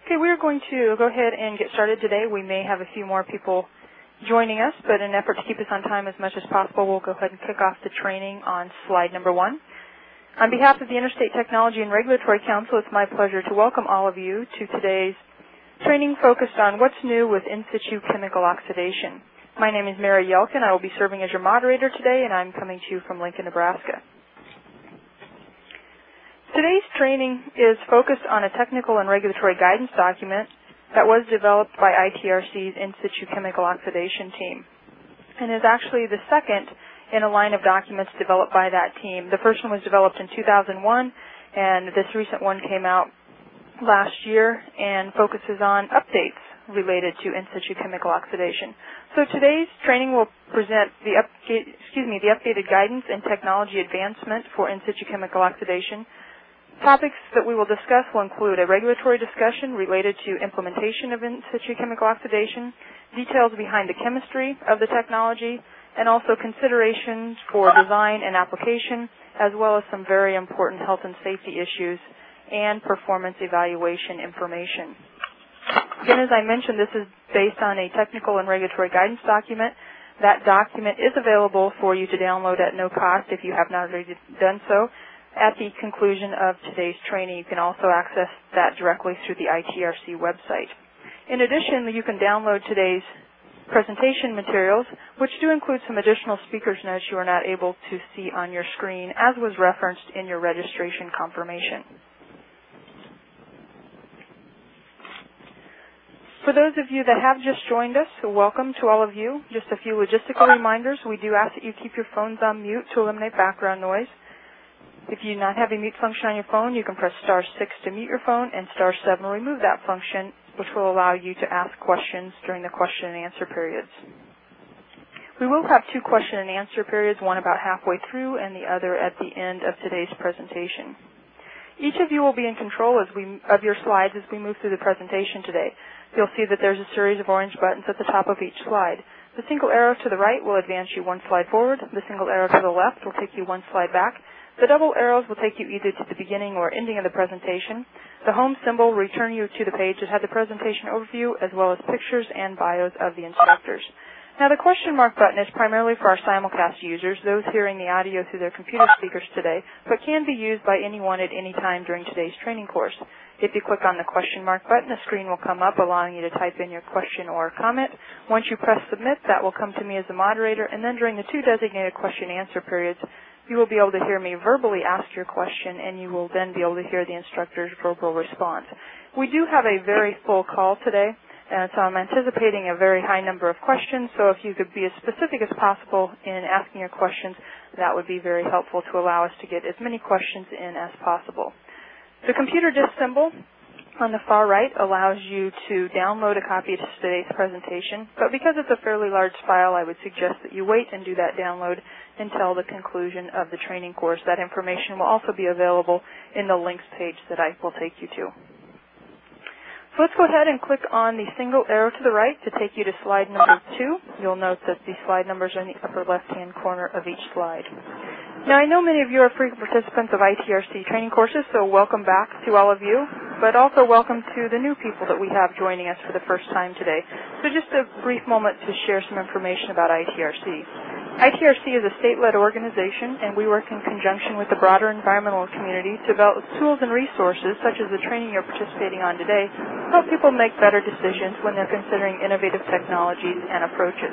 Okay, we are going to go ahead and get started today. We may have a few more people joining us, but in an effort to keep us on time as much as possible, we'll go ahead and kick off the training on slide number 1. On behalf of the Interstate Technology and Regulatory Council, it's my pleasure to welcome all of you to today's training focused on what's new with in situ chemical oxidation. My name is Mary Yelkin. I will be serving as your moderator today, and I'm coming to you from Lincoln, Nebraska. Today's training is focused on a technical and regulatory guidance document that was developed by ITRC's in situ chemical oxidation team, and is actually the second in a line of documents developed by that team. The first one was developed in 2001, and this recent one came out last year and focuses on updates related to in situ chemical oxidation. So today's training will present the updated guidance and technology advancement for in situ chemical oxidation. Topics that we will discuss will include a regulatory discussion related to implementation of in situ chemical oxidation, details behind the chemistry of the technology, and also considerations for design and application, as well as some very important health and safety issues and performance evaluation information. Again, as I mentioned, this is based on a technical and regulatory guidance document. That document is available for you to download at no cost if you have not already done so. At the conclusion of today's training, you can also access that directly through the ITRC website. In addition, you can download today's presentation materials, which do include some additional speaker's notes you are not able to see on your screen, as was referenced in your registration confirmation. For those of you that have just joined us, welcome to all of you. Just a few logistical reminders. We do ask that you keep your phones on mute to eliminate background noise. If you do not have a mute function on your phone, you can press star 6 to mute your phone and star 7 to remove that function, which will allow you to ask questions during the question and answer periods. We will have 2 question and answer periods, one about halfway through and the other at the end of today's presentation. Each of you will be in control of your slides as we move through the presentation today. You'll see that there's a series of orange buttons at the top of each slide. The single arrow to the right will advance you 1 slide forward. The single arrow to the left will take you 1 slide back. The double arrows will take you either to the beginning or ending of the presentation. The home symbol will return you to the page that had the presentation overview, as well as pictures and bios of the instructors. Now, the question mark button is primarily for our simulcast users, those hearing the audio through their computer speakers today, but can be used by anyone at any time during today's training course. If you click on the question mark button, a screen will come up allowing you to type in your question or comment. Once you press submit, that will come to me as the moderator, and then during the 2 designated question and answer periods, you will be able to hear me verbally ask your question, and you will then be able to hear the instructor's verbal response. We do have a very full call today, and so I'm anticipating a very high number of questions, so if you could be as specific as possible in asking your questions, that would be very helpful to allow us to get as many questions in as possible. The computer disk symbol on the far right allows you to download a copy of today's presentation, but because it's a fairly large file, I would suggest that you wait and do that download until the conclusion of the training course. That information will also be available in the links page that I will take you to. So let's go ahead and click on the single arrow to the right to take you to slide number 2. You'll note that the slide numbers are in the upper left-hand corner of each slide. Now, I know many of you are frequent participants of ITRC training courses, so welcome back to all of you, but also welcome to the new people that we have joining us for the first time today. So just a brief moment to share some information about ITRC. ITRC is a state-led organization, and we work in conjunction with the broader environmental community to develop tools and resources, such as the training you're participating on today, to help people make better decisions when they're considering innovative technologies and approaches.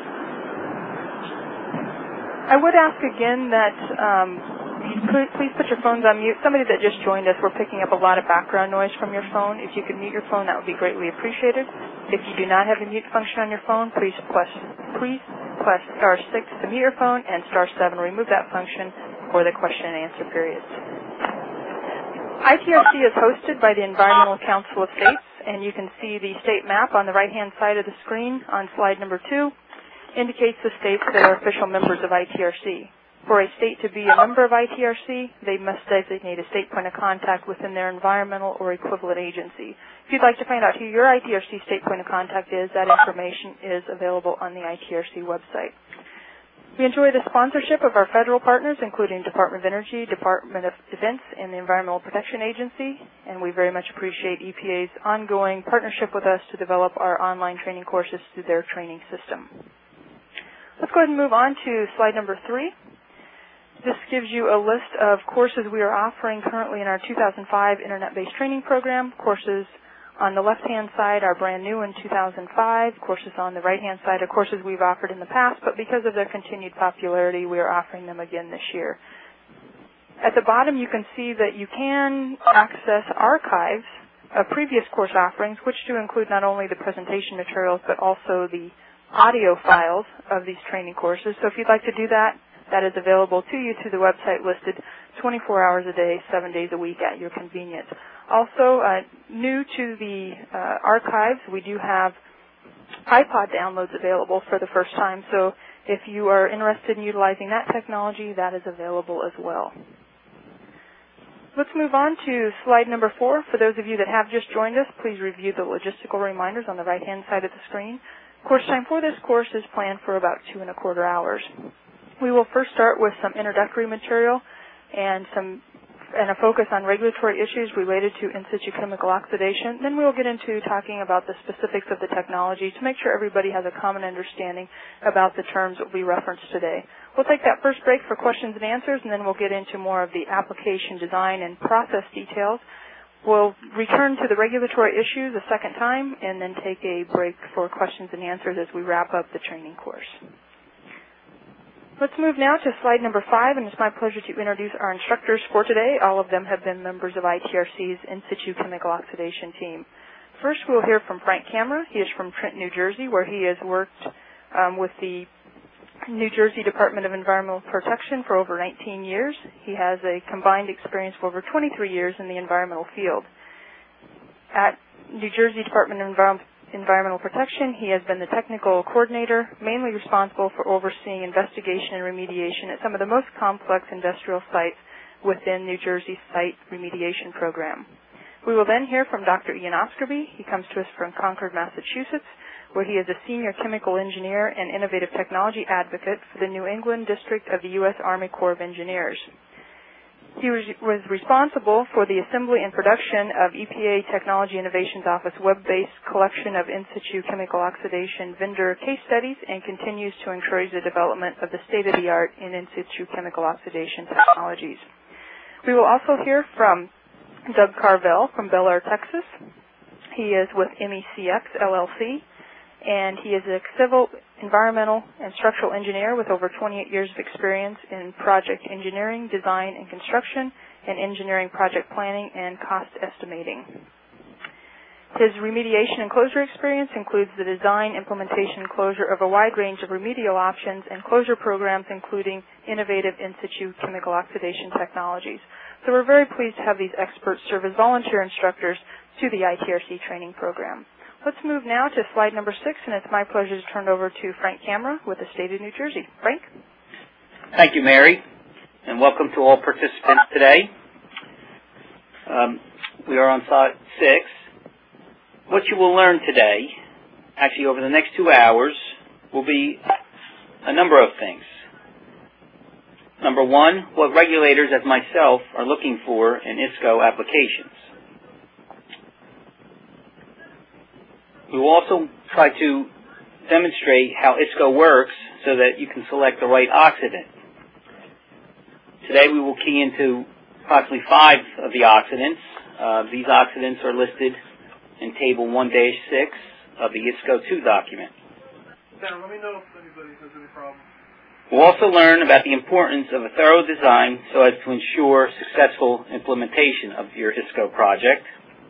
I would ask again that please put your phones on mute. Somebody that just joined us, we're picking up a lot of background noise from your phone. If you could mute your phone, that would be greatly appreciated. If you do not have a mute function on your phone, please press star 6 to mute your phone and star 7 to remove that function for the question and answer periods. ITRC is hosted by the Environmental Council of States, and you can see the state map on the right-hand side of the screen on slide number 2. Indicates the states that are official members of ITRC. For a state to be a member of ITRC, they must designate a state point of contact within their environmental or equivalent agency. If you'd like to find out who your ITRC state point of contact is, that information is available on the ITRC website. We enjoy the sponsorship of our federal partners, including Department of Energy, Department of Defense, and the Environmental Protection Agency, and we very much appreciate EPA's ongoing partnership with us to develop our online training courses through their training system. Let's go ahead and move on to slide number 3. This gives you a list of courses we are offering currently in our 2005 Internet-based training program. Courses on the left-hand side are brand new in 2005. Courses on the right-hand side are courses we've offered in the past, but because of their continued popularity, we are offering them again this year. At the bottom, you can see that you can access archives of previous course offerings, which do include not only the presentation materials, but also the audio files of these training courses. So if you'd like to do that, that is available to you through the website listed 24 hours a day, 7 days a week at your convenience. Also, new to the archives, we do have iPod downloads available for the first time. So if you are interested in utilizing that technology, that is available as well. Let's move on to slide number 4. For those of you that have just joined us, please review the logistical reminders on the right-hand side of the screen. Course time for this course is planned for about 2¼ hours. We will first start with some introductory material and a focus on regulatory issues related to in situ chemical oxidation. Then we will get into talking about the specifics of the technology to make sure everybody has a common understanding about the terms that we referenced today. We'll take that first break for questions and answers, and then we'll get into more of the application design and process details. We'll return to the regulatory issues a second time and then take a break for questions and answers as we wrap up the training course. Let's move now to slide number 5, and it's my pleasure to introduce our instructors for today. All of them have been members of ITRC's in situ chemical oxidation team. First, we'll hear from Frank Camera. He is from Trenton, New Jersey, where he has worked with the New Jersey Department of Environmental Protection for over 19 years. He has a combined experience of over 23 years in the environmental field. At New Jersey Department of Environmental Protection, he has been the technical coordinator, mainly responsible for overseeing investigation and remediation at some of the most complex industrial sites within New Jersey's site remediation program. We will then hear from Dr. Ian Oscarby. He comes to us from Concord, Massachusetts, where he is a senior chemical engineer and innovative technology advocate for the New England District of the U.S. Army Corps of Engineers. He was responsible for the assembly and production of EPA Technology Innovations Office web-based collection of in situ chemical oxidation vendor case studies and continues to encourage the development of the state-of-the-art in situ chemical oxidation technologies. We will also hear from Doug Carvel from Bel Air, Texas. He is with MECX LLC, and he is a civil, environmental, and structural engineer with over 28 years of experience in project engineering, design, and construction, and engineering project planning and cost estimating. His remediation and closure experience includes the design, implementation, and closure of a wide range of remedial options and closure programs, including innovative in situ chemical oxidation technologies. So we're very pleased to have these experts serve as volunteer instructors to the ITRC training program. Let's move now to slide number 6, and it's my pleasure to turn it over to Frank Camera with the state of New Jersey. Frank? Thank you, Mary, and welcome to all participants today. We are on slide 6. What you will learn today, actually over the next 2 hours, will be a number of things. Number 1, what regulators as myself are looking for in ISCO applications. We will also try to demonstrate how ISCO works so that you can select the right oxidant. Today we will key into approximately 5 of the oxidants. These oxidants are listed in Table 1-6 of the ISCO 2 document. Dan, let me know if anybody has any problems. We'll also learn about the importance of a thorough design so as to ensure successful implementation of your ISCO project.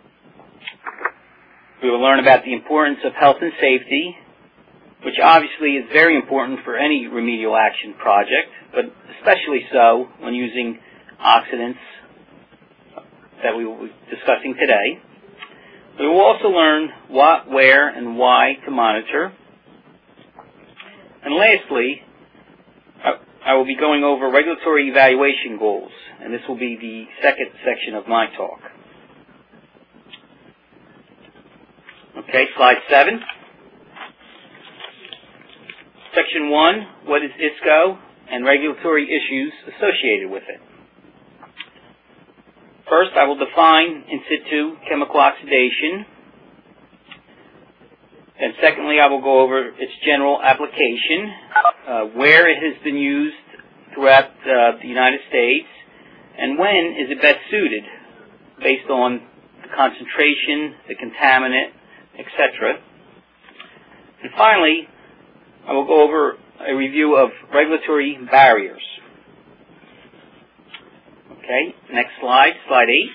We will learn about the importance of health and safety, which obviously is very important for any remedial action project, but especially so when using oxidants that we will be discussing today. We will also learn what, where, and why to monitor. And lastly, I will be going over regulatory evaluation goals, and this will be the second section of my talk. Okay, slide 7. Section 1, what is ISCO, and regulatory issues associated with it. First, I will define in situ chemical oxidation. And secondly, I will go over its general application, where it has been used throughout the United States, and when is it best suited based on the concentration, the contaminant, etc. And finally, I will go over a review of regulatory barriers. Okay, next slide, slide 8.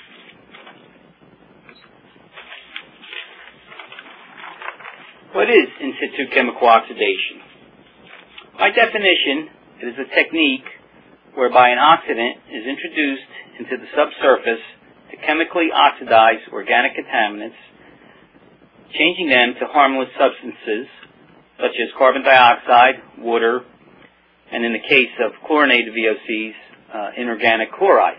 What is in situ chemical oxidation? By definition, it is a technique whereby an oxidant is introduced into the subsurface to chemically oxidize organic contaminants, changing them to harmless substances such as carbon dioxide, water, and in the case of chlorinated VOCs, inorganic chloride.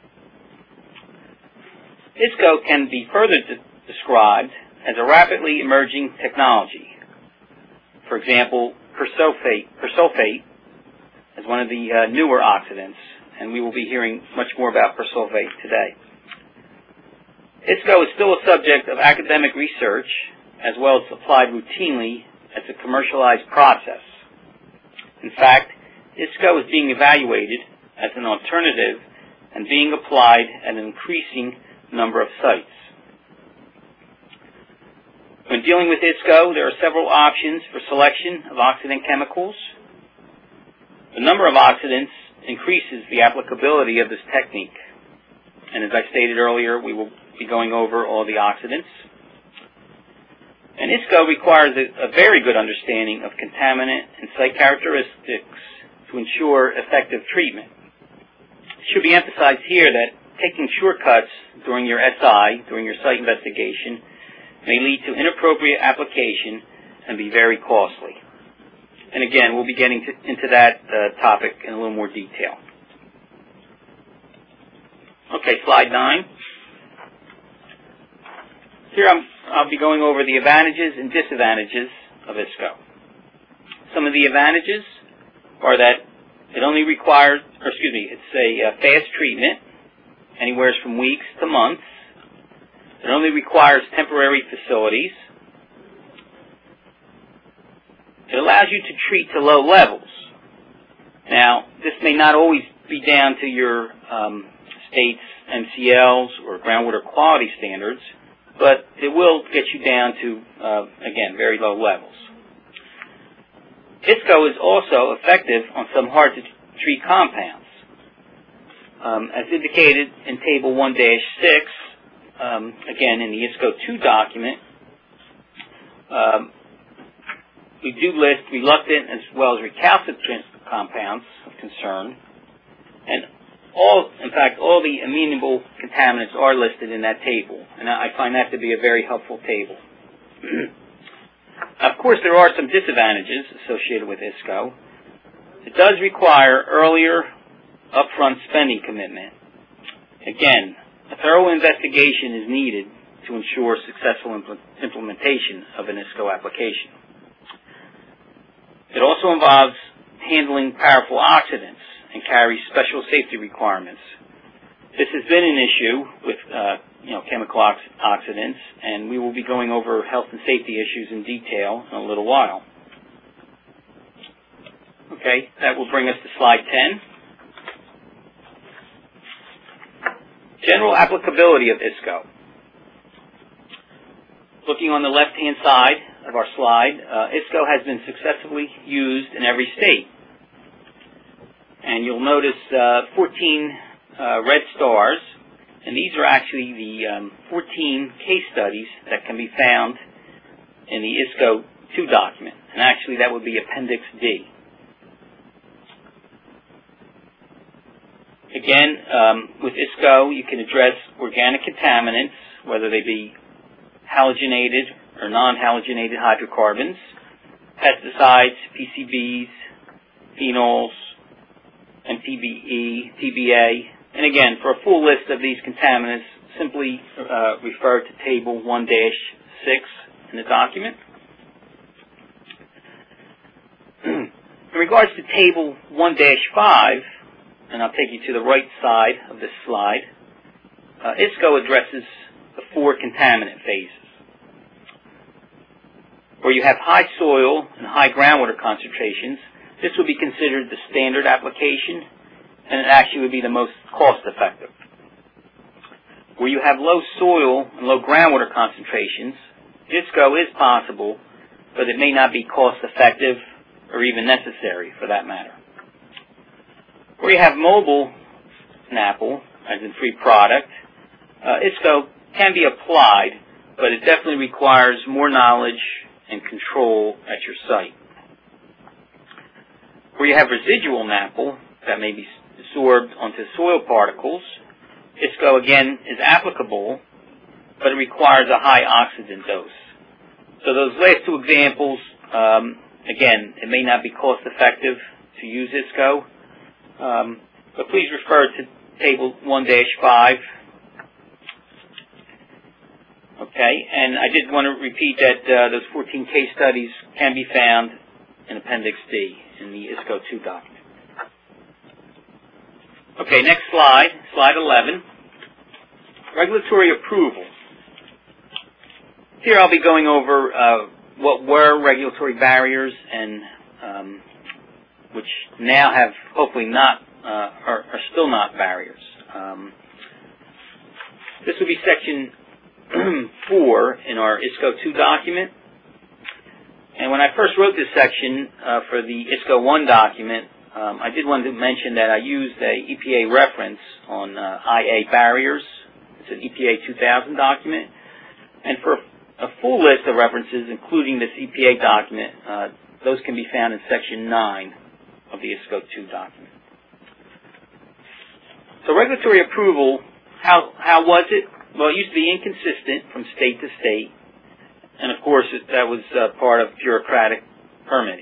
ISCO can be further described as a rapidly emerging technology. For example, persulfate as one of the newer oxidants, and we will be hearing much more about persulfate today. ISCO is still a subject of academic research as well as applied routinely as a commercialized process. In fact, ISCO is being evaluated as an alternative and being applied at an increasing number of sites. When dealing with ISCO, there are several options for selection of oxidant chemicals. The number of oxidants increases the applicability of this technique. And as I stated earlier, we will be going over all the oxidants. And ISCO requires a very good understanding of contaminant and site characteristics to ensure effective treatment. It should be emphasized here that taking shortcuts during your SI, during your site investigation, may lead to inappropriate application and be very costly. And again, we'll be getting into that topic in a little more detail. Okay, slide 9. Here I'll be going over the advantages and disadvantages of ISCO. Some of the advantages are that it only requires, it's a fast treatment, anywhere from weeks to months. It only requires temporary facilities. It allows you to treat to low levels. Now, this may not always be down to your state's MCLs or groundwater quality standards, but it will get you down to, again, very low levels. ISCO is also effective on some hard-to-treat compounds. As indicated in Table 1-6, again, in the ISCO 2 document, we do list reluctant as well as recalcitrant compounds of concern, and in fact, all the amenable contaminants are listed in that table, and I find that to be a very helpful table. Of course, there are some disadvantages associated with ISCO. It does require earlier upfront spending commitment. Again, a thorough investigation is needed to ensure successful implementation of an ISCO application. It also involves handling powerful oxidants and carries special safety requirements. This has been an issue with chemical oxidants, and we will be going over health and safety issues in detail in a little while. Okay, that will bring us to slide 10. General applicability of ISCO. Looking on the left-hand side of our slide, ISCO has been successfully used in every state. And you'll notice 14 red stars, and these are actually the 14 case studies that can be found in the ISCO 2 document. And actually that would be Appendix D. Again, with ISCO, you can address organic contaminants, whether they be halogenated or non-halogenated hydrocarbons, pesticides, PCBs, phenols, MTBE, TBA. And again, for a full list of these contaminants, simply refer to Table 1-6 in the document. In regards to Table 1-5, and I'll take you to the right side of this slide, ISCO addresses the 4 contaminant phases. Where you have high soil and high groundwater concentrations, this would be considered the standard application, and it actually would be the most cost-effective. Where you have low soil and low groundwater concentrations, ISCO is possible, but it may not be cost-effective or even necessary for that matter. Where you have mobile NAPL, as in free product, ISCO can be applied, but it definitely requires more knowledge and control at your site. Where you have residual NAPL that may be absorbed onto soil particles, ISCO again is applicable, but it requires a high oxygen dose. So those last 2 examples, again, it may not be cost effective to use ISCO, but please refer to Table 1-5. Okay, and I did want to repeat that those 14 case studies can be found in Appendix D in the ISCO 2 document. Okay, next slide, slide 11, regulatory approval. Here I'll be going over what were regulatory barriers and which now have hopefully not, are still not barriers. This will be section 4 in our ISCO 2 document. And when I first wrote this section for the ISCO 1 document, I did want to mention that I used a EPA reference on IA barriers. It's an EPA 2000 document. And for a full list of references, including this EPA document, those can be found in section 9 of the ISCO 2 document. So regulatory approval, how was it? Well, it used to be inconsistent from state to state, and of course that was part of bureaucratic permitting.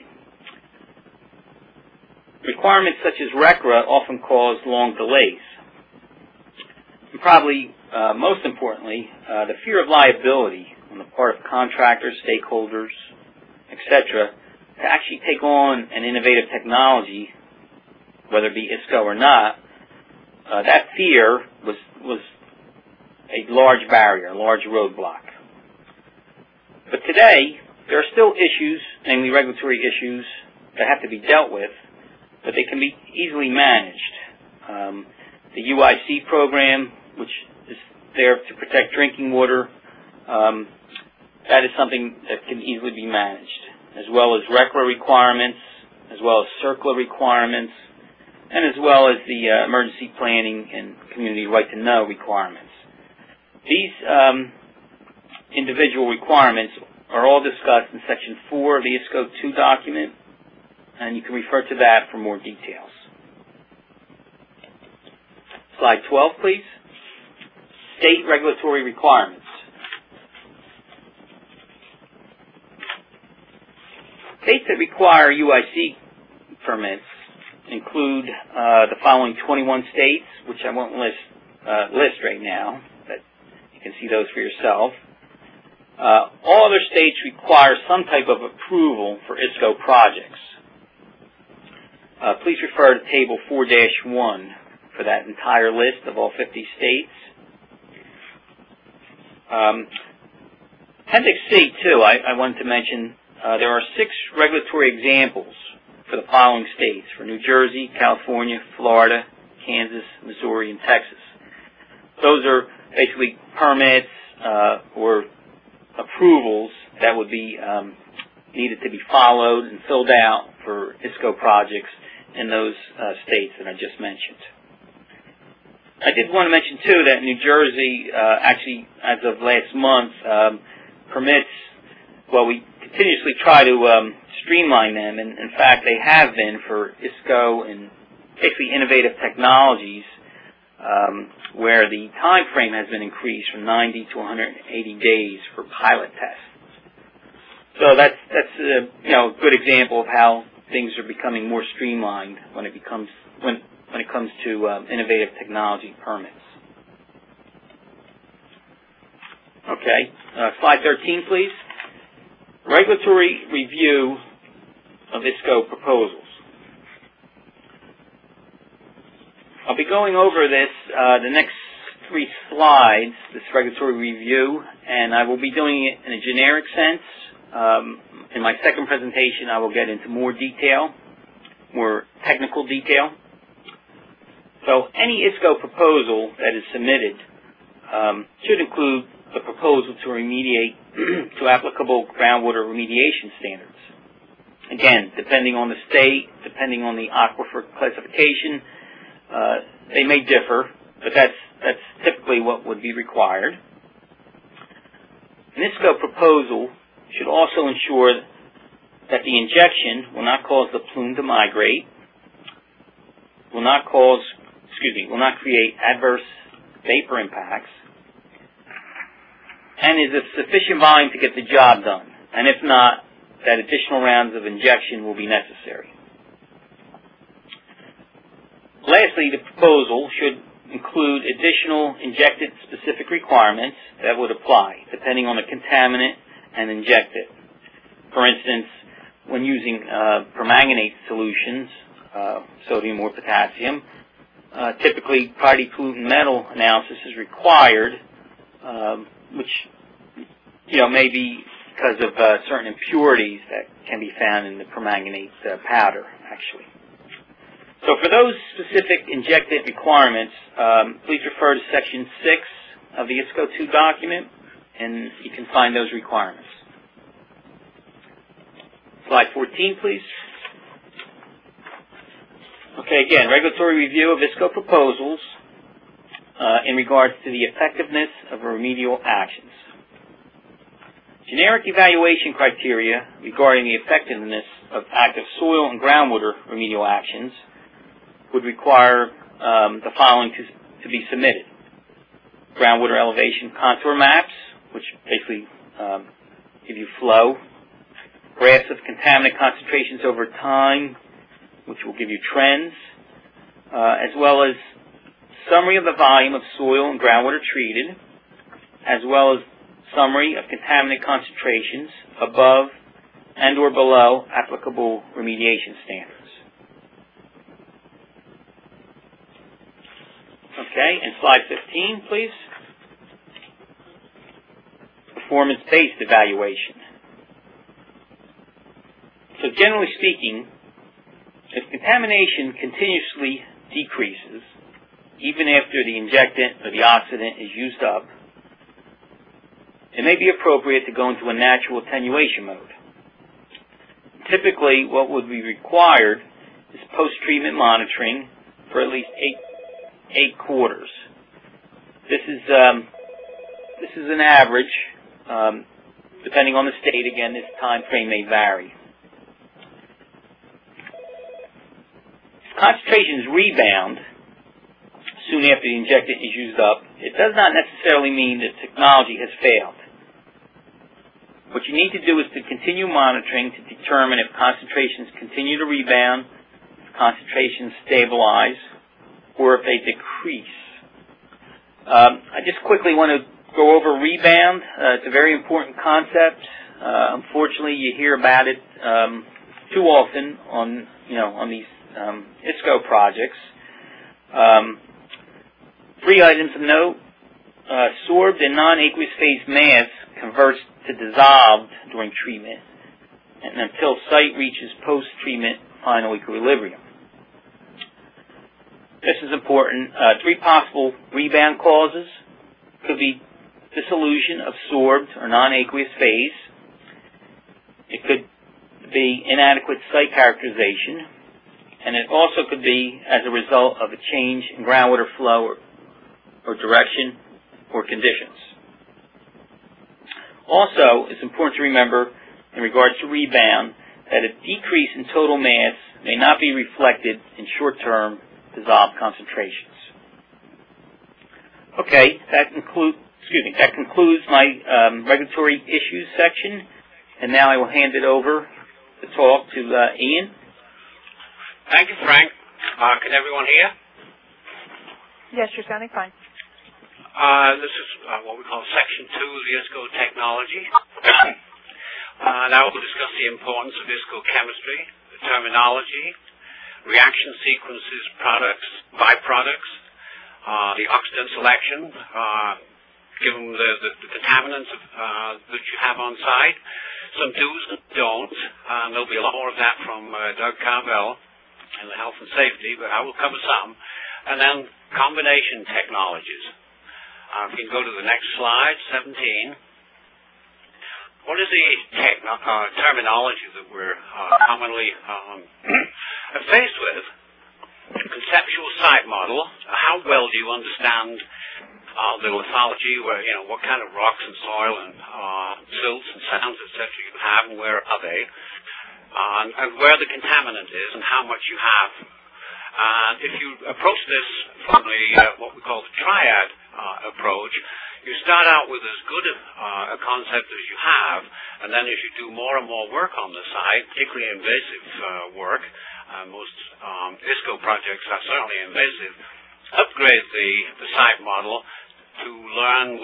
Requirements such as RCRA often caused long delays. And probably most importantly, the fear of liability on the part of contractors, stakeholders, etc., to actually take on an innovative technology, whether it be ISCO or not, that fear was a large barrier, a large roadblock. But today, there are still issues, namely regulatory issues, that have to be dealt with, but they can be easily managed. The UIC program, which is there to protect drinking water, that is something that can easily be managed, as well as RCRA requirements, as well as CERCLA requirements, and as well as the emergency planning and community right-to-know requirements. These individual requirements are all discussed in Section 4 of the ISCO 2 document, and you can refer to that for more details. Slide 12, please. State regulatory requirements. States that require UIC permits include the following 21 states, which I won't list right now, but you can see those for yourself. All other states require some type of approval for ISCO projects. Please refer to Table 4-1 for that entire list of all 50 states. Appendix C, too, I wanted to mention, there are 6 regulatory examples for the following states, for New Jersey, California, Florida, Kansas, Missouri, and Texas. Those are basically permits or approvals that would be needed to be followed and filled out for ISCO projects in those states that I just mentioned. I did want to mention, too, that New Jersey, actually, as of last month, permits, well, we continuously try to streamline them, and in fact, they have been for ISCO and basically innovative technologies, where the time frame has been increased from 90 to 180 days for pilot tests. So that's a good example of how things are becoming more streamlined when it comes to innovative technology permits. Okay, slide 13, please. Regulatory review of ISCO proposals. I'll be going over this, the next 3 slides, this regulatory review, and I will be doing it in a generic sense. In my second presentation, I will get into more detail, more technical detail. So any ISCO proposal that is submitted should include the proposal to remediate to applicable groundwater remediation standards. Again, depending on the state, depending on the aquifer classification, they may differ, but that's typically what would be required. An ISCO proposal should also ensure that the injection will not cause the plume to migrate, will not create adverse vapor impacts, and is of sufficient volume to get the job done. And if not, that additional rounds of injection will be necessary. Lastly, the proposal should include additional injected specific requirements that would apply depending on the contaminant and injected. For instance, when using permanganate solutions, sodium or potassium, typically priority pollutant metal analysis is required, which may be because of certain impurities that can be found in the permanganate powder, actually. So for those specific injected requirements, please refer to Section 6 of the ISCO 2 document, and you can find those requirements. Slide 14, please. Okay, again, regulatory review of ISCO proposals in regards to the effectiveness of remedial actions. Generic evaluation criteria regarding the effectiveness of active soil and groundwater remedial actions would require the following to be submitted. Groundwater elevation contour maps, which basically give you flow. Graphs of contaminant concentrations over time, which will give you trends, as well as summary of the volume of soil and groundwater treated, as well as summary of contaminant concentrations above and or below applicable remediation standards. Okay, and slide 15, please. Performance-based evaluation. So generally speaking, if contamination continuously decreases, even after the injectant or the oxidant is used up, it may be appropriate to go into a natural attenuation mode. Typically, what would be required is post-treatment monitoring for at least eight quarters. This is an average. Depending on the state, again, this time frame may vary. If concentrations rebound soon after the injectant is used up, it does not necessarily mean that technology has failed. What you need to do is to continue monitoring to determine if concentrations continue to rebound, if concentrations stabilize, or if they decrease. I just quickly want to go over rebound. It's a very important concept. Unfortunately, you hear about it too often on these ISCO projects. 3 items of note. Sorbed and non-aqueous phase mass converts to dissolved during treatment and until site reaches post-treatment final equilibrium. This is important. 3 possible rebound causes could be dissolution of sorbed or non-aqueous phase. It could be inadequate site characterization, and it also could be as a result of a change in groundwater flow or direction or conditions. Also, it's important to remember in regards to rebound that a decrease in total mass may not be reflected in short-term dissolved concentrations. Okay, that concludes my regulatory issues section, and now I will hand it over the talk to Ian. Thank you, Frank. Can everyone hear? Yes, you're sounding fine. This is what we call Section 2 of the ISCO technology. Now we'll discuss the importance of ISCO chemistry, the terminology, reaction sequences, products, byproducts, the oxidant selection, given the contaminants that you have on site, some do's and don'ts, and there'll be a lot more of that from Doug Carvel in the health and safety, but I will cover some. And then combination technologies. If you can go to the next slide, 17. What is the terminology that we're commonly faced with? Conceptual site model. How well do you understand the lithology, where, what kind of rocks and soil and silts and sands, etc. you have, and where are they? And where the contaminant is and how much you have. And if you approach this from the what we call the triad approach, you start out with as good a concept as you have, and then as you do more and more work on the site, particularly invasive work, most ISCO projects are certainly invasive, upgrade the site model to learn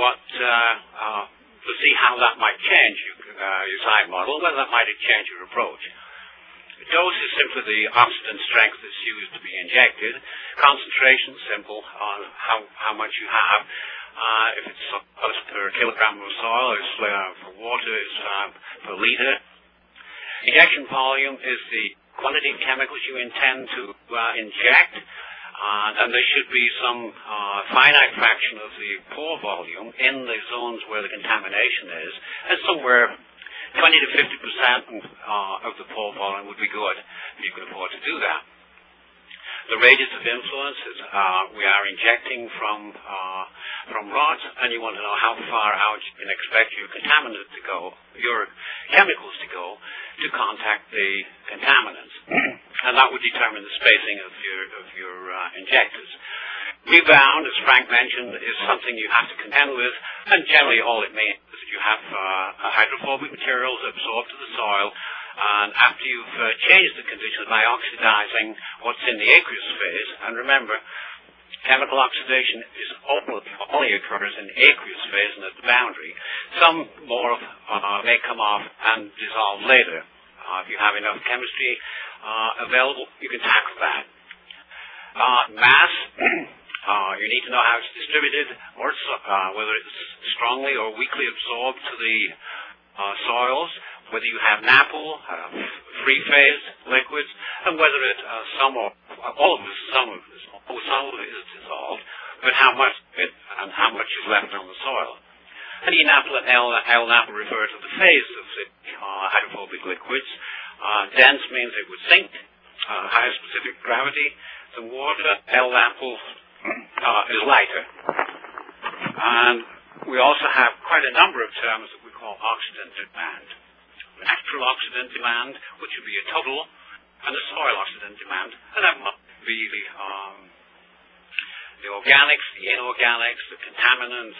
to see how that might change your site model, whether that might change your approach. The dose is simply the oxidant strength that's used to be injected. Concentration, simple, on how much you have. If it's per kilogram of soil, it's for water, it's per liter. Injection volume is the quantity of chemicals you intend to inject. And there should be some finite fraction of the pore volume in the zones where the contamination is, and somewhere 20 to 50% of the pore volume would be good if you could afford to do that. The radius of influence is we are injecting from rods, and you want to know how far out you can expect your contaminant to go, your chemicals to go, to contact the contaminants. And that would determine the spacing of your injectors. Rebound, as Frank mentioned, is something you have to contend with, and generally all it means is that you have hydrophobic materials absorbed to the soil, and after you've changed the conditions by oxidizing what's in the aqueous phase, and remember, chemical oxidation only occurs in the aqueous phase and at the boundary. Some more may come off and dissolve later. If you have enough chemistry available, you can tackle that. Mass, you need to know how it's distributed, or whether it's strongly or weakly absorbed to the soils, whether you have NAPL, free-phase liquids, and whether it some of it is dissolved, but how much it and how much is left on the soil. And ENAPL and LNAPL refer to the phase of the hydrophobic liquids. Dense means it would sink, higher specific gravity than water. LNAPL is lighter. And we also have quite a number of terms that we call oxidant demand. The natural oxidant demand, which would be a total, and the soil oxidant demand, and that might be the organics, the inorganics, the contaminants,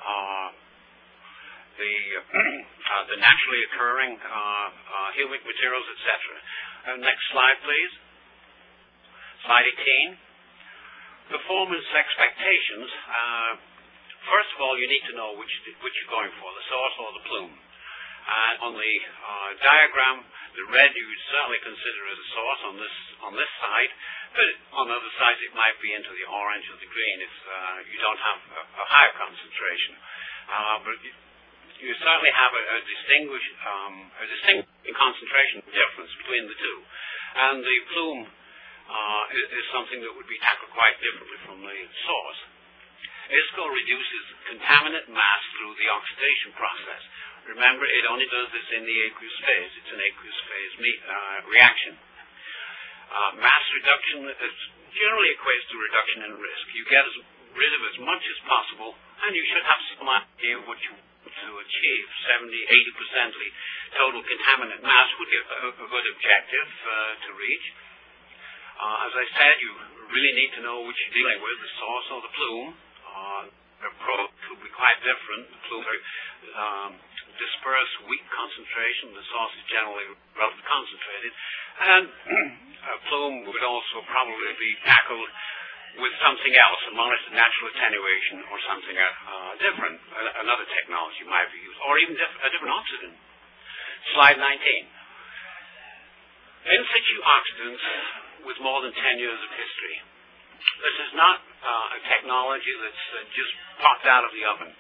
the naturally occurring humic materials, etc. Next slide, please. Slide 18. Performance expectations. First of all, you need to know which you're going for, the source or the plume. On the diagram, the red you would certainly consider as a source on this side, but on other sides it might be into the orange or the green if you don't have a higher concentration. But you certainly have a distinct concentration difference between the two. And the plume is something that would be tackled quite differently from the source. ISCO reduces contaminant mass through the oxidation process. Remember, it only does this in the aqueous phase. It's an aqueous phase reaction. Mass reduction generally equates to reduction in risk. You get rid of as much as possible, and you should have some idea of what you want to achieve. 70, 80% of the total contaminant mass would be a good objective to reach. As I said, you really need to know what you're dealing with, the source or the plume. The approach will be quite different. The plume dispersed, weak concentration. The source is generally relatively concentrated. And a plume would also probably be tackled with something else, a natural attenuation or something different. Another technology might be used, or even a different oxidant. Slide 19. In situ oxidants with more than 10 years of history. This is not a technology that's just popped out of the oven.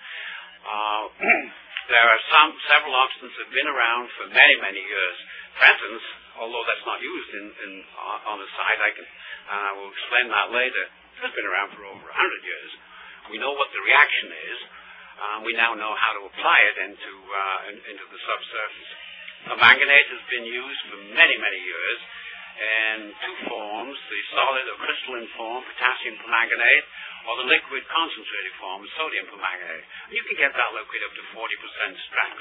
There are several oxidants that have been around for many, many years. For instance, although that's not used on the site, I will explain that later. It's been around for over 100 years. We know what the reaction is. We now know how to apply it into the subsurface. Permanganate has been used for many, many years in two forms, the solid or crystalline form, potassium permanganate, or the liquid concentrated form, sodium permanganate. And you can get that liquid up to 40% strength.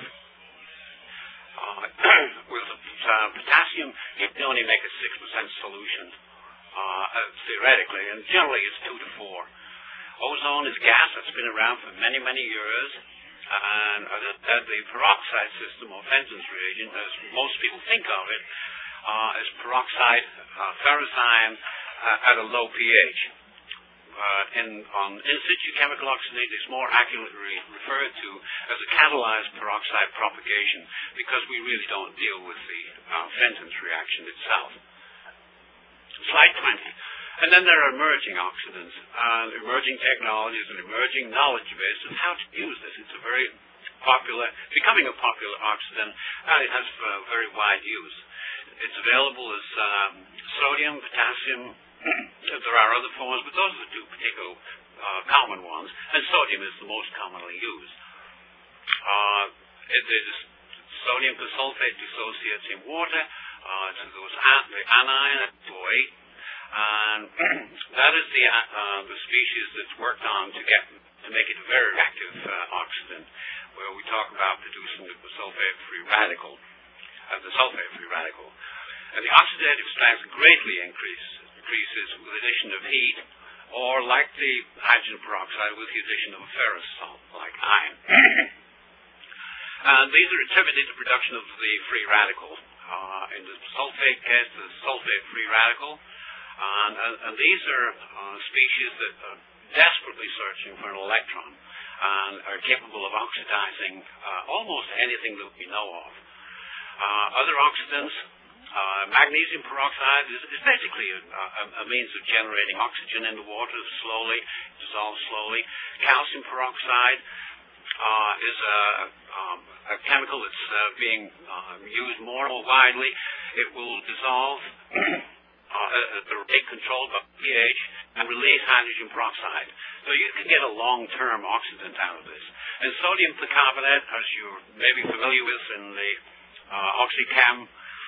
With potassium, you can only make a 6% solution, theoretically, and generally it's 2 to 4. Ozone is a gas that's been around for many, many years, and the peroxide system, or Fenton's reagent, as most people think of it, is peroxide, ferrocyan at a low pH. In situ chemical oxidation, it's more accurately referred to as a catalyzed peroxide propagation, because we really don't deal with the Fenton's reaction itself. Slide 20. And then there are emerging oxidants, emerging technologies, and emerging knowledge base of how to use this. It's becoming a popular oxidant, and it has very wide use. It's available as sodium, potassium. There are other forms, but those are the two particular common ones, and sodium is the most commonly used. Sodium persulfate dissociates in water, so goes the anion at 208. And that is the species that's worked on to make it a very active oxidant, where we talk about producing the sulfate-free radical, And the oxidative strength greatly increases with the addition of heat, or like the hydrogen peroxide, with the addition of a ferrous salt, like iron. And these are attributed to production of the free radical. In the sulfate case, the sulfate-free radical. And these are species that are desperately searching for an electron and are capable of oxidizing almost anything that we know of. Other oxidants, magnesium peroxide is basically a means of generating oxygen in the water slowly, dissolves slowly. Calcium peroxide is a chemical that's being used more and more widely. It will dissolve at the rate controlled by pH and release hydrogen peroxide. So you can get a long-term oxidant out of this. And sodium bicarbonate, as you may be familiar with in the OxyChem,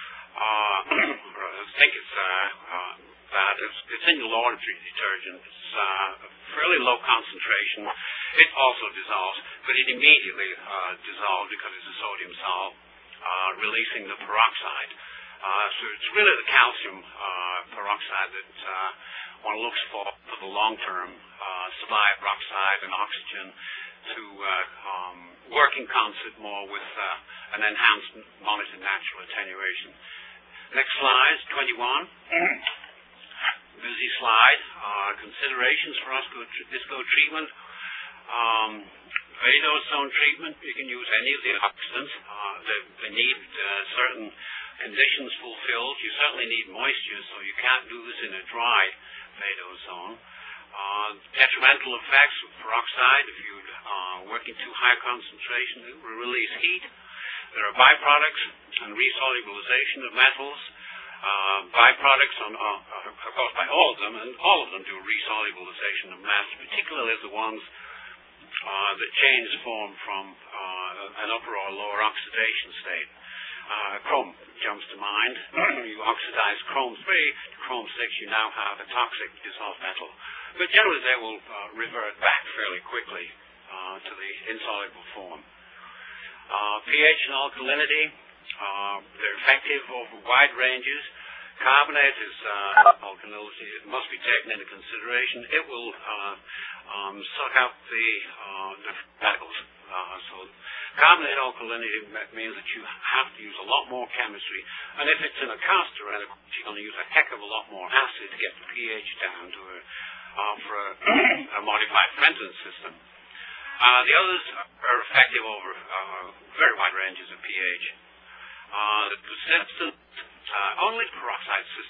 I think it's in your laundry detergent. It's a fairly low concentration. It also dissolves, but it immediately dissolves because it's a sodium salt, releasing the peroxide. So it's really the calcium peroxide that one looks for the long-term supply of oxide and oxygen to work in concert more with an enhanced monitored natural attenuation. Next slide, 21. Busy slide. Considerations for ISCO treatment. Vadose-zone treatment, you can use any of the oxidants. They need certain conditions fulfilled. You certainly need moisture, so you can't do this in a dry vadose zone. Detrimental effects of peroxide, if you work in too high concentration, it will release heat. There are byproducts and resolubilization of metals. Byproducts are caused by all of them, and all of them do resolubilization of metals, particularly the ones that change form from an upper or lower oxidation state. Chrome jumps to mind. You oxidize chrome 3 to chrome 6, you now have a toxic dissolved metal. But generally they will revert back fairly quickly to the insoluble form. pH and alkalinity, they're effective over wide ranges. Carbonate is alkalinity. It must be taken into consideration. It will suck out the radicals. So carbonate alkalinity means that you have to use a lot more chemistry. And if it's in a caster reticle, you're going to use a heck of a lot more acid to get the pH down to for a modified Fenton system. The others are effective over very wide ranges of pH. The persistent only peroxide system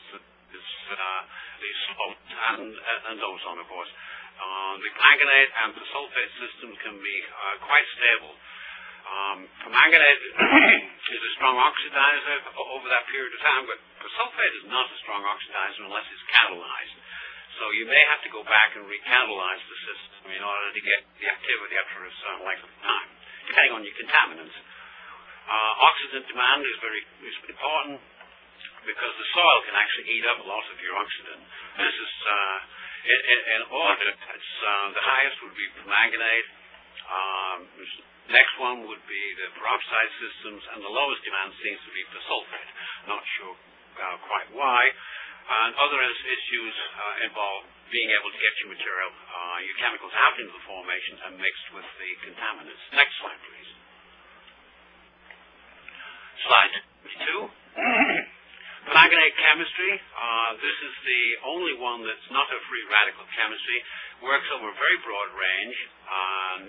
the salt and ozone, of course. The permanganate and persulfate systems can be quite stable. Permanganate is a strong oxidizer over that period of time, but persulfate is not a strong oxidizer unless it's catalyzed. So you may have to go back and recatalyze the system in order to get the activity after a certain length of time, depending on your contaminants. Oxidant demand is very important because the soil can actually eat up a lot of your oxidant. This is in order. The highest would be permanganate. Next one would be the peroxide systems, and the lowest demand seems to be persulfate. Not sure quite why. And other issues involve being able to get your material, your chemicals out into the formation and mixed with the contaminants. Next slide, please. Slide 22. Permanganate chemistry. This is the only one that's not a free radical chemistry. Works over a very broad range and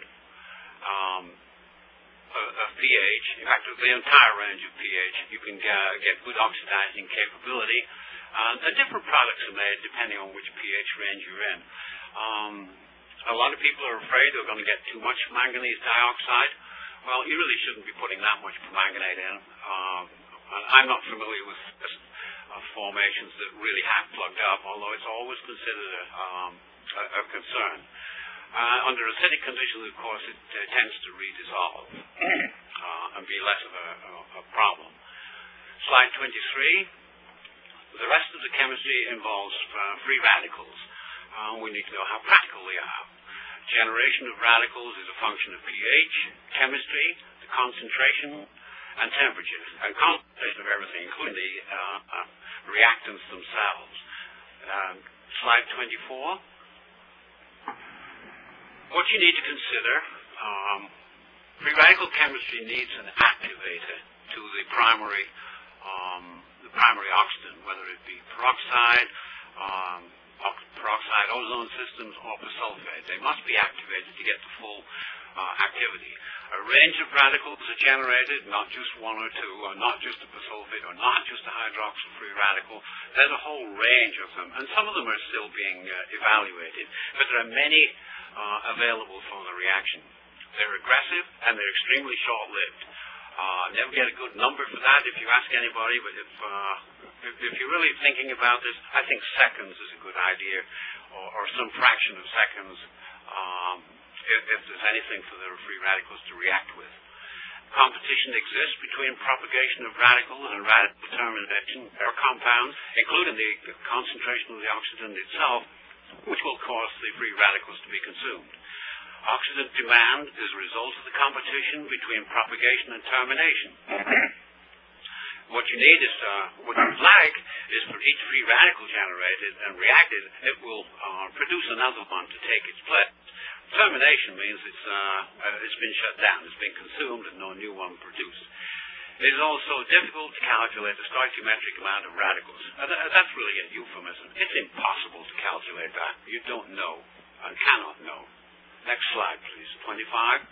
of pH. In fact, the entire range of pH. You can get good oxidizing capability. Different products are made depending on which pH range you're in. A lot of people are afraid they're going to get too much manganese dioxide. Well, you really shouldn't be putting that much permanganate in. I'm not familiar with formations that really have plugged up, although it's always considered a concern. Under acidic conditions, of course, it tends to redissolve and be less of a problem. Slide 23. The rest of the chemistry involves free radicals. We need to know how practical they are. Generation of radicals is a function of pH, chemistry, the concentration, and temperature. And concentration of everything, including the reactants themselves. Slide 24. What you need to consider, free radical chemistry needs an activator to the primary oxidant, whether it be peroxide, ozone systems, or persulfate. They must be activated to get the full activity. A range of radicals are generated, not just one or two, or not just a persulfate, or not just a hydroxyl free radical. There's a whole range of them, and some of them are still being evaluated, but there are many available for the reaction. They're aggressive, and they're extremely short-lived. Never get a good number for that if you ask anybody, but if you're really thinking about this, I think seconds is a good idea, or some fraction of seconds, if there's anything for the free radicals to react with. Competition exists between propagation of radicals and radical termination. There are compounds, including the concentration of the oxidant itself, which will cause the free radicals to be consumed. Oxidant demand is a result of the competition between propagation and termination. What you need is, what you would like is for each free radical generated and reacted, it will produce another one to take its place. Termination means it's been shut down, it's been consumed, and no new one produced. It is also difficult to calculate the stoichiometric amount of radicals. That's really a euphemism. It's impossible to calculate that. You don't know and cannot know. Next slide, please. 25.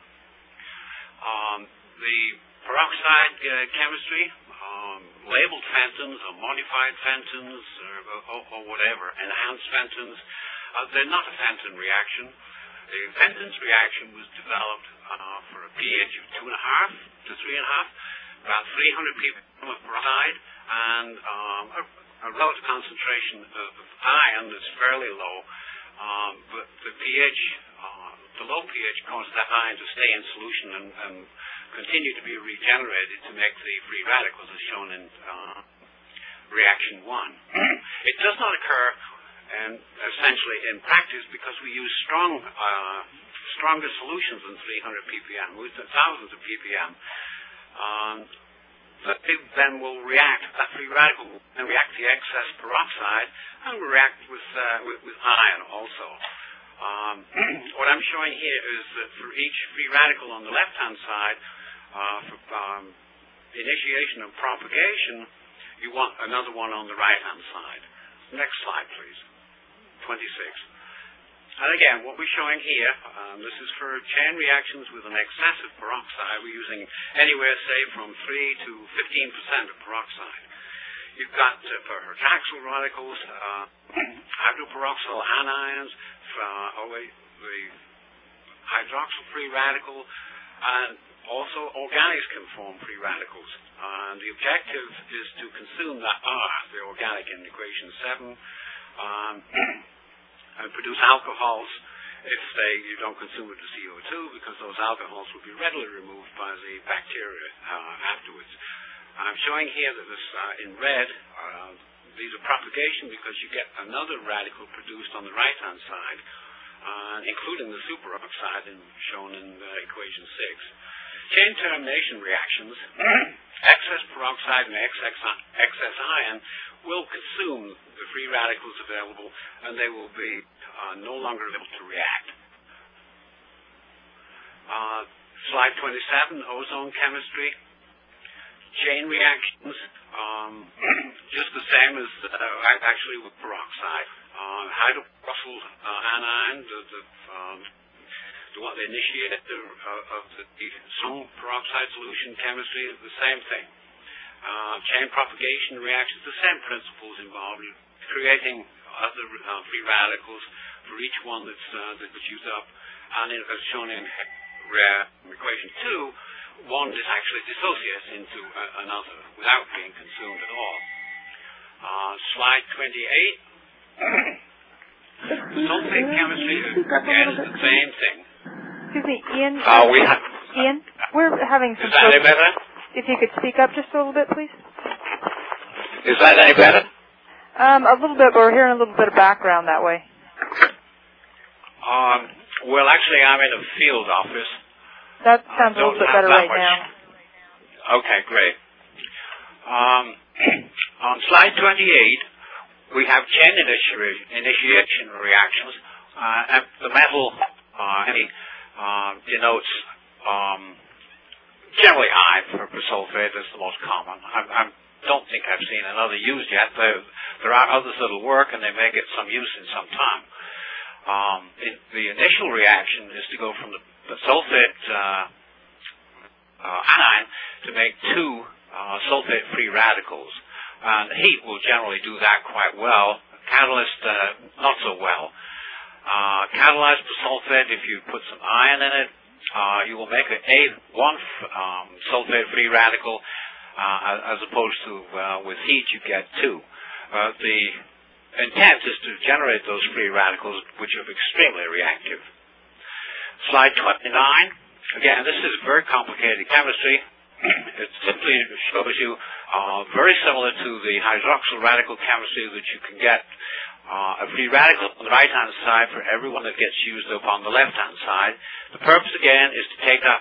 The peroxide chemistry, labeled Fentons or modified Fentons or whatever, enhanced Fentons, they're not a Fenton reaction. The Fenton's reaction was developed for a pH of 2.5 to 3.5, about 300 ppm of peroxide, and a relative concentration of iron that's fairly low, but the pH, the low pH causes that iron to stay in solution and continue to be regenerated to make the free radicals as shown in reaction 1. It does not occur essentially in practice because we use stronger solutions than 300 ppm. We use thousands of ppm. But they then will react, that free radical will then react to the excess peroxide and will react with iron also. What I'm showing here is that for each free radical on the left-hand side, for initiation and propagation, you want another one on the right-hand side. Next slide, please. 26. And again, what we're showing here, this is for chain reactions with an excessive peroxide. We're using anywhere, say, from 3 to 15% of peroxide. You've got for hydroxyl radicals, hydroperoxyl anions, the hydroxyl-free radical, and also organics can form free radicals. And the objective is to consume that R, the organic in equation 7, and produce alcohols if you don't consume it to CO2, because those alcohols will be readily removed by the bacteria afterwards. I'm showing here that this in red, these are propagation because you get another radical produced on the right-hand side, including the superoxide shown in equation 6. Chain termination reactions, excess peroxide and excess ion will consume the free radicals available, and they will be no longer able to react. Slide 27, ozone chemistry. Chain reactions, just the same as actually with peroxide. Hydroperoxyl anion, the one that initiated of the some peroxide solution chemistry, is the same thing. Chain propagation reactions, the same principles involved, creating other free radicals for each one that's used up, and as shown in equation 2. One just actually dissociates into another without being consumed at all. Slide 28. Sulfate chemistry, again, is the same thing. Excuse me, Ian. Ian, we're having some. Is that any better? If you could speak up just a little bit, please. Is that any better? A little bit, but we're hearing a little bit of background that way. Well, actually, I'm in a field office. That sounds a little bit better right now. Okay, great. On slide 28, we have chain initiation reactions. And the metal denotes generally I for sulfate. That's the most common. I don't think I've seen another used yet. There are others that will work, and they may get some use in some time. The initial reaction is to go from the sulfate anion to make two sulfate-free radicals. And heat will generally do that quite well. Catalyst, not so well. Catalyzed sulfate, if you put some iron in it, you will make one sulfate-free radical, as opposed to with heat you get two. The intent is to generate those free radicals, which are extremely reactive. Slide 29. Again, this is very complicated chemistry. It simply shows you very similar to the hydroxyl radical chemistry that you can get a free radical on the right-hand side for every one that gets used up on the left-hand side. The purpose, again, is to take up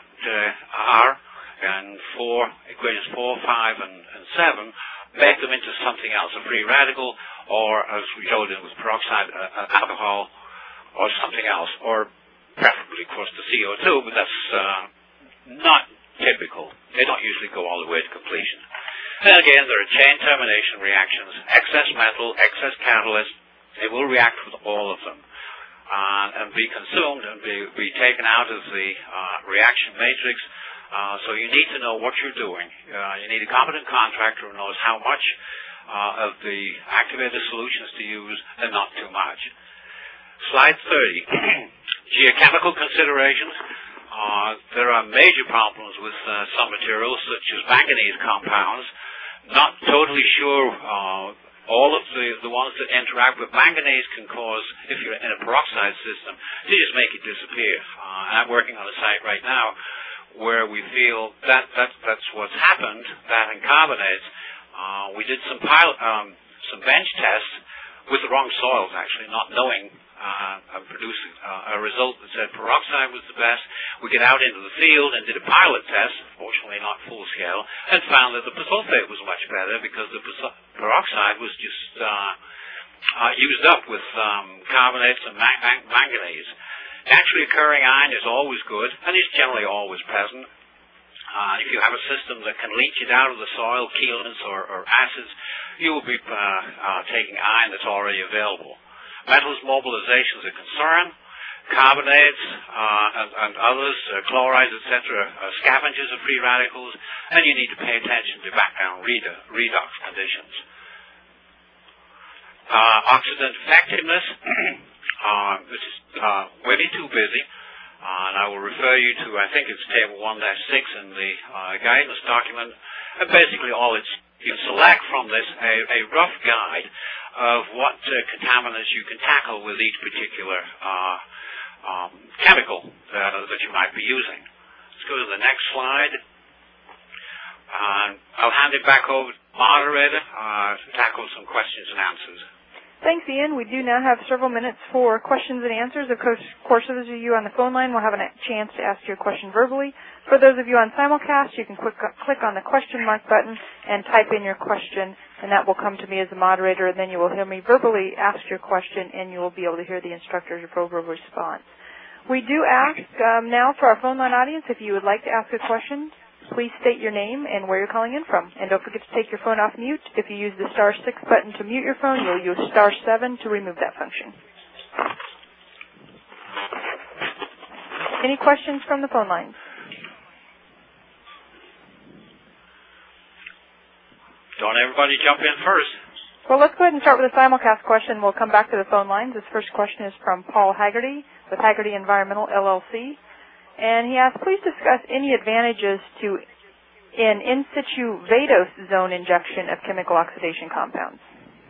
R and equations 4, 5, and 7, make them into something else, a free radical, or, as we showed in with peroxide, an alcohol, or something else, or preferably, of course, the CO2, but that's not typical. They don't usually go all the way to completion. And again, there are chain termination reactions, excess metal, excess catalyst. They will react with all of them and be consumed and be taken out of the reaction matrix. So you need to know what you're doing. You need a competent contractor who knows how much of the activated solutions to use and not too much. Slide 30. Geochemical considerations. There are major problems with some materials, such as manganese compounds. Not totally sure all of the ones that interact with manganese can cause, if you're in a peroxide system, to just make it disappear. And I'm working on a site right now where we feel that's what's happened, that in carbonates. We did some bench tests with the wrong soils, actually, not knowing produced a result that said peroxide was the best. We get out into the field and did a pilot test, fortunately not full scale, and found that the sulfate was much better because the peroxide was just used up with carbonates and manganese. Naturally occurring iron is always good, and is generally always present. If you have a system that can leach it out of the soil, chelins or acids, you will be taking iron that's already available. Metals mobilization is a concern. Carbonates and others, chlorides, etc., are scavengers of free radicals, and you need to pay attention to background redox conditions. Oxidant effectiveness, which is way too busy. And I will refer you to, I think it's table 1-6 in the guidance document. And basically all it's, you select from this a rough guide of what contaminants you can tackle with each particular chemical that you might be using. Let's go to the next slide. I'll hand it back over to the moderator to tackle some questions and answers. Thanks, Ian. We do now have several minutes for questions and answers. Of course, those of you on the phone line will have a chance to ask your question verbally. For those of you on simulcast, you can click on the question mark button and type in your question, and that will come to me as a moderator, and then you will hear me verbally ask your question, and you will be able to hear the instructor's verbal response. We do ask now for our phone line audience, if you would like to ask a question, please state your name and where you're calling in from. And don't forget to take your phone off mute. If you use the *6 button to mute your phone, you'll use *7 to remove that function. Any questions from the phone lines? Don't everybody jump in first. Well, let's go ahead and start with a simulcast question. We'll come back to the phone lines. This first question is from Paul Haggerty with Haggerty Environmental, LLC. And he asks, please discuss any advantages to an in situ vadose zone injection of chemical oxidation compounds.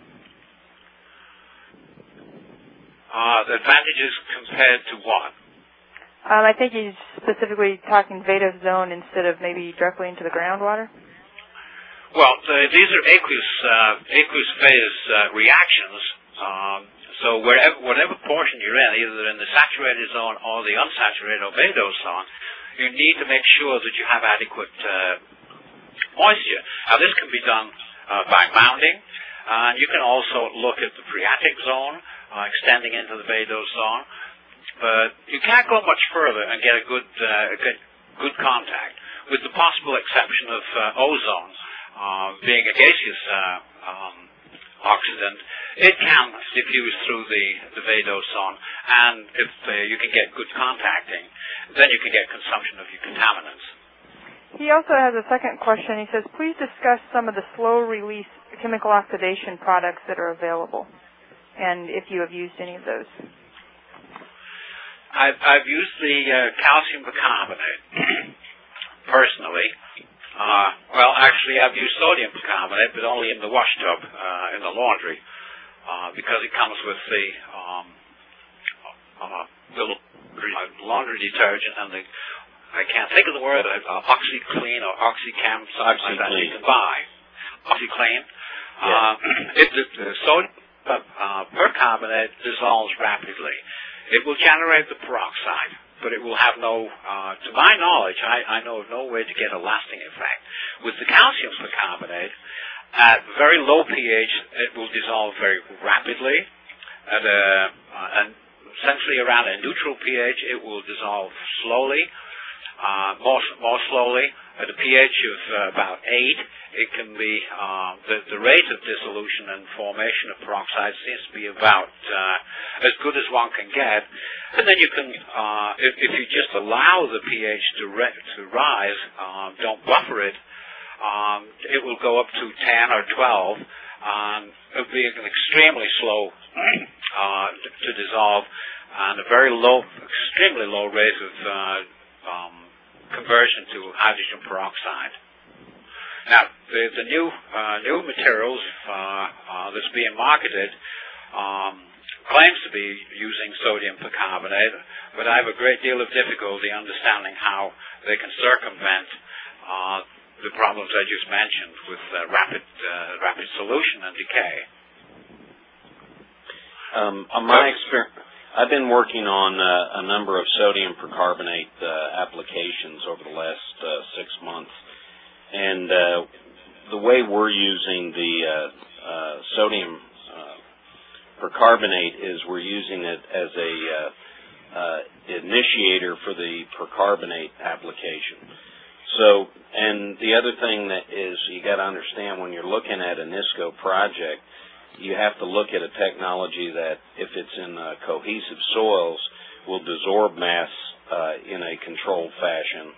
The advantages compared to what? I think he's specifically talking vadose zone instead of maybe directly into the groundwater. Well, these are aqueous phase reactions. So whatever portion you're in, either in the saturated zone or the unsaturated or vadose zone, you need to make sure that you have adequate moisture. Now, this can be done by mounding. You can also look at the phreatic zone, extending into the vadose zone. But you can't go much further and get a good contact, with the possible exception of ozone, being a gaseous oxidant. It can diffuse through the vadose zone, and if you can get good contacting, then you can get consumption of your contaminants. He also has a second question. He says, please discuss some of the slow-release chemical oxidation products that are available, and if you have used any of those. I've used the calcium bicarbonate, personally. Well, actually, I've used sodium bicarbonate, but only in the wash tub, in the laundry, because it comes with the laundry detergent and the, I can't think of the word, OxyClean or OxyChem, something like that you can buy. OxyClean. The sodium percarbonate dissolves rapidly. It will generate the peroxide, but it will have no, to my knowledge, I know of no way to get a lasting effect. With the calcium bicarbonate, at very low pH, it will dissolve very rapidly. And essentially around a neutral pH, it will dissolve slowly, more slowly. At a pH of about 8, it can be, the rate of dissolution and formation of peroxide seems to be about as good as one can get. And then you can, if you just allow the pH to rise, don't buffer it, it will go up to 10 or 12. It will be an extremely slow to dissolve, and a very low, extremely low rate of conversion to hydrogen peroxide. Now, the new materials that's being marketed claims to be using sodium percarbonate, but I have a great deal of difficulty understanding how they can circumvent the problems I just mentioned with rapid solution and decay. My experience, I've been working on a number of sodium percarbonate applications over the last 6 months, and the way we're using the sodium percarbonate is we're using it as a initiator for the percarbonate application. So, and the other thing that is you got to understand when you're looking at an ISCO project, you have to look at a technology that, if it's in cohesive soils, will desorb mass in a controlled fashion,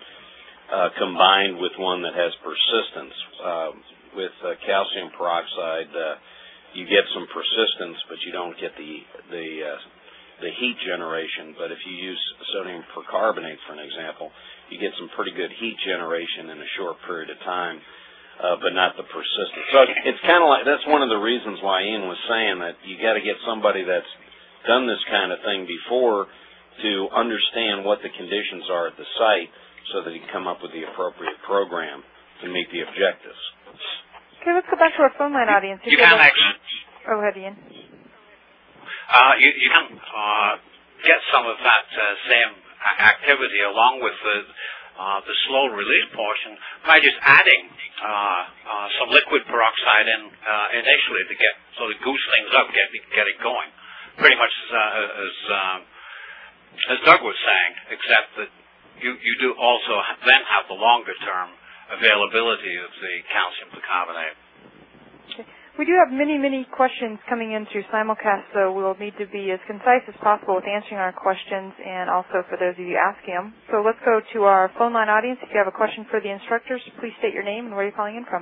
combined with one that has persistence. With calcium peroxide, you get some persistence, but you don't get the heat generation. But if you use sodium percarbonate, for an example, you get some pretty good heat generation in a short period of time, but not the persistence. So it's kind of like, that's one of the reasons why Ian was saying that you got to get somebody that's done this kind of thing before to understand what the conditions are at the site so that you can come up with the appropriate program to meet the objectives. Okay, let's go back to our phone line audience. You can actually... Go ahead, Ian. You can get some of that same activity along with the slow release portion by just adding some liquid peroxide in initially to get sort of goose things up, get it going. Pretty much as Doug was saying, except that you do also then have the longer term availability of the calcium percarbonate. Okay. We do have many questions coming in through simulcast, so we'll need to be as concise as possible with answering our questions and also for those of you asking them. So let's go to our phone line audience. If you have a question for the instructors, please state your name and where you're calling in from.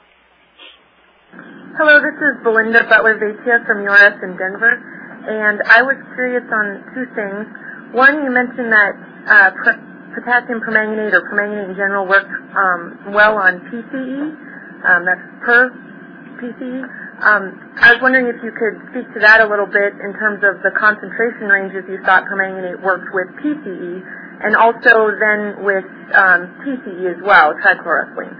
Hello, this is Belinda Butler-Vatia from URS in Denver, and I was curious on two things. One, you mentioned that potassium permanganate or permanganate in general works well on PCE, that's per PCE. I was wondering if you could speak to that a little bit in terms of the concentration ranges you thought permanganate worked with PCE, and also then with TCE as well, trichloroethylene.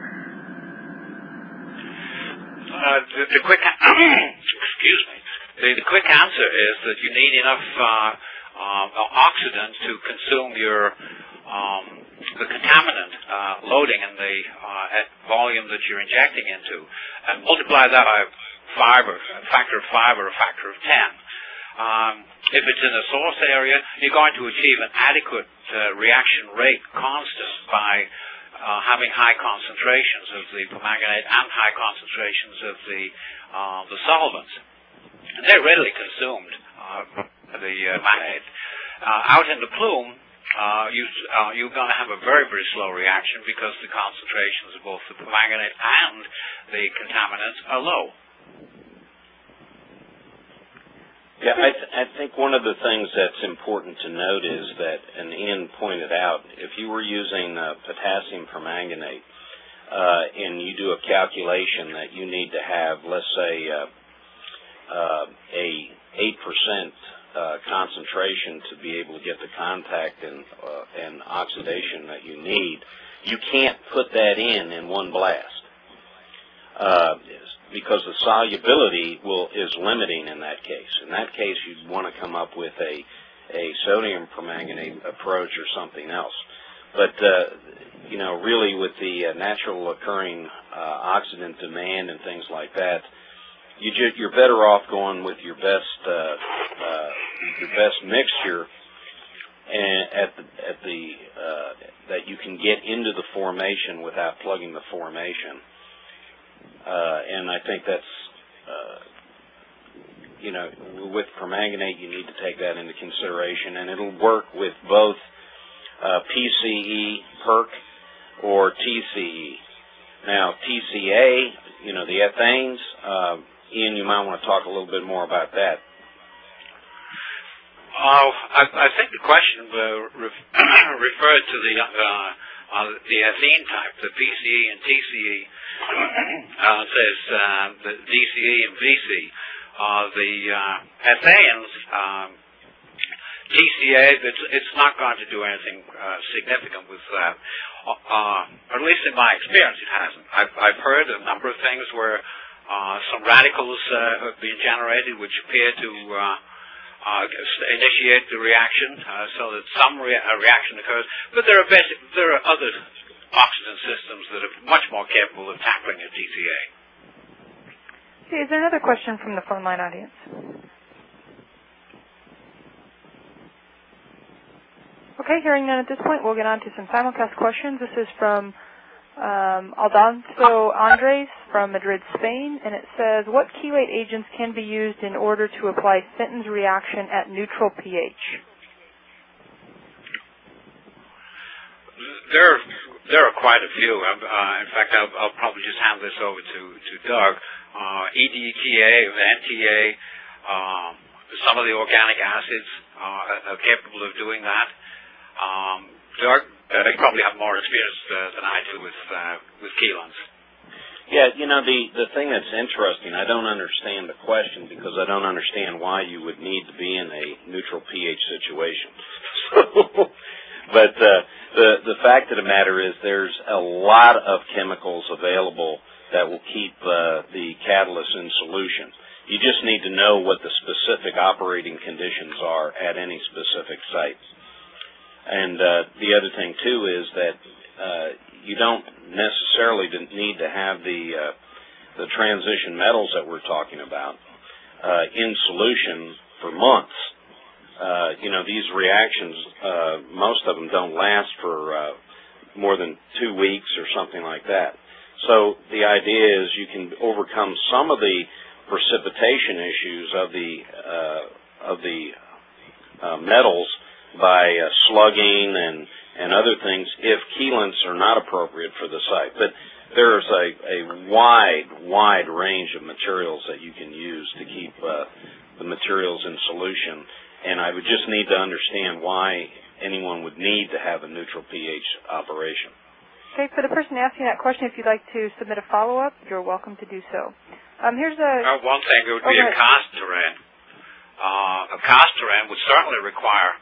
The quick excuse me. The quick answer is that you need enough oxidant to consume your the contaminant loading in the at volume that you're injecting into, and multiply that by a factor of 5 or a factor of 10. If it's in a source area, you're going to achieve an adequate reaction rate constant by having high concentrations of the permanganate and high concentrations of the solvents. And they're readily consumed, the manganate. Out in the plume, you're going to have a very, very slow reaction because the concentrations of both the permanganate and the contaminants are low. Yeah, I think one of the things that's important to note is that, and Ian pointed out, if you were using potassium permanganate and you do a calculation that you need to have, let's say, a 8% concentration to be able to get the contact and oxidation that you need, you can't put that in one blast because the solubility is limiting in that case. In that case, you'd want to come up with a sodium permanganate approach or something else. But really with the natural occurring oxidant demand and things like that, you're better off going with your best mixture that you can get into the formation without plugging the formation. And I think that's with permanganate you need to take that into consideration, and it'll work with both PCE, PERC, or TCE. Now TCA, the ethanes. Ian, you might want to talk a little bit more about that. I think the question referred to the ethene type, the PCE and TCE. Says the DCE and VC. The ethanes, TCA, it's not going to do anything significant with that. Or at least in my experience, it hasn't. I've heard a number of things where some radicals have been generated which appear to initiate the reaction, so that some reaction occurs. But there are other oxidant systems that are much more capable of tackling a TCA. Okay, is there another question from the phone line audience? Okay, hearing none at this point, we'll get on to some simulcast questions. This is from Aldanzo Andres from Madrid, Spain, and it says, what chelate agents can be used in order to apply Fenton's reaction at neutral pH? There are There are quite a few. In fact, I'll probably just hand this over to Doug. EDTA, NTA, some of the organic acids are capable of doing that. Doug, they probably have more experience than I do with chelants. Yeah, the thing that's interesting, I don't understand the question because I don't understand why you would need to be in a neutral pH situation. But the fact of the matter is there's a lot of chemicals available that will keep the catalyst in solution. You just need to know what the specific operating conditions are at any specific site. And the other thing, too, is that you don't necessarily need to have the transition metals that we're talking about in solution for months. These reactions, most of them don't last for more than 2 weeks or something like that. So the idea is you can overcome some of the precipitation issues of the metals by slugging and other things if chelants are not appropriate for the site. But there's a wide range of materials that you can use to keep the materials in solution. And I would just need to understand why anyone would need to have a neutral pH operation. Okay, for the person asking that question, if you'd like to submit a follow-up, you're welcome to do so. Here's one thing, it would be a karst terrain. A karst terrain would certainly require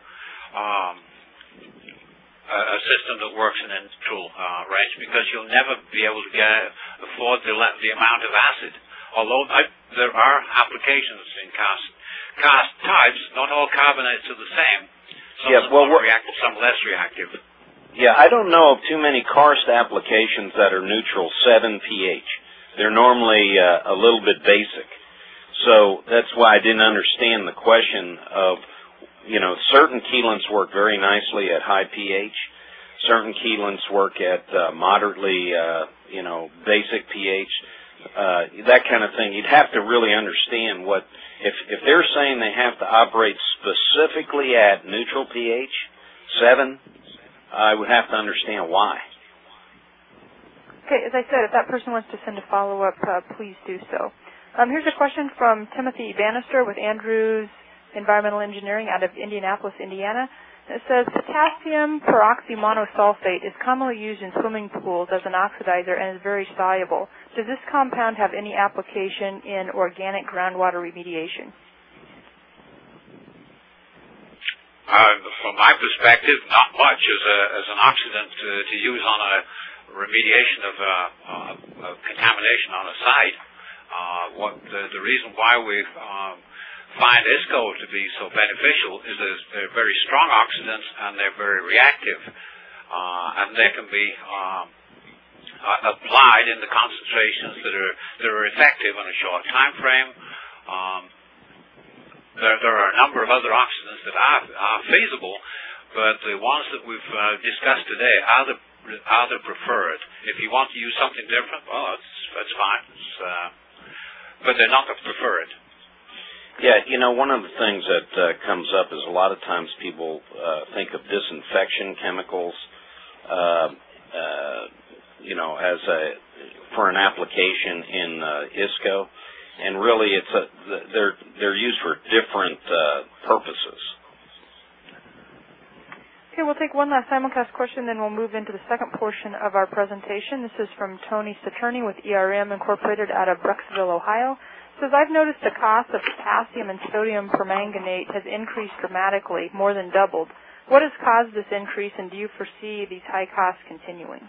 a system that works in a neutral range because you'll never be able to afford the amount of acid. Although there are applications in karst types, not all carbonates are the same. Some are more reactive, some less reactive. Yeah, I don't know of too many karst applications that are neutral 7 pH. They're normally a little bit basic. So that's why I didn't understand the question of, certain chelants work very nicely at high pH. Certain chelants work at moderately, basic pH. That kind of thing. You'd have to really understand what, if they're saying they have to operate specifically at neutral pH, 7, I would have to understand why. Okay, as I said, if that person wants to send a follow-up, please do so. Here's a question from Timothy Bannister with Andrews Environmental Engineering out of Indianapolis, Indiana. It says, potassium peroxymonosulfate is commonly used in swimming pools as an oxidizer and is very soluble. Does this compound have any application in organic groundwater remediation? From my perspective, not much as an oxidant to use on a remediation of contamination on a site. The reason why we find ISCO to be so beneficial is that they're very strong oxidants and they're very reactive, and they can be applied in the concentrations that are effective in a short time frame. There are a number of other oxidants that are feasible, but the ones that we've discussed today are the preferred. If you want to use something different, well, that's fine. But they're not the preferred. Yeah, one of the things that comes up is a lot of times people think of disinfection chemicals, for an application in ISCO. And really, they're used for different purposes. Okay, we'll take one last simulcast question, then we'll move into the second portion of our presentation. This is from Tony Saturni with ERM Incorporated out of Brecksville, Ohio. It says, I've noticed the cost of potassium and sodium permanganate has increased dramatically, more than doubled. What has caused this increase, and do you foresee these high costs continuing?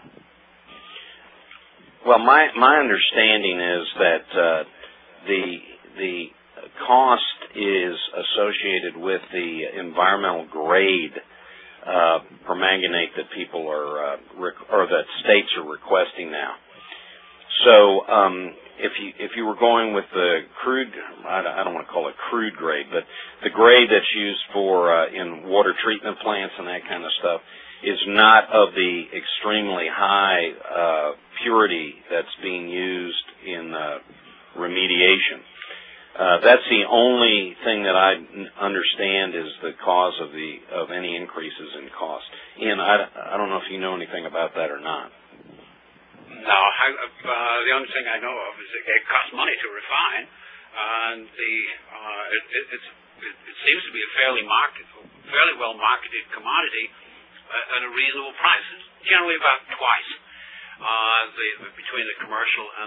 Well, my understanding is that the cost is associated with the environmental grade permanganate that people are or that states are requesting now. So if you were going with the crude, I don't want to call it crude grade, but the grade that's used for in water treatment plants and that kind of stuff is not of the extremely high purity that's being used in remediation. That's the only thing that I understand is the cause of any increases in cost. Ian, I don't know if you know anything about that or not. No, the only thing I know of is it costs money to refine, and it seems to be a fairly well marketed commodity at a reasonable price. It's generally about twice between the commercial and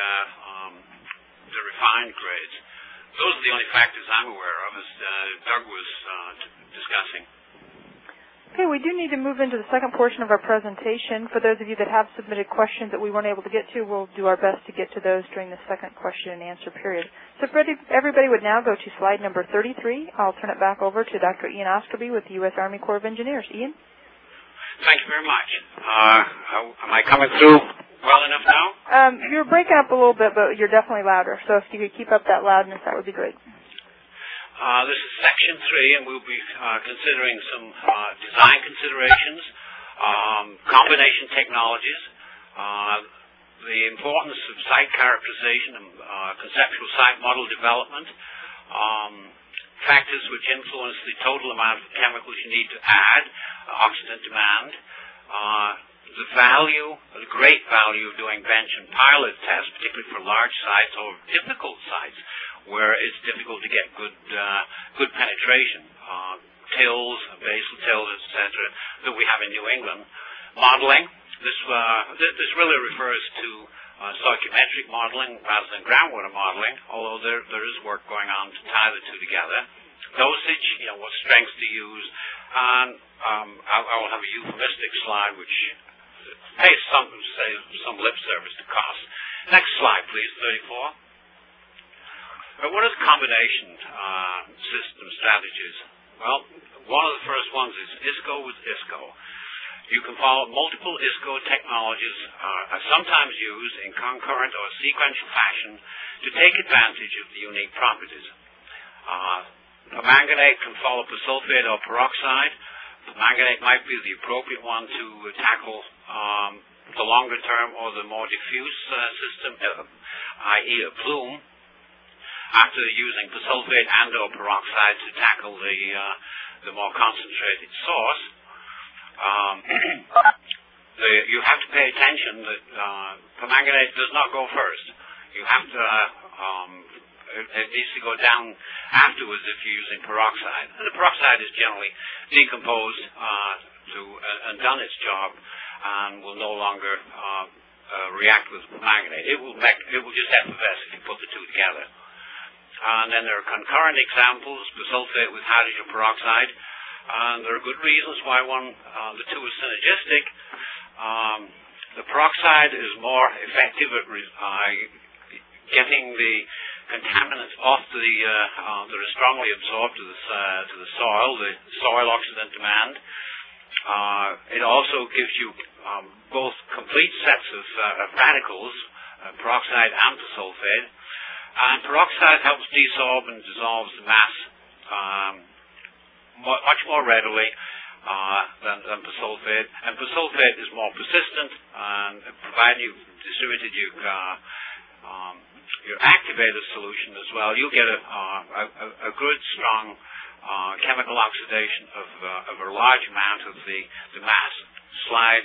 the refined grades. Those are the only factors I'm aware of, as Doug was discussing. Okay, we do need to move into the second portion of our presentation. For those of you that have submitted questions that we weren't able to get to, we'll do our best to get to those during the second question and answer period. So if everybody would now go to slide number 33, I'll turn it back over to Dr. Ian Ostroby with the U.S. Army Corps of Engineers. Ian? Thank you very much. Am I coming through well enough now? You're breaking up a little bit, but you're definitely louder. So if you could keep up that loudness, that would be great. This is section 3, and we'll be considering some design considerations, combination technologies, the importance of site characterization and conceptual site model development, factors which influence the total amount of chemicals you need to add, oxidant demand, the great value of doing bench and pilot tests, particularly for large sites or difficult sites where it's difficult to get good penetration, tills, basal tills, etc., that we have in New England. Modeling, this really refers to stoichiometric modeling rather than groundwater modeling, although there is work going on to tie the two together. Dosage, what strengths to use, and I will have a euphemistic slide which pays some lip service to cost. Next slide, please, 34. What are combination system strategies? Well, one of the first ones is ISCO with ISCO. You can follow multiple ISCO technologies are sometimes used in concurrent or sequential fashion to take advantage of the unique properties. Permanganate can follow persulfate or peroxide. Permanganate might be the appropriate one to tackle the longer term or the more diffuse system, i.e. a plume, after using persulfate and or peroxide to tackle the more concentrated source. You have to pay attention that permanganate does not go first. You have to it needs to go down afterwards if you're using peroxide. And the peroxide is generally decomposed and done its job and will no longer react with permanganate. It will just effervesce if you put the two together. And then there are concurrent examples, persulfate with hydrogen peroxide, and there are good reasons why the two are synergistic. The peroxide is more effective at getting the contaminants off that are strongly absorbed to the soil oxidant demand. It also gives you both complete sets of radicals, peroxide and persulfate. And peroxide helps desorb and dissolves the mass much more readily than persulfate. And persulfate is more persistent, and provided you've distributed your activator solution as well, you'll get a good, strong chemical oxidation of a large amount of the mass. Slide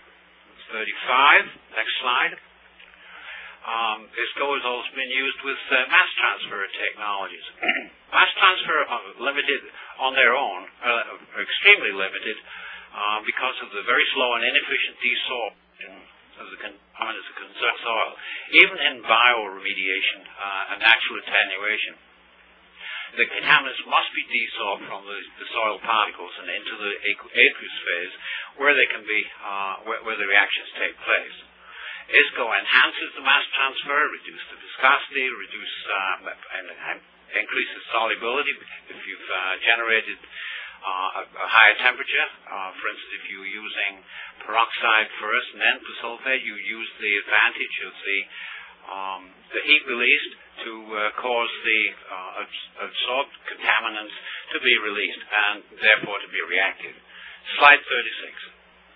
35. Next slide. ISCO has also been used with mass transfer technologies. Mass transfer are limited on their own, are extremely limited because of the very slow and inefficient desorption of the contaminants of concerned soil. Even in bioremediation and natural attenuation, the contaminants must be desorbed from the soil particles and into the aqueous phase where they can be, where the reactions take place. ISCO enhances the mass transfer, reduces the viscosity, and increases solubility. If you've generated a higher temperature, for instance, if you're using peroxide first and then persulfate, you use the advantage of the heat released to cause the absorbed contaminants to be released and therefore to be reactive. Slide 36.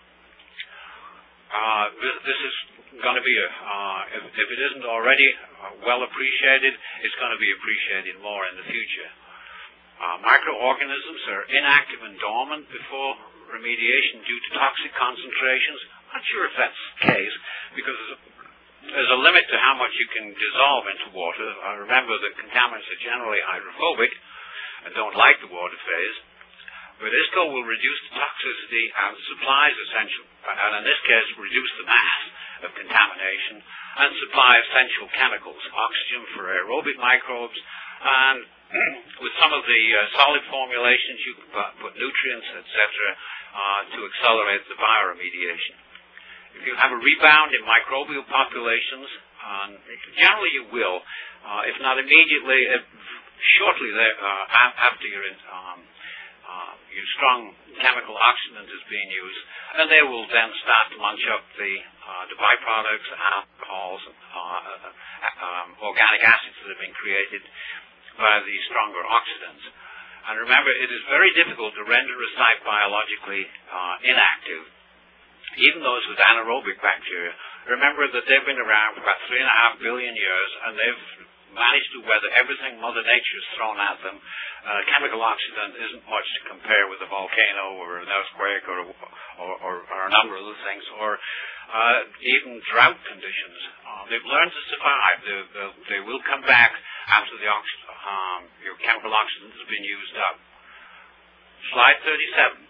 This is going to be if it isn't already well appreciated, it's going to be appreciated more in the future. Microorganisms are inactive and dormant before remediation due to toxic concentrations. Not sure if that's the case, because there's a limit to how much you can dissolve into water. Remember that contaminants are generally hydrophobic and don't like the water phase. But ISCO will reduce the toxicity and supplies essential, and in this case reduce the mass of contamination and supply essential chemicals, oxygen for aerobic microbes, and with some of the solid formulations you can put nutrients, etc., to accelerate the bioremediation. If you have a rebound in microbial populations, generally you will, if not immediately, shortly after your strong chemical oxidant is being used, and they will then start to munch up the byproducts, alcohols, organic acids that have been created by the stronger oxidants. And remember, it is very difficult to render a site biologically inactive, even those with anaerobic bacteria. Remember that they've been around for about 3.5 billion years, and they've managed to weather everything Mother Nature's thrown at them. Chemical oxidant isn't much to compare with a volcano or an earthquake or a number of other things, or even drought conditions. They've learned to survive. They will come back after your chemical oxidant has been used up. Slide 37.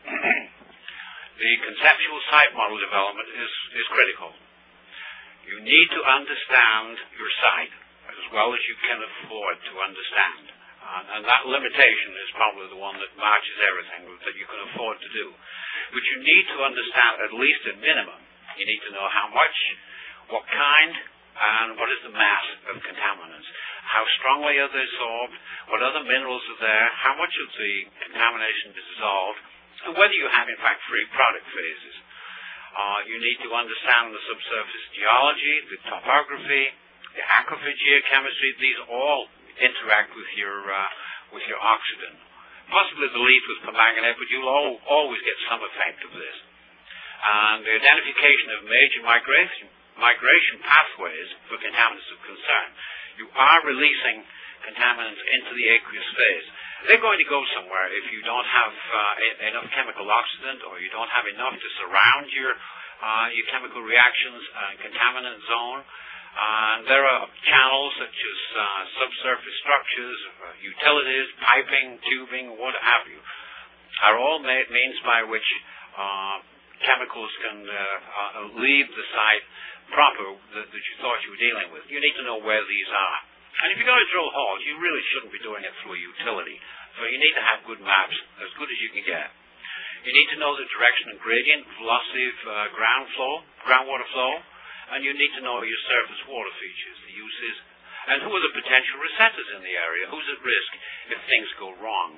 The conceptual site model development is critical. You need to understand your site as well as you can afford to understand. And that limitation is probably the one that matches everything that you can afford to do. But you need to understand at least a minimum. You need to know how much, what kind, and what is the mass of contaminants. How strongly are they dissolved? What other minerals are there? How much of the contamination is dissolved? And whether you have, in fact, free product phases. You need to understand the subsurface geology, the topography, the aquifer geochemistry. These all interact with your oxygen. Possibly the lead with permanganate, but you'll always get some effect of this. And the identification of major migration pathways for contaminants of concern. You are releasing contaminants into the aqueous phase. They're going to go somewhere if you don't have enough chemical oxidant, or you don't have enough to surround your chemical reactions and contaminant zone. There are channels such as subsurface structures, utilities, piping, tubing, what have you, are all means by which chemicals can leave the site proper that you thought you were dealing with. You need to know where these are. And if you're going to drill holes, you really shouldn't be doing it through a utility. So you need to have good maps, as good as you can get. You need to know the direction and gradient, velocity of groundwater flow, and you need to know your surface water features, the uses, and who are the potential resetters in the area, who's at risk if things go wrong.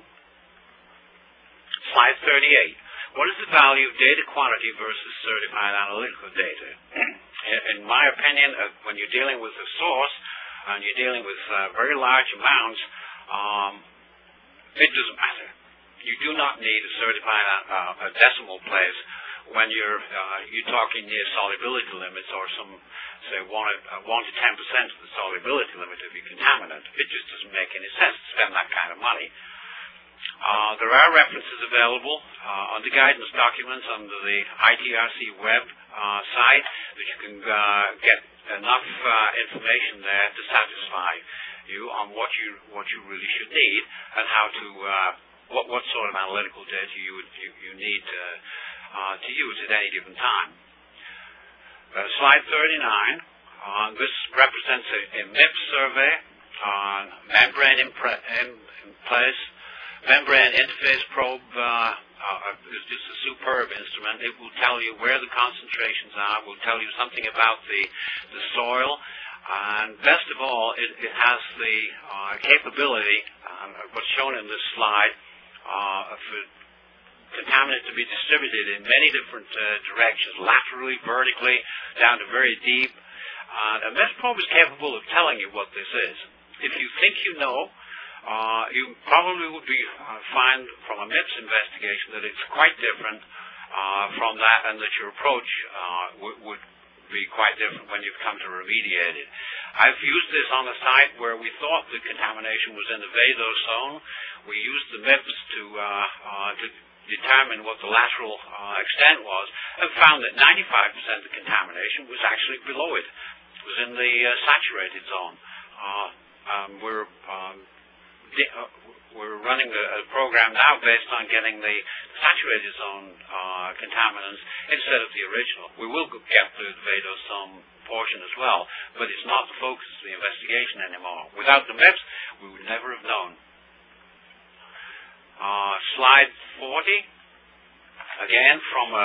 Slide 38. What is the value of data quantity versus certified analytical data? In my opinion, when you're dealing with a source and you're dealing with very large amounts, it doesn't matter. You do not need a certified a decimal place when you're talking near solubility limits, or some, say, 1 to 10% of the solubility limit of your contaminant. It just doesn't make any sense to spend that kind of money. There are references available on the guidance documents under the ITRC web site that you can get enough information there to satisfy you on what you really should need, and how to what sort of analytical data you need to use at any given time. Slide 39. This represents a MIPS survey on membrane in place. Membrane interface probe is just a superb instrument. It will tell you where the concentrations are, will tell you something about the soil, and best of all, it has the capability, what's shown in this slide, for contaminant to be distributed in many different directions, laterally, vertically, down to very deep. A MIPS probe is capable of telling you what this is. If you think you know, you probably would find from a MIPS investigation that it's quite different from that, and that your approach would be quite different when you've come to remediate it. I've used this on a site where we thought the contamination was in the vadose zone. We used the MIPS to determine what the lateral extent was, and found that 95% of the contamination was actually below it. It was in the saturated zone. We're running a program now based on getting the saturated zone contaminants instead of the original. We will get the vadose zone portion as well, but it's not the focus of the investigation anymore. Without the MIPS, we would never have known. Slide 40. Again,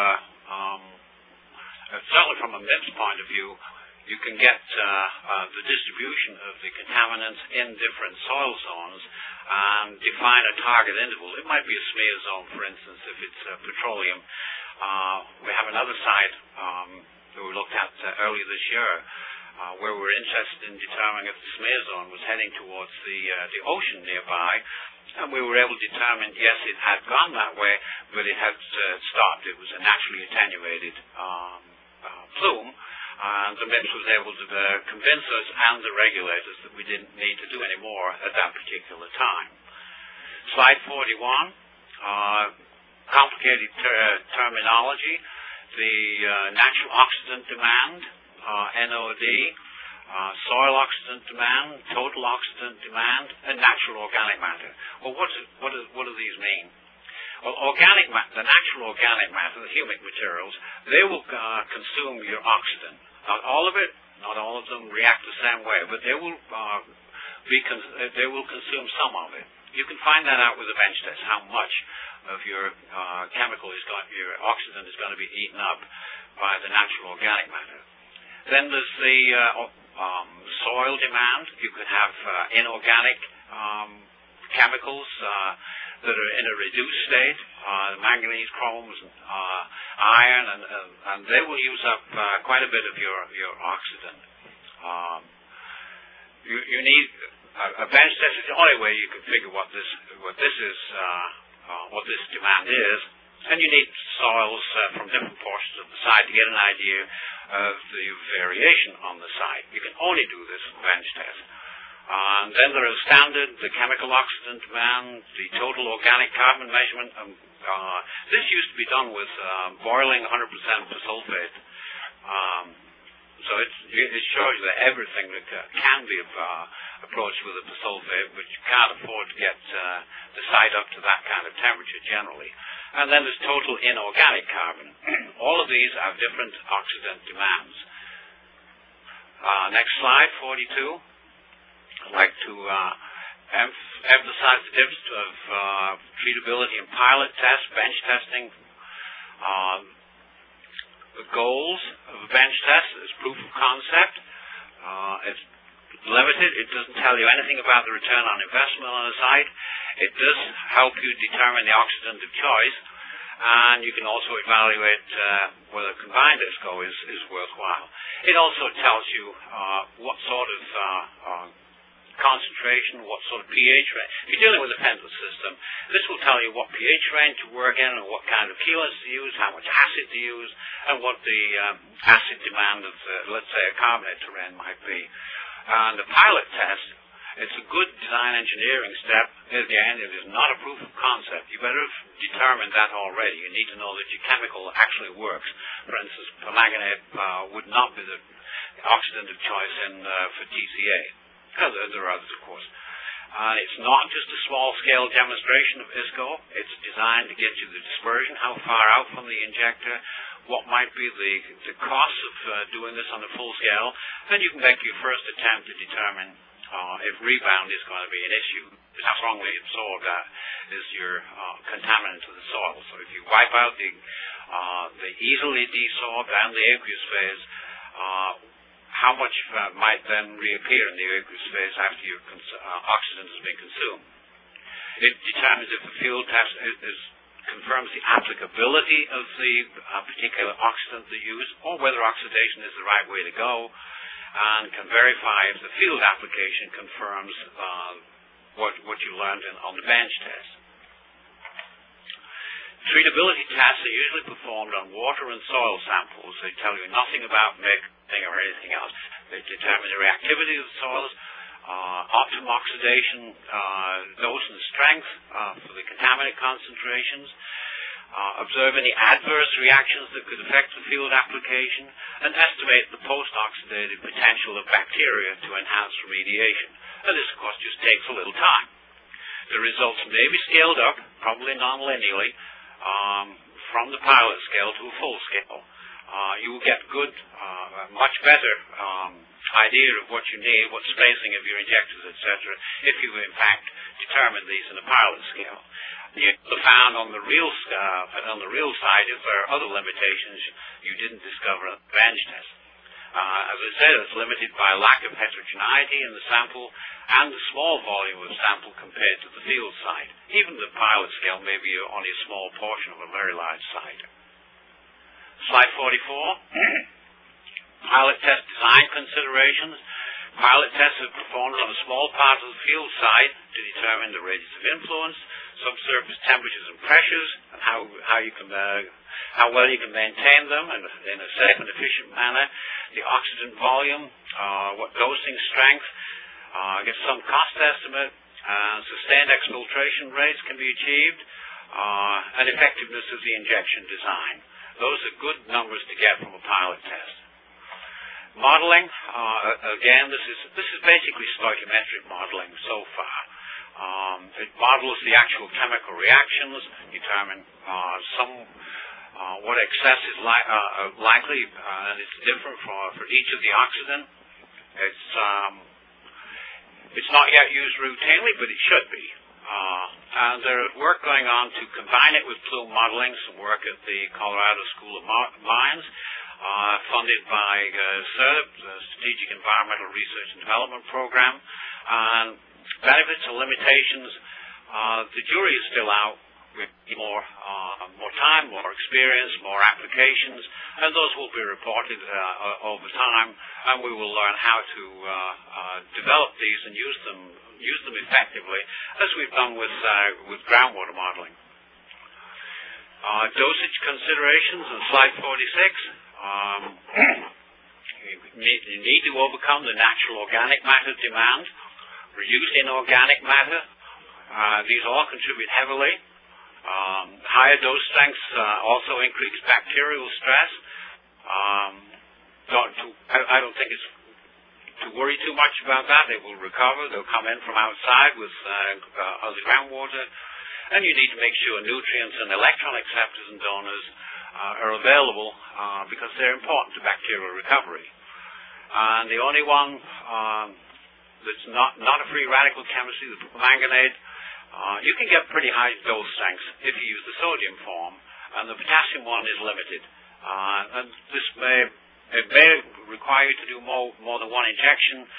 certainly from a MIPS point of view, you can get the distribution of the contaminants in different soil zones and define a target interval. It might be a smear zone, for instance, if it's petroleum. We have another site that we looked at earlier this year where we're interested in determining if the smear zone was heading towards the ocean nearby. And we were able to determine, yes, it had gone that way, but it had stopped. It was a naturally attenuated plume. And the MIPS was able to convince us and the regulators that we didn't need to do any more at that particular time. Slide 41, complicated terminology. The natural oxidant demand, NOD, soil oxidant demand, total oxidant demand, and natural organic matter. Well, what do these mean? Well, the natural organic matter, the humic materials, they will consume your oxidant. Not all of it, not all of them react the same way, but they will consume some of it. You can find that out with a bench test, how much of your your oxidant is going to be eaten up by the natural organic matter. Then there's the soil demand. You could have inorganic chemicals that are in a reduced state, manganese, chromes, iron, and they will use up quite a bit of your oxidant. You need a bench test is the only way you can figure what this demand is, and you need soils from different portions of the site to get an idea of the variation on the site. You can only do this with bench test. And then there is standard, the chemical oxidant demand, the total organic carbon measurement. This used to be done with boiling 100% persulfate. So it shows you that everything that can be approached with a persulfate, but you can't afford to get the site up to that kind of temperature generally. And then there's total inorganic carbon. All of these have different oxidant demands. Next slide, 42. I'd like to emphasize the difference of treatability and pilot test, bench testing. The goals of a bench test is proof of concept. It's limited. It doesn't tell you anything about the return on investment on a site. It does help you determine the oxidant of choice, and you can also evaluate whether combined ISCO is worthwhile. It also tells you what sort of concentration, what sort of pH range. If you're dealing with a Penton system, this will tell you what pH range to work in and what kind of chelants to use, how much acid to use, and what the acid demand of, let's say, a carbonate terrain might be. And the pilot test, it's a good design engineering step. Again, it is not a proof of concept. You better have determined that already. You need to know that your chemical actually works. For instance, permanganate would not be the oxidant of choice for TCA. There are others, of course. It's not just a small-scale demonstration of ISCO. It's designed to get you the dispersion, how far out from the injector, what might be the cost of doing this on a full scale, and you can make your first attempt to determine if rebound is going to be an issue. How strongly absorbed is your contaminant to the soil. So if you wipe out the easily desorbed and the aqueous phase, how much might then reappear in the aqueous phase after your oxidant has been consumed? It determines if the field test confirms the applicability of the particular oxidant they use, or whether oxidation is the right way to go, and can verify if the field application confirms what you learned on the bench test. Treatability tests are usually performed on water and soil samples. They tell you nothing about MIC or anything else. They determine the reactivity of the soils, optimum oxidation dose and strength for the contaminant concentrations, observe any adverse reactions that could affect the field application, and estimate the post-oxidative potential of bacteria to enhance remediation. And this, of course, just takes a little time. The results may be scaled up, probably non-linearly, from the pilot scale to a full scale. You will get good, much better idea of what you need, what spacing of your injectors, etc., if you in fact determine these in a pilot scale. You found on the real side if there are other limitations you didn't discover at the bench test. As I said, it's limited by lack of heterogeneity in the sample and the small volume of sample compared to the field site. Even the pilot scale may be only a small portion of a very large site. Slide 44. Pilot test design considerations. Pilot tests are performed on a small part of the field site to determine the radius of influence, subsurface temperatures and pressures, and how well you can maintain them in a safe and efficient manner, the oxidant volume, what dosing strength, get some cost estimate, sustained exfiltration rates can be achieved, and effectiveness of the injection design. Those are good numbers to get from a pilot test. Modeling, again, this is basically stoichiometric modeling so far. It models the actual chemical reactions, determine what excess is likely, and it's different for each of the oxidant. It's not yet used routinely, but it should be. And there is work going on to combine it with plume modeling, some work at the Colorado School of Mines, funded by SERP, the Strategic Environmental Research and Development Program. And benefits and limitations, the jury is still out with more time, more experience, more applications, and those will be reported over time, and we will learn how to develop these and use them effectively, as we've done with groundwater modeling. Dosage considerations on slide 46. You need to overcome the natural organic matter demand, reduce inorganic matter. These all contribute heavily. Higher dose strengths also increase bacterial stress. I don't think it's to worry too much about that. They will recover. They'll come in from outside with other groundwater. And you need to make sure nutrients and electron acceptors and donors are available because they're important to bacterial recovery. And the only one that's not a free radical chemistry, the permanganate, you can get pretty high dose strengths if you use the sodium form, and the potassium one is limited. And this may require you to do more than one injection,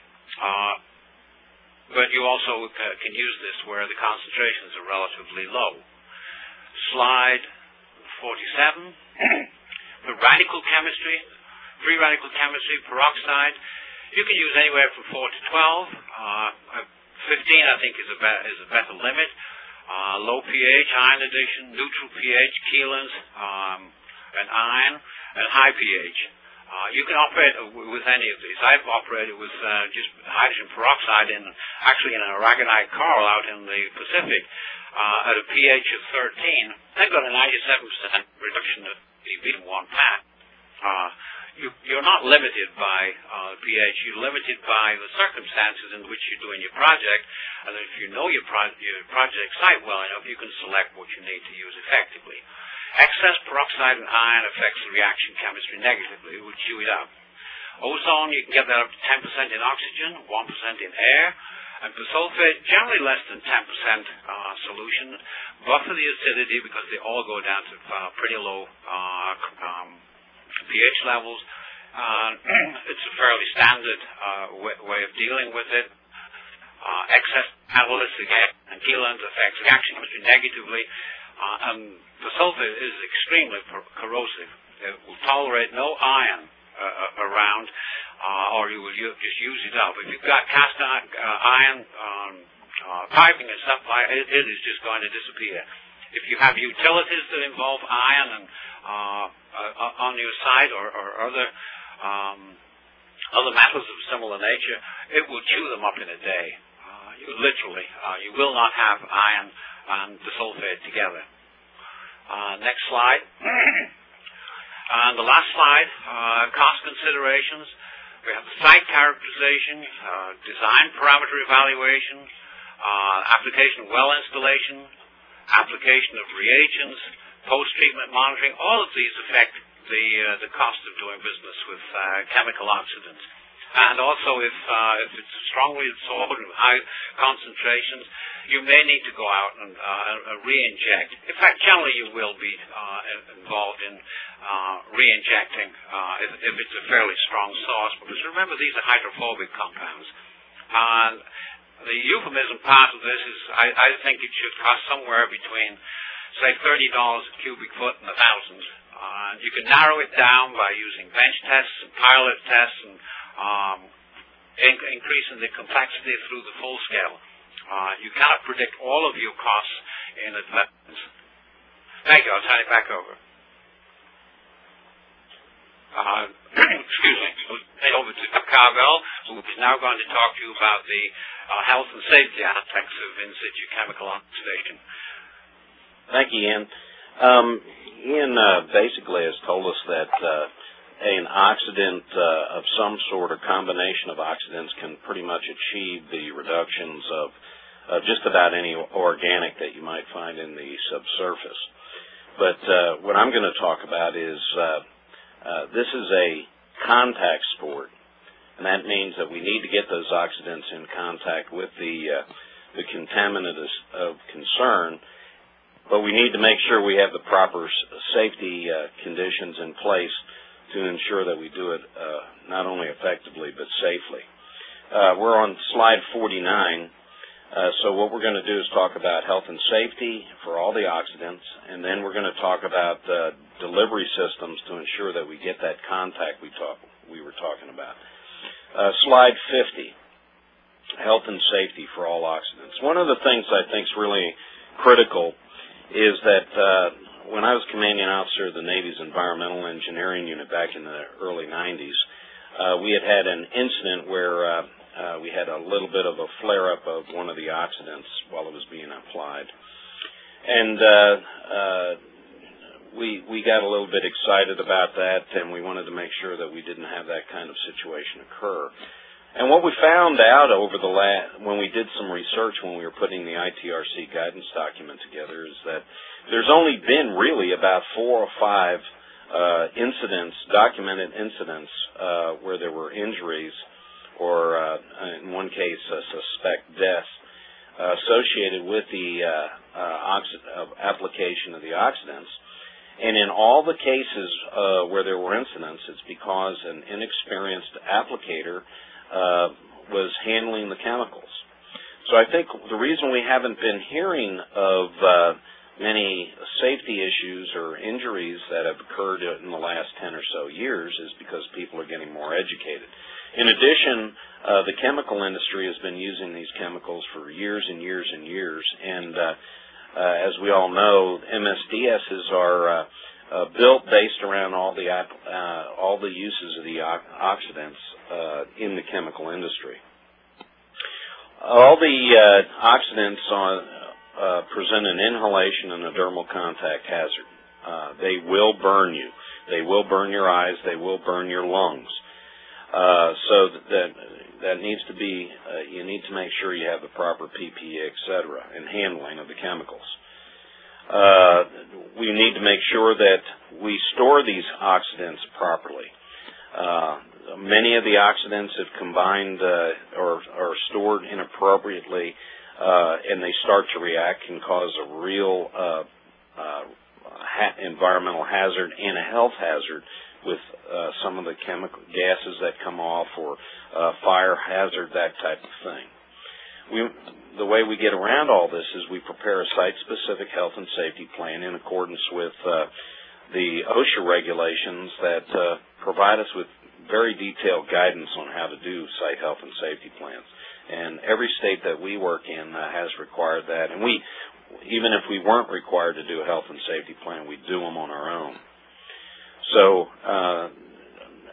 but you also can use this where the concentrations are relatively low. Slide 47. For radical chemistry, free radical chemistry, peroxide, you can use anywhere from 4 to 12. 15, I think, is a better limit. Low pH, iron addition, neutral pH, chelins, and iron, and high pH. You can operate with any of these. I've operated with just hydrogen peroxide in an aragonite coral out in the Pacific at a pH of 13. They've got a 97% reduction of PB in 1 pat. You're not limited by pH. You're limited by the circumstances in which you're doing your project, and if you know your project site well enough, you can select what you need to use effectively. Excess peroxide and iron affects the reaction chemistry negatively. It will chew it up. Ozone, you can get that up to 10% in oxygen, 1% in air, and persulfate, generally less than 10% solution. Buffer the acidity because they all go down to pretty low pH levels. It's a fairly standard way of dealing with it. Excess catalysts again and chelins affects reaction chemistry negatively. And the sulfate is extremely corrosive. It will tolerate no iron around, or you will just use it up. If you've got cast iron piping and stuff like it, it is just going to disappear. If you have utilities that involve iron and on your site or other other metals of similar nature, it will chew them up in a day. You will not have iron and the sulfate together. Next slide. And the last slide, cost considerations. We have the site characterization, design parameter evaluation, application of well installation, application of reagents, post-treatment monitoring. All of these affect the cost of doing business with chemical oxidants. And also, if it's strongly absorbed with high concentrations, you may need to go out and re-inject. In fact, generally you will be involved in re-injecting if it's a fairly strong source, because remember, these are hydrophobic compounds. The euphemism part of this is I think it should cost somewhere between, say, $30 a cubic foot and $1,000. You can narrow it down by using bench tests and pilot tests and increasing the complexity through the full scale. You cannot predict all of your costs in advance. Thank you. I'll turn it back over. Excuse me. Over to Dr. Carvel, who is now going to talk to you about the health and safety aspects of in situ chemical oxidation. Thank you, Ian. Ian basically has told us that an oxidant of some sort or combination of oxidants can pretty much achieve the reductions of just about any organic that you might find in the subsurface. But what I'm going to talk about is this is a contact sport, and that means that we need to get those oxidants in contact with the contaminant of concern, but we need to make sure we have the proper safety conditions in place to ensure that we do it not only effectively but safely. We're on slide 49. So what we're going to do is talk about health and safety for all the oxidants, and then we're going to talk about delivery systems to ensure that we get that contact we were talking about. Slide 50, health and safety for all oxidants. One of the things I think is really critical is that when I was commanding officer of the Navy's Environmental Engineering Unit back in the early 90s, we had an incident where we had a little bit of a flare-up of one of the oxidants while it was being applied. And we got a little bit excited about that, and we wanted to make sure that we didn't have that kind of situation occur. And what we found out over when we did some research when we were putting the ITRC guidance document together is that there's only been really about 4 or 5 documented incidents where there were injuries or in one case a suspect death associated with the application of the oxidants. And in all the cases where there were incidents, it's because an inexperienced applicator was handling the chemicals. So I think the reason we haven't been hearing of many safety issues or injuries that have occurred in the last 10 or so years is because people are getting more educated. In addition, the chemical industry has been using these chemicals for years and years and years, and as we all know, MSDSs are built based around all the uses of the oxidants in the chemical industry. All the oxidants present an inhalation and a dermal contact hazard. They will burn you. They will burn your eyes. They will burn your lungs. So that needs to be, you need to make sure you have the proper PPE, etc., and handling of the chemicals. We need to make sure that we store these oxidants properly. Many of the oxidants, if combined or stored inappropriately, and they start to react, can cause a real environmental hazard and a health hazard with some of the chemical gases that come off, or fire hazard, that type of thing. The way we get around all this is we prepare a site-specific health and safety plan in accordance with the OSHA regulations that provide us with very detailed guidance on how to do site health and safety plans. And every state that we work in has required that. And we, even if we weren't required to do a health and safety plan, we do them on our own. So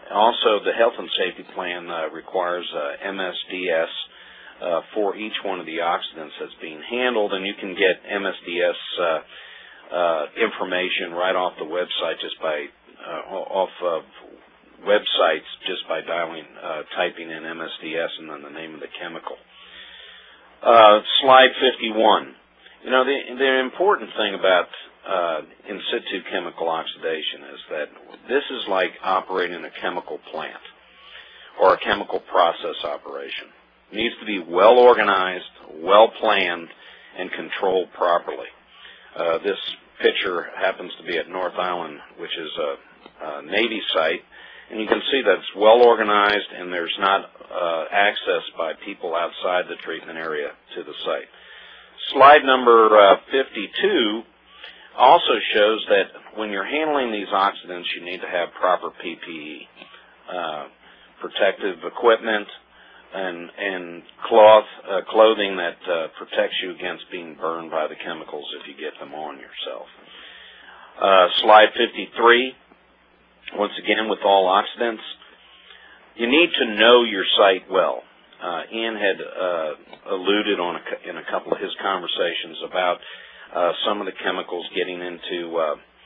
Also, the health and safety plan requires MSDS for each one of the oxidants that's being handled, and you can get MSDS information right off the website just by off of websites just by typing in MSDS and then the name of the chemical. Slide 51. You know, the important thing about in situ chemical oxidation is that this is like operating a chemical plant or a chemical process operation. It needs to be well organized, well planned, and controlled properly. This picture happens to be at North Island, which is a Navy site, and you can see that it's well organized and there's not access by people outside the treatment area to the site. Slide number 52 also shows that when you're handling these oxidants, you need to have proper PPE, protective equipment, and clothing that protects you against being burned by the chemicals if you get them on yourself. Slide 53, once again with all oxidants, you need to know your site well. Ian had alluded in a couple of his conversations about some of the chemicals getting into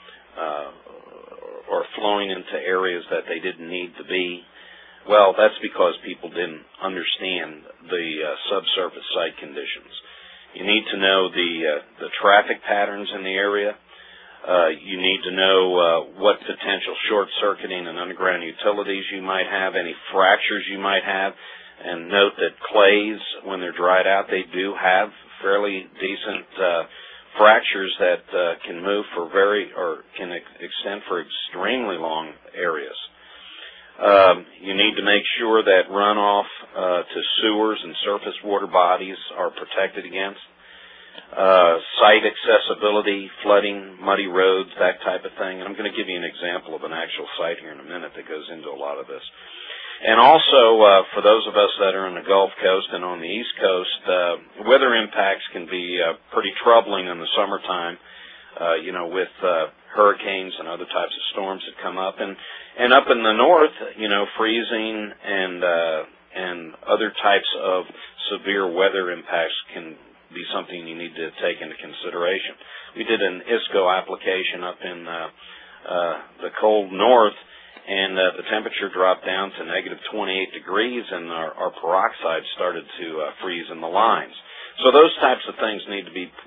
or flowing into areas that they didn't need to be. Well, that's because people didn't understand the subsurface site conditions. You need to know the traffic patterns in the area. You need to know what potential short-circuiting and underground utilities you might have, any fractures you might have, and note that clays, when they're dried out, they do have fairly decent fractures that can move for can extend for extremely long areas. You need to make sure that runoff to sewers and surface water bodies are protected against. Site accessibility, flooding, muddy roads, that type of thing. And I'm going to give you an example of an actual site here in a minute that goes into a lot of this. And also, for those of us that are on the Gulf Coast and on the East Coast, weather impacts can be pretty troubling in the summertime, with hurricanes and other types of storms that come up. And up in the north, freezing and other types of severe weather impacts can be something you need to take into consideration. We did an ISCO application up in the cold north, and the temperature dropped down to negative 28 degrees, and our peroxide started to freeze in the lines. So those types of things need to be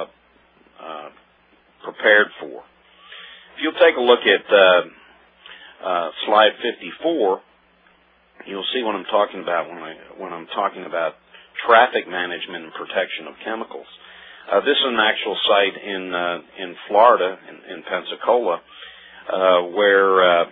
prepared for. If you'll take a look at slide 54, you'll see what I'm talking about when I'm talking about traffic management and protection of chemicals. This is an actual site in Florida, in Pensacola, where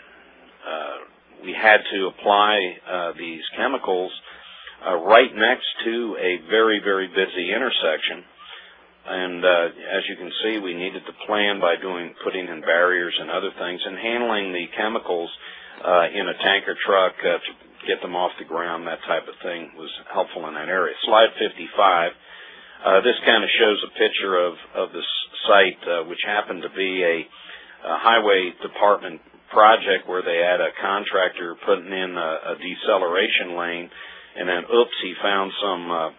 we had to apply these chemicals right next to a very, very busy intersection. And as you can see, we needed to plan by putting in barriers and other things, and handling the chemicals in a tanker truck to get them off the ground, that type of thing was helpful in that area. Slide 55. This kind of shows a picture of this site, which happened to be a highway department project where they had a contractor putting in a deceleration lane, and then, he found some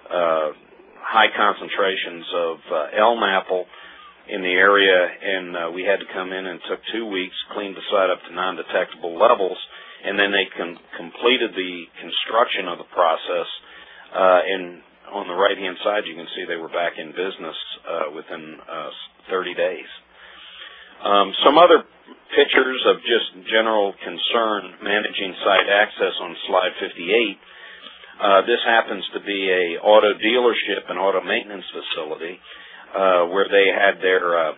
high concentrations of elm apple in the area, and we had to come in and took 2 weeks, cleaned the site up to non-detectable levels, and then they completed the construction of the process, and on the right-hand side you can see they were back in business within 30 days. Some other pictures of just general concern managing site access on slide 58. This happens to be a auto dealership and auto maintenance facility where they had their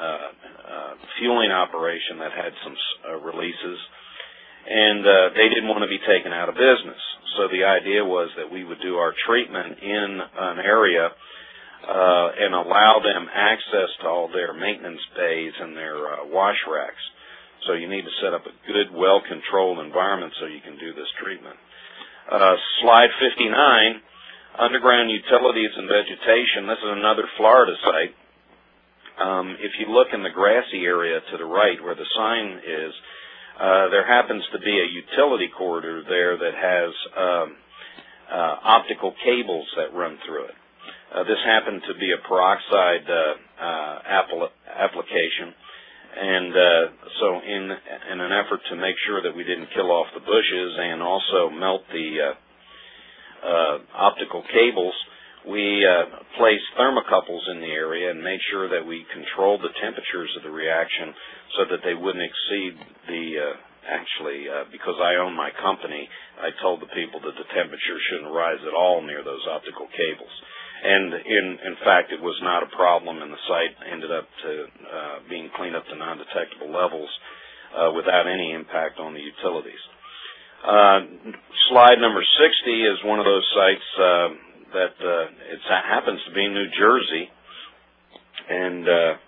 fueling operation that had some releases, and they didn't want to be taken out of business. So the idea was that we would do our treatment in an area and allow them access to all their maintenance bays and their wash racks. So you need to set up a good, well-controlled environment so you can do this treatment. Slide 59, underground utilities and vegetation. This is another Florida site. If you look in the grassy area to the right where the sign is, there happens to be a utility corridor there that has optical cables that run through it. This happened to be a peroxide application, and so in an effort to make sure that we didn't kill off the bushes and also melt the optical cables, we placed thermocouples in the area and made sure that we controlled the temperatures of the reaction so that they wouldn't exceed the because I own my company, I told the people that the temperature shouldn't rise at all near those optical cables. And in fact, it was not a problem, and the site ended up being cleaned up to non-detectable levels without any impact on the utilities. Slide number 60 is one of those sites that it happens to be in New Jersey, and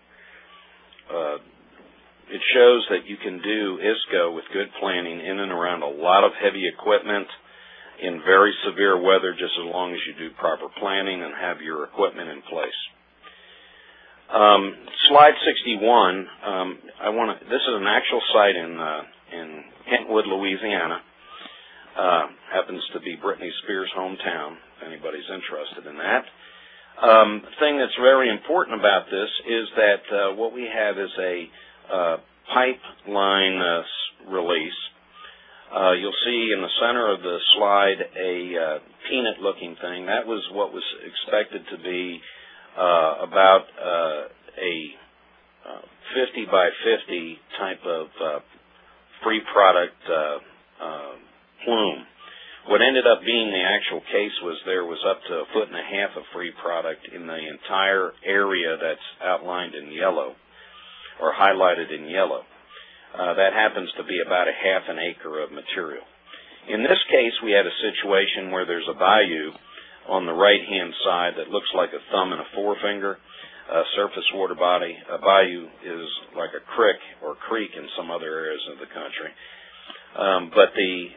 it shows that you can do ISCO with good planning in and around a lot of heavy equipment in very severe weather, just as long as you do proper planning and have your equipment in place. Slide 61, this is an actual site in Kentwood, Louisiana. Happens to be Britney Spears' hometown, if anybody's interested in that. The thing that's very important about this is that what we have is a pipeline release. You'll see in the center of the slide a peanut-looking thing. That was what was expected to be about a 50 by 50 type of free product plume. What ended up being the actual case was there was up to 1.5 foot of free product in the entire area that's outlined in yellow or highlighted in yellow. That happens to be about 1/2 acre of material. In this case, we had a situation where there's a bayou on the right-hand side that looks like a thumb and a forefinger, a surface water body. A bayou is like a creek or creek in some other areas of the country. But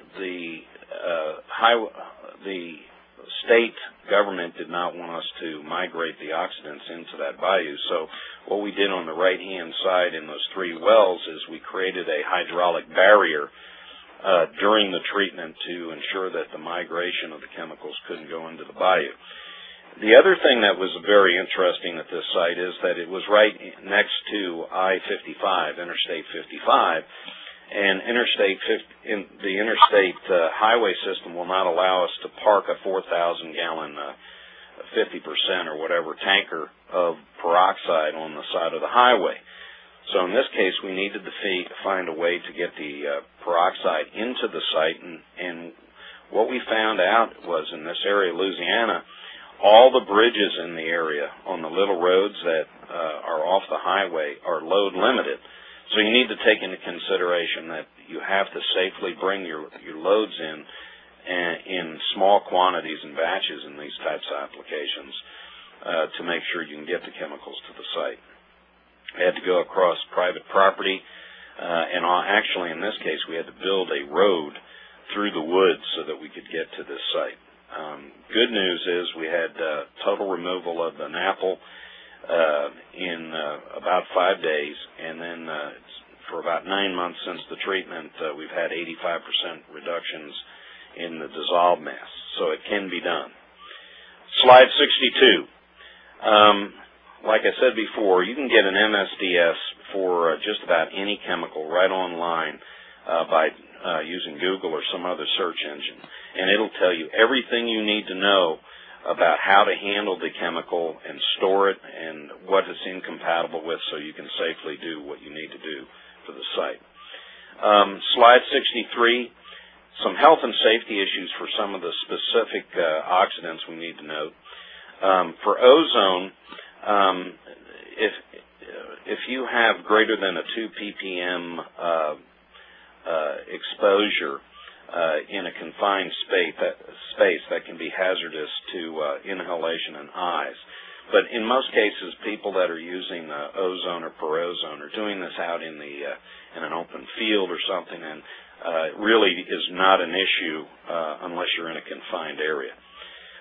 the state government did not want us to migrate the oxidants into that bayou. So what we did on the right-hand side in those 3 wells is we created a hydraulic barrier during the treatment to ensure that the migration of the chemicals couldn't go into the bayou. The other thing that was very interesting at this site is that it was right next to I-55, Interstate 55, and the interstate highway system will not allow us to park a 4,000-gallon 50% or whatever tanker of peroxide on the side of the highway. So in this case, we needed to find a way to get the peroxide into the site, and what we found out was in this area of Louisiana, all the bridges in the area on the little roads that are off the highway are load limited. So you need to take into consideration that you have to safely bring your loads in small quantities and batches in these types of applications to make sure you can get the chemicals to the site. We had to go across private property, and actually in this case we had to build a road through the woods so that we could get to this site. Good news is we had total removal of the NAPL in about 5 days, and then for about 9 months since the treatment, we've had 85% reductions in the dissolved mass. So it can be done. Slide 62. Like I said before, you can get an MSDS for just about any chemical right online by using Google or some other search engine, and it'll tell you everything you need to know about how to handle the chemical and store it and what it's incompatible with so you can safely do what you need to do for the site. Slide 63, some health and safety issues for some of the specific oxidants we need to note. For ozone, if you have greater than a 2 ppm exposure in a confined space that can be hazardous to inhalation and eyes. But in most cases, people that are using ozone or perozone are doing this out in an open field or something, and it really is not an issue unless you're in a confined area.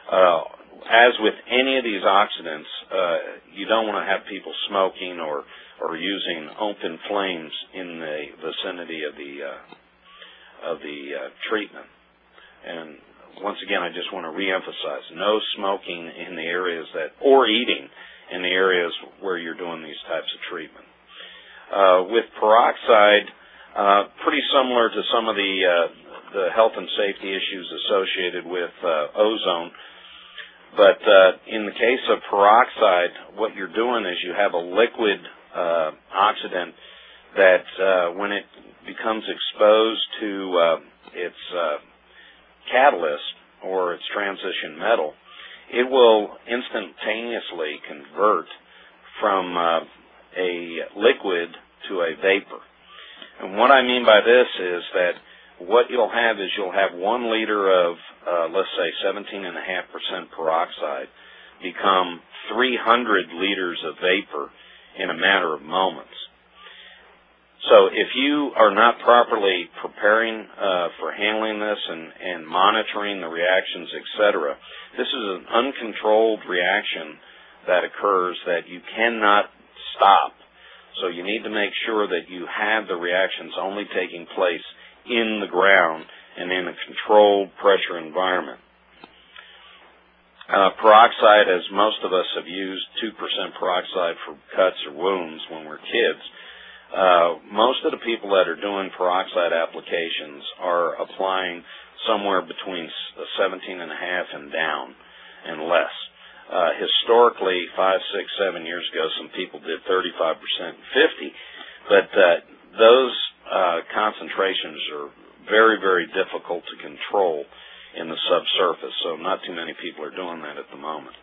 As with any of these oxidants, you don't want to have people smoking or or using open flames in the vicinity of the treatment. And once again, I just want to reemphasize, no smoking in the areas or eating in the areas where you're doing these types of treatment. With peroxide, pretty similar to some of the health and safety issues associated with ozone. But in the case of peroxide, what you're doing is you have a liquid oxidant that when it becomes exposed to its catalyst or its transition metal, it will instantaneously convert from a liquid to a vapor. And what I mean by this is that what you'll have is you'll have 1 liter of, let's say, 17.5% peroxide become 300 liters of vapor in a matter of moments. So if you are not properly preparing for handling this and monitoring the reactions, etc., this is an uncontrolled reaction that occurs that you cannot stop. So you need to make sure that you have the reactions only taking place in the ground and in a controlled pressure environment. Peroxide, as most of us have used 2% peroxide for cuts or wounds when we're kids, most of the people that are doing peroxide applications are applying somewhere between 17.5 and down and less. Historically, 5, 6, 7 years ago, some people did 35% and 50, but those concentrations are very, very difficult to control in the subsurface, so not too many people are doing that at the moment.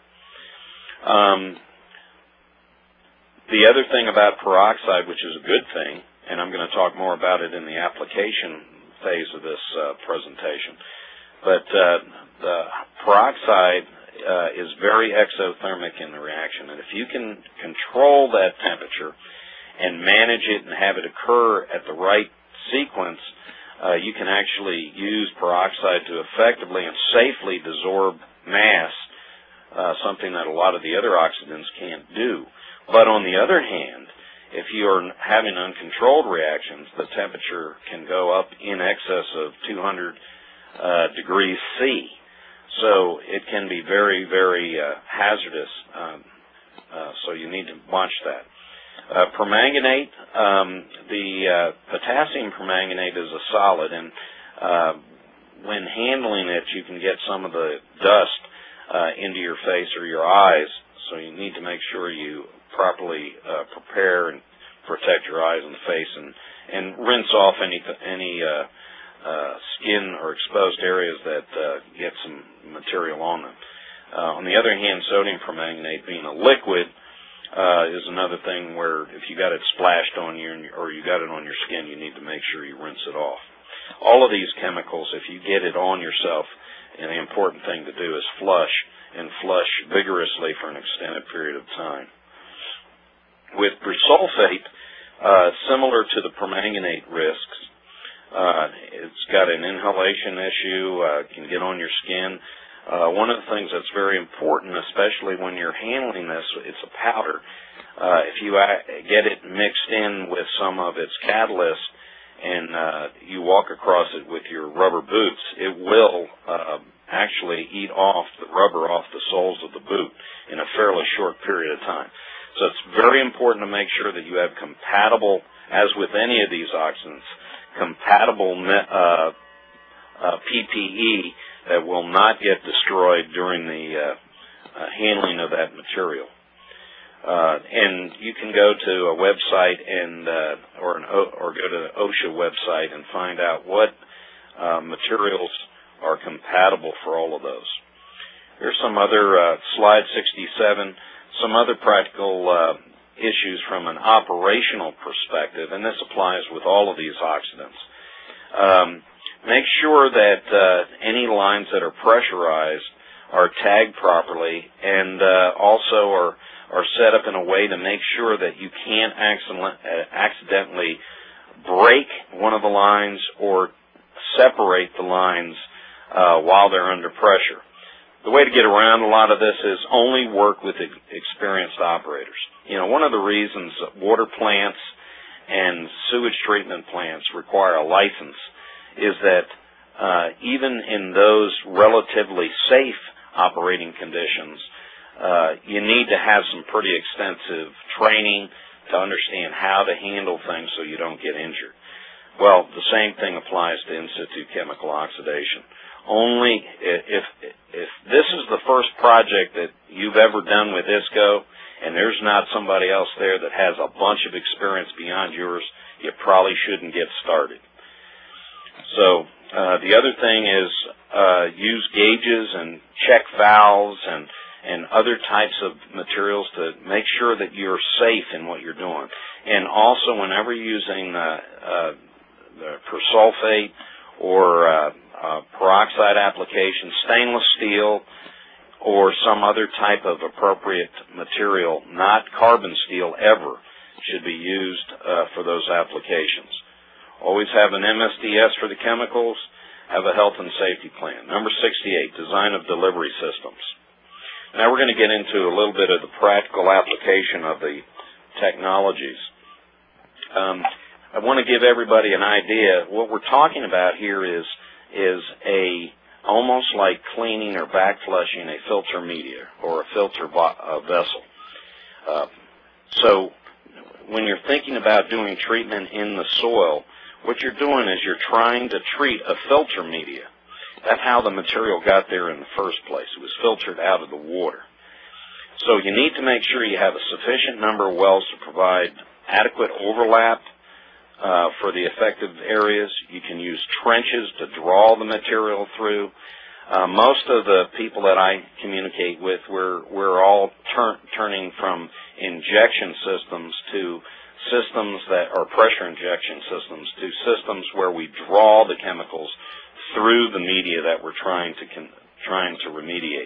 The other thing about peroxide, which is a good thing, and I'm going to talk more about it in the application phase of this presentation, but the peroxide is very exothermic in the reaction, and if you can control that temperature and manage it and have it occur at the right sequence, you can actually use peroxide to effectively and safely desorb mass, something that a lot of the other oxidants can't do. But on the other hand, if you're having uncontrolled reactions, the temperature can go up in excess of 200 degrees C. So it can be very, very hazardous, so you need to watch that. Permanganate, the potassium permanganate is a solid, and when handling it, you can get some of the dust into your face or your eyes, so you need to make sure you properly prepare and protect your eyes and the face, and rinse off any skin or exposed areas that get some material on them. On the other hand, sodium permanganate, being a liquid, is another thing where if you got it splashed on you or you got it on your skin, you need to make sure you rinse it off. All of these chemicals, if you get it on yourself, and the important thing to do is flush, and flush vigorously for an extended period of time. With bisulfate, similar to the permanganate risks, it's got an inhalation issue, can get on your skin. One of the things that's very important, especially when you're handling this, it's a powder. If you get it mixed in with some of its catalyst and you walk across it with your rubber boots, it will actually eat off the rubber off the soles of the boot in a fairly short period of time. So it's very important to make sure that you have compatible, as with any of these oxidants, compatible PPE that will not get destroyed during the handling of that material. And you can go to a website and or go to the OSHA website and find out what materials are compatible for all of those. Here's some other slide 67. Some other practical issues from an operational perspective, and this applies with all of these oxidants. Make sure that any lines that are pressurized are tagged properly and also are set up in a way to make sure that you can't accidentally break one of the lines or separate the lines while they're under pressure. the way to get around a lot of this is only work with experienced operators. You know, one of the reasons that water plants and sewage treatment plants require a license is that even in those relatively safe operating conditions, you need to have some pretty extensive training to understand how to handle things so you don't get injured. Well, the same thing applies to in situ chemical oxidation. Only if this is the first project that you've ever done with ISCO and there's not somebody else there that has a bunch of experience beyond yours, you probably shouldn't get started. So the other thing is use gauges and check valves and other types of materials to make sure that you're safe in what you're doing. And also, whenever you're using the persulfate or peroxide application, stainless steel or some other type of appropriate material, not carbon steel ever, should be used for those applications. Always have an MSDS for the chemicals. Have a health and safety plan. Number 68, design of delivery systems. Now we're going to get into a little bit of the practical application of the technologies. I want to give everybody an idea. What we're talking about here is almost like cleaning or back flushing a filter media or a filter vessel. So when you're thinking about doing treatment in the soil, what you're doing is you're trying to treat a filter media. That's how the material got there in the first place. It was filtered out of the water. So you need to make sure you have a sufficient number of wells to provide adequate overlap for the affected areas. You can use trenches to draw the material through. Most of the people that I communicate with, we're all turning from injection systems to systems that are pressure injection systems to systems where we draw the chemicals through the media that we're trying to remediate.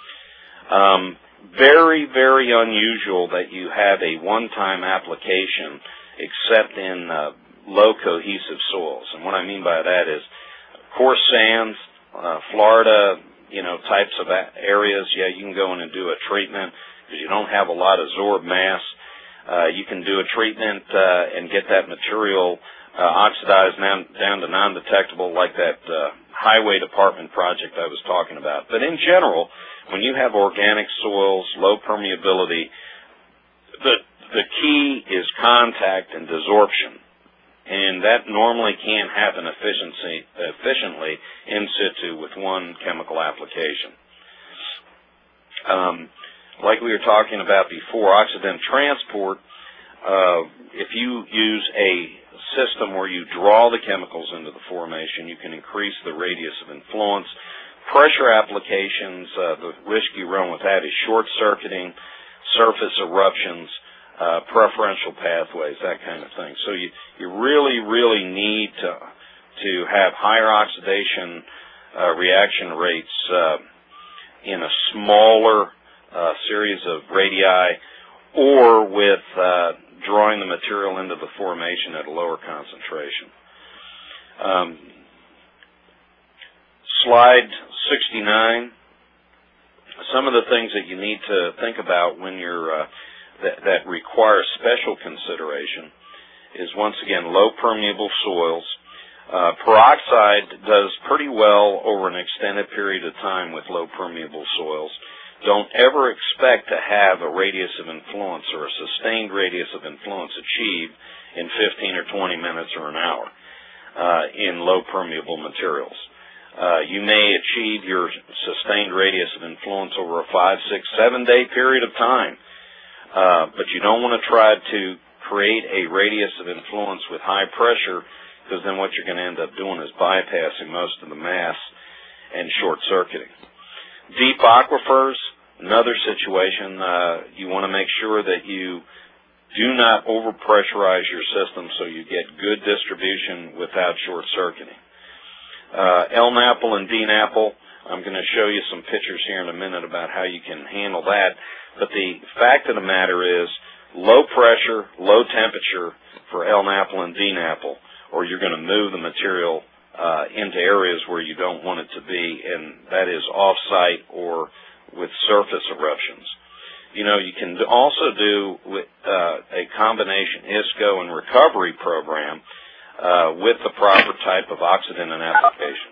Very, very unusual that you have a one-time application except in low cohesive soils. And what I mean by that is coarse sands, Florida, types of areas. Yeah, you can go in and do a treatment because you don't have a lot of zorb mass. You can do a treatment and get that material oxidized down to non-detectable, like that highway department project I was talking about. But in general, when you have organic soils, low permeability, the key is contact and desorption. And that normally can't happen efficiently in situ with one chemical application. Like we were talking about before, oxidant transport, if you use a system where you draw the chemicals into the formation, you can increase the radius of influence. Pressure applications, the risk you run with that is short-circuiting, surface eruptions, preferential pathways, that kind of thing. So you really, really need to have higher oxidation reaction rates in a smaller series of radii, or with drawing the material into the formation at a lower concentration. Slide 69. Some of the things that you need to think about when you're that require special consideration is, once again, low permeable soils. Peroxide does pretty well over an extended period of time with low permeable soils. Don't ever expect to have a radius of influence or a sustained radius of influence achieved in 15 or 20 minutes or an hour in low permeable materials. You may achieve your sustained radius of influence over a 5, 6, 7 day period of time, but you don't want to try to create a radius of influence with high pressure, because then what you're going to end up doing is bypassing most of the mass and short-circuiting. Deep aquifers, another situation. You want to make sure that you do not overpressurize your system so you get good distribution without short-circuiting. L-NAPL and D-NAPL, I'm going to show you some pictures here in a minute about how you can handle that. But the fact of the matter is, low pressure, low temperature for L-NAPL and D-NAPL, or you're going to move the material into areas where you don't want it to be, and that is off-site or with surface eruptions. You know, you can also do with a combination ISCO and recovery program with the proper type of oxidant and application.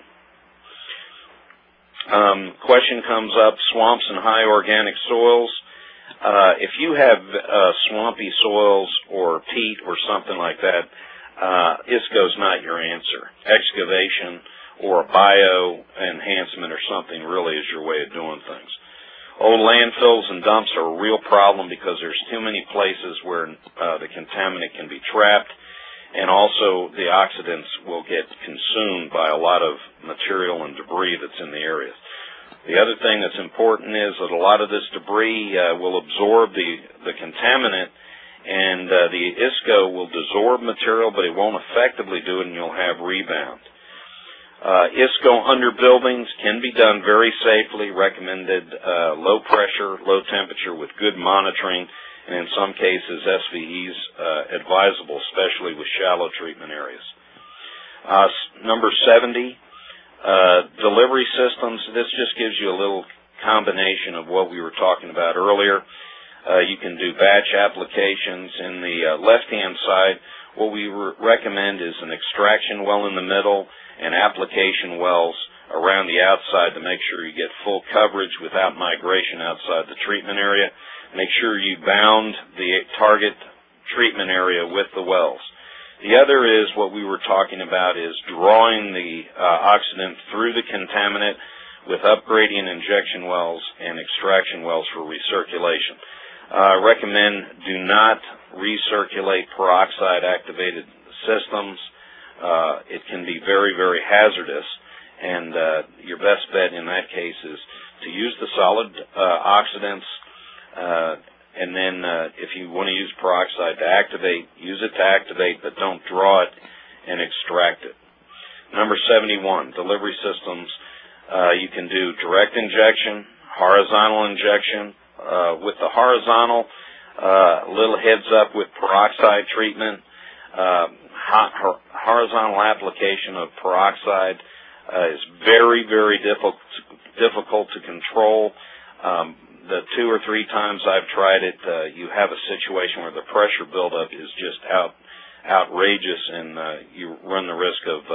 Question comes up, swamps and high organic soils. If you have swampy soils or peat or something like that, ISCO's not your answer. Excavation or a bio enhancement or something really is your way of doing things. Old landfills and dumps are a real problem because there's too many places where the contaminant can be trapped, and also the oxidants will get consumed by a lot of material and debris that's in the area. The other thing that's important is that a lot of this debris will absorb the contaminant, and the ISCO will desorb material, but it won't effectively do it, and you'll have rebound. ISCO under buildings can be done very safely, recommended low pressure, low temperature with good monitoring, and in some cases SVE's advisable, especially with shallow treatment areas. Number 70, delivery systems. This just gives you a little combination of what we were talking about earlier. You can do batch applications. In the left-hand side, what we recommend is an extraction well in the middle and application wells around the outside to make sure you get full coverage without migration outside the treatment area. Make sure you bound the target treatment area with the wells. The other is what we were talking about is drawing the oxidant through the contaminant with upgrading injection wells and extraction wells for recirculation. I recommend do not recirculate peroxide activated systems. It can be very, very hazardous, and your best bet in that case is to use the solid oxidants, and then if you want to use peroxide to activate, use it to activate, but don't draw it and extract it. Number 71, delivery systems. You can do direct injection, horizontal injection. With the horizontal, a little heads up with peroxide treatment. Horizontal application of peroxide is very, very difficult to control. The 2 or 3 times I've tried it, you have a situation where the pressure buildup is just outrageous, and you run the risk of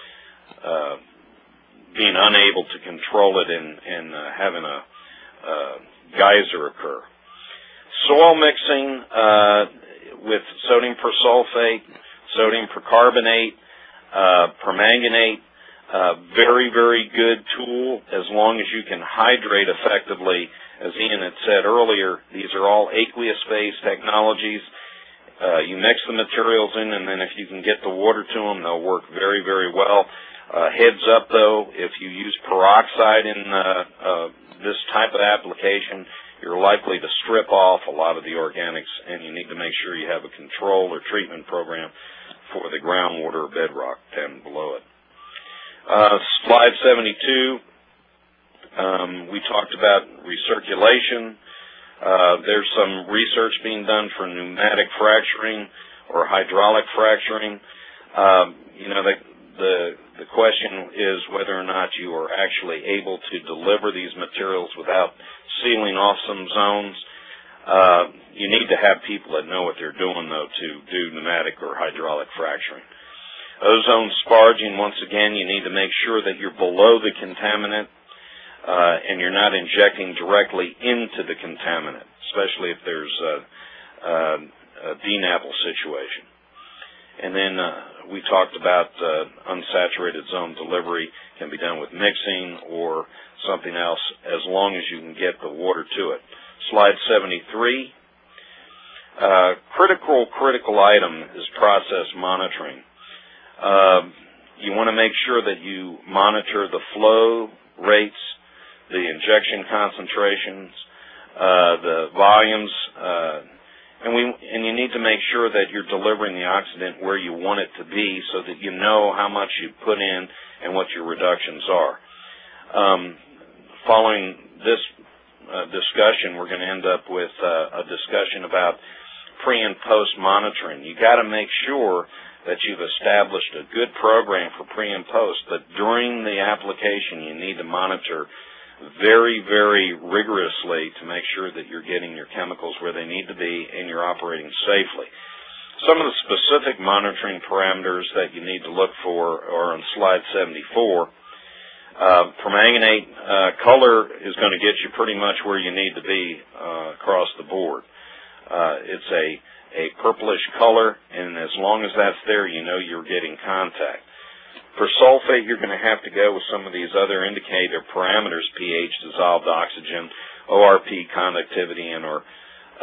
being unable to control it and having a geyser occur. Soil mixing with sodium persulfate, sodium percarbonate, permanganate, very, very good tool as long as you can hydrate effectively. As Ian had said earlier, these are all aqueous-based technologies. You mix the materials in, and then if you can get the water to them, they'll work very, very well. Heads up, though, if you use peroxide in this type of application, you're likely to strip off a lot of the organics, and you need to make sure you have a control or treatment program for the groundwater or bedrock down below it. Slide 72. We talked about recirculation. There's some research being done for pneumatic fracturing or hydraulic fracturing. The question is whether or not you are actually able to deliver these materials without sealing off some zones. You need to have people that know what they're doing, though, to do pneumatic or hydraulic fracturing. Ozone sparging, once again, you need to make sure that you're below the contaminant and you're not injecting directly into the contaminant, especially if there's a DNAPL situation. And then we talked about unsaturated zone delivery can be done with mixing or something else as long as you can get the water to it. Slide 73. Critical item is process monitoring. You want to make sure that you monitor the flow rates, the injection concentrations, the volumes, and you need to make sure that you're delivering the oxidant where you want it to be so that you know how much you put in and what your reductions are. Following this discussion, we're going to end up with a discussion about pre- and post-monitoring. You got to make sure that you've established a good program for pre and post, but during the application you need to monitor very, very rigorously to make sure that you're getting your chemicals where they need to be and you're operating safely. Some of the specific monitoring parameters that you need to look for are on slide 74. Permanganate color is going to get you pretty much where you need to be across the board. It's a purplish color, and as long as that's there, you know you're getting contact. For sulfate, you're going to have to go with some of these other indicator parameters, pH, dissolved oxygen, ORP, conductivity, and or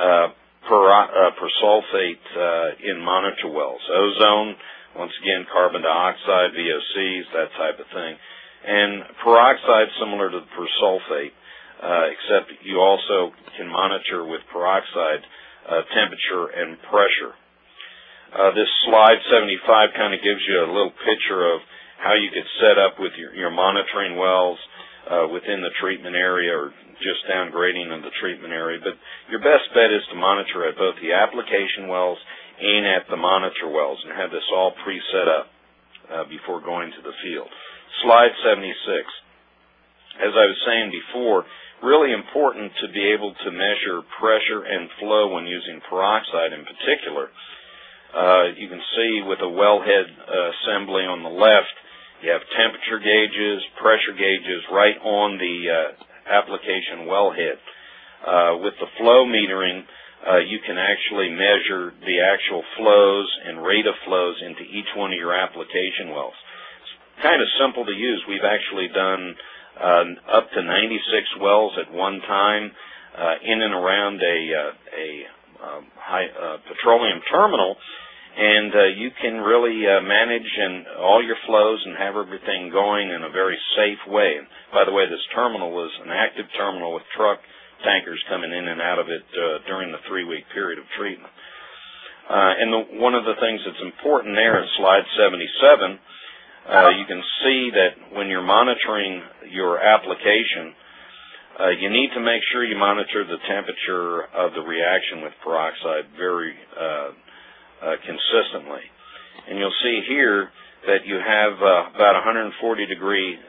persulfate in monitor wells. Ozone, once again, carbon dioxide, VOCs, that type of thing. And peroxide, similar to the persulfate, except you also can monitor with peroxide temperature and pressure. This slide 75 kind of gives you a little picture of how you could set up with your monitoring wells within the treatment area or just downgrading in the treatment area. But your best bet is to monitor at both the application wells and at the monitor wells and have this all pre-set up before going to the field. Slide 76. As I was saying before, really important to be able to measure pressure and flow when using peroxide in particular. You can see with a wellhead assembly on the left, you have temperature gauges, pressure gauges right on the application wellhead. With the flow metering, you can actually measure the actual flows and rate of flows into each one of your application wells. It's kind of simple to use. We've actually done up to 96 wells at one time in and around a petroleum terminal. And you can really manage all your flows and have everything going in a very safe way. And by the way, this terminal is an active terminal with truck tankers coming in and out of it during the 3-week period of treatment. One of the things that's important there in slide 77, you can see that when you're monitoring your application, you need to make sure you monitor the temperature of the reaction with peroxide very consistently. And you'll see here that you have about 140 degree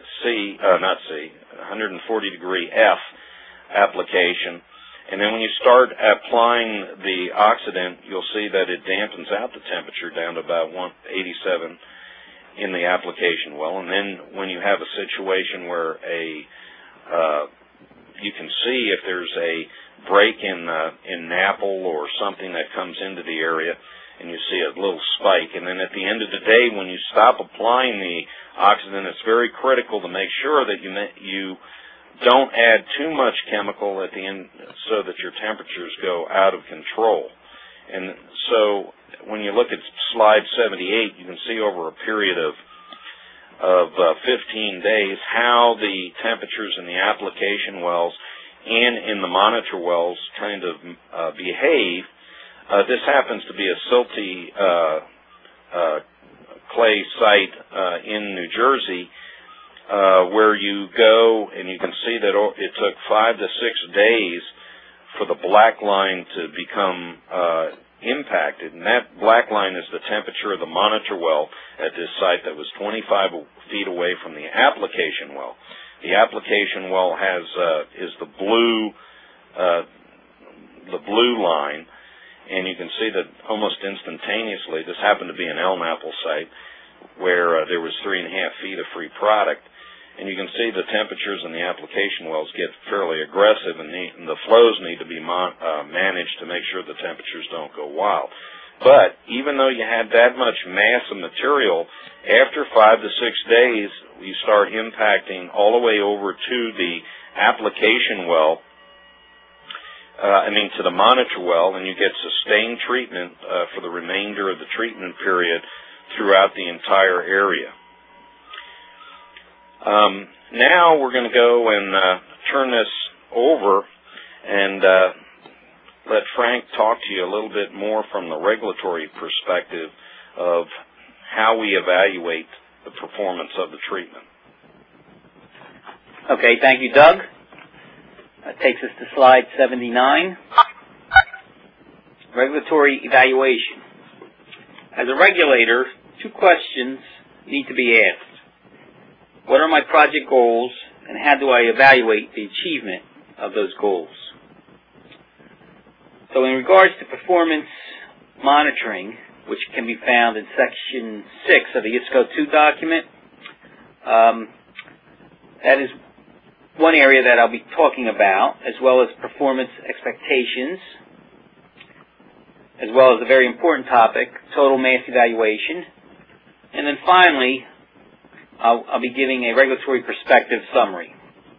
140 degree F application. And then when you start applying the oxidant, you'll see that it dampens out the temperature down to about 187 in the application well. And then when you have a situation where you can see if there's a break in NAPL or something that comes into the area, and you see a little spike. And then at the end of the day, when you stop applying the oxidant, it's very critical to make sure that you don't add too much chemical at the end so that your temperatures go out of control. And so when you look at slide 78, you can see over a period of 15 days how the temperatures in the application wells and in the monitor wells kind of behave. This happens to be a silty clay site in New Jersey where you go and you can see that it took 5 to 6 days for the black line to become impacted. And that black line is the temperature of the monitor well at this site that was 25 feet away from the application well. The application well is the blue line. And you can see that almost instantaneously, this happened to be an LNAPL site where there was 3.5 feet of free product. And you can see the temperatures in the application wells get fairly aggressive, and the flows need to be managed to make sure the temperatures don't go wild. But even though you had that much mass of material, after 5 to 6 days, you start impacting all the way over to the application well, to the monitor well, and you get sustained treatment for the remainder of the treatment period throughout the entire area. Now we're going to go and turn this over and let Frank talk to you a little bit more from the regulatory perspective of how we evaluate the performance of the treatment. Okay, thank you, Doug. That takes us to slide 79. Regulatory evaluation. As a regulator, two questions need to be asked. What are my project goals, and how do I evaluate the achievement of those goals? So in regards to performance monitoring, which can be found in Section 6 of the ISCO 2 document, that is one area that I'll be talking about, as well as performance expectations, as well as a very important topic, total mass evaluation. And then finally, I'll be giving a regulatory perspective summary.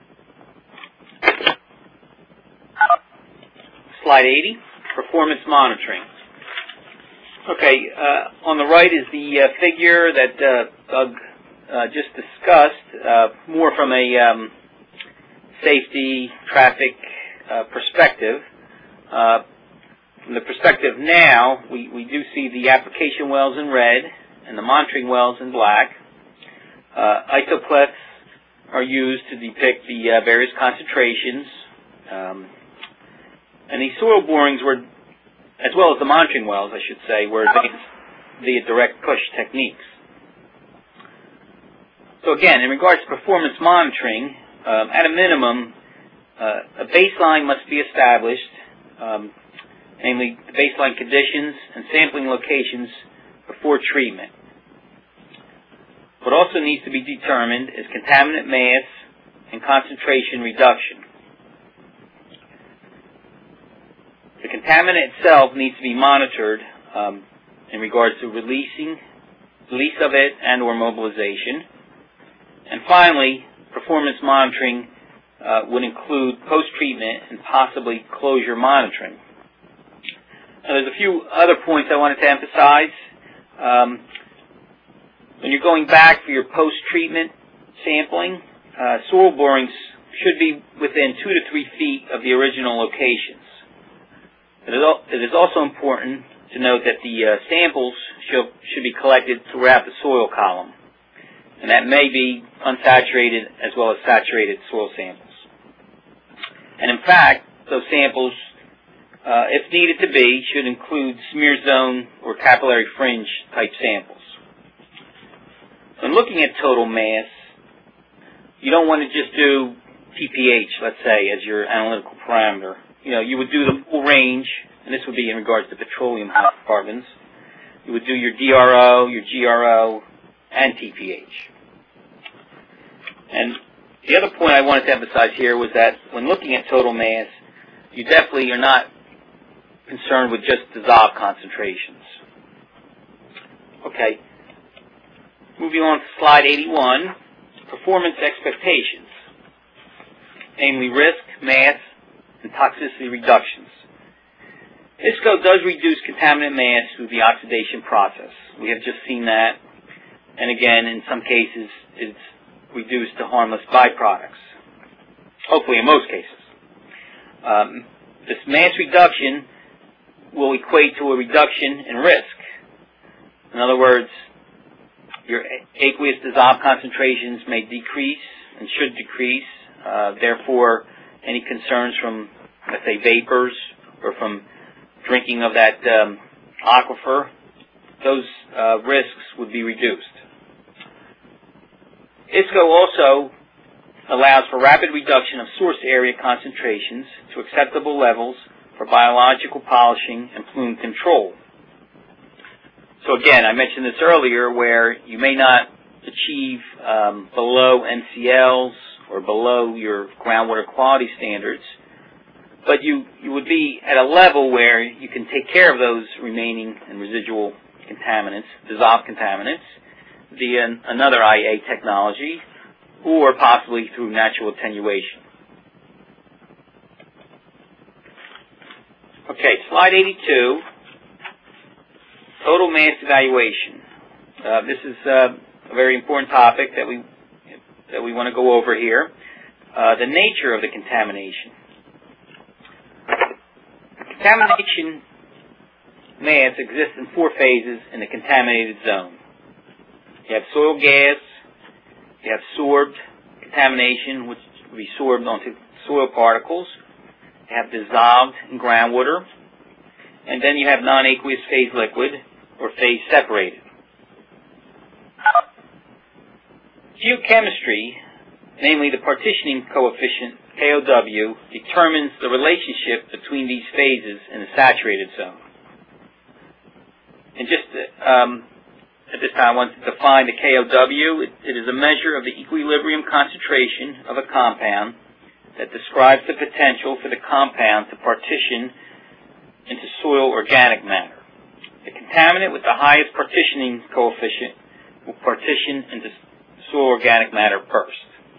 Slide 80, performance monitoring. Okay, on the right is the figure that Doug just discussed, more from a safety, traffic perspective. From the perspective now, we do see the application wells in red and the monitoring wells in black. Isoplex are used to depict the various concentrations. And these soil borings were, as well as the monitoring wells, I should say, were advanced via direct push techniques. So again, in regards to performance monitoring, at a minimum, a baseline must be established, namely the baseline conditions and sampling locations before treatment. What also needs to be determined is contaminant mass and concentration reduction. The contaminant itself needs to be monitored in regards to release of it and or mobilization. And finally, performance monitoring would include post-treatment and possibly closure monitoring. Now, there's a few other points I wanted to emphasize. When you're going back for your post-treatment sampling, soil borings should be within 2 to 3 feet of the original locations. It is also important to note that the samples should be collected throughout the soil column, and that may be unsaturated as well as saturated soil samples. And in fact, those samples, if needed to be, should include smear zone or capillary fringe type samples. When looking at total mass, you don't want to just do TPH, let's say, as your analytical parameter. You would do the full range, and this would be in regards to petroleum hydrocarbons. You would do your DRO, your GRO, and TPH. And the other point I wanted to emphasize here was that when looking at total mass, you definitely are not concerned with just dissolved concentrations. Okay. Moving on to slide 81, performance expectations, namely risk, mass, and toxicity reductions. ISCO does reduce contaminant mass through the oxidation process. We have just seen that. And again, in some cases, it's reduced to harmless byproducts. Hopefully in most cases. This mass reduction will equate to a reduction in risk. In other words, your aqueous dissolved concentrations may decrease and should decrease. Therefore, any concerns from, let's say, vapors or from drinking of that aquifer, those risks would be reduced. ISCO also allows for rapid reduction of source area concentrations to acceptable levels for biological polishing and plume control. So again, I mentioned this earlier where you may not achieve below NCLs or below your groundwater quality standards, but you would be at a level where you can take care of those remaining and residual contaminants, dissolved contaminants, via another IA technology or possibly through natural attenuation. Okay, slide 82. Total mass evaluation. This is a very important topic that we want to go over here. The nature of the contamination. Contamination mass exists in 4 phases in the contaminated zone. You have soil gas, you have sorbed contamination, which will be sorbed onto soil particles. You have dissolved in groundwater, and then you have non-aqueous phase liquid, or phase separated. Geochemistry, namely the partitioning coefficient, KOW, determines the relationship between these phases in the saturated zone. And just at this time I want to define the KOW. It is a measure of the equilibrium concentration of a compound that describes the potential for the compound to partition into soil organic matter. The contaminant with the highest partitioning coefficient will partition into soil organic matter first.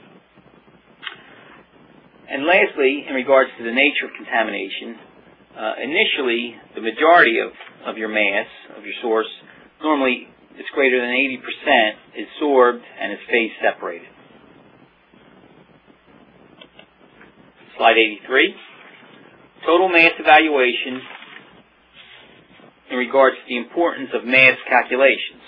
And lastly, in regards to the nature of contamination, initially the majority of your mass, of your source, normally it's greater than 80%, is sorbed and is phase separated. Slide 83. Total mass evaluation in regards to the importance of mass calculations.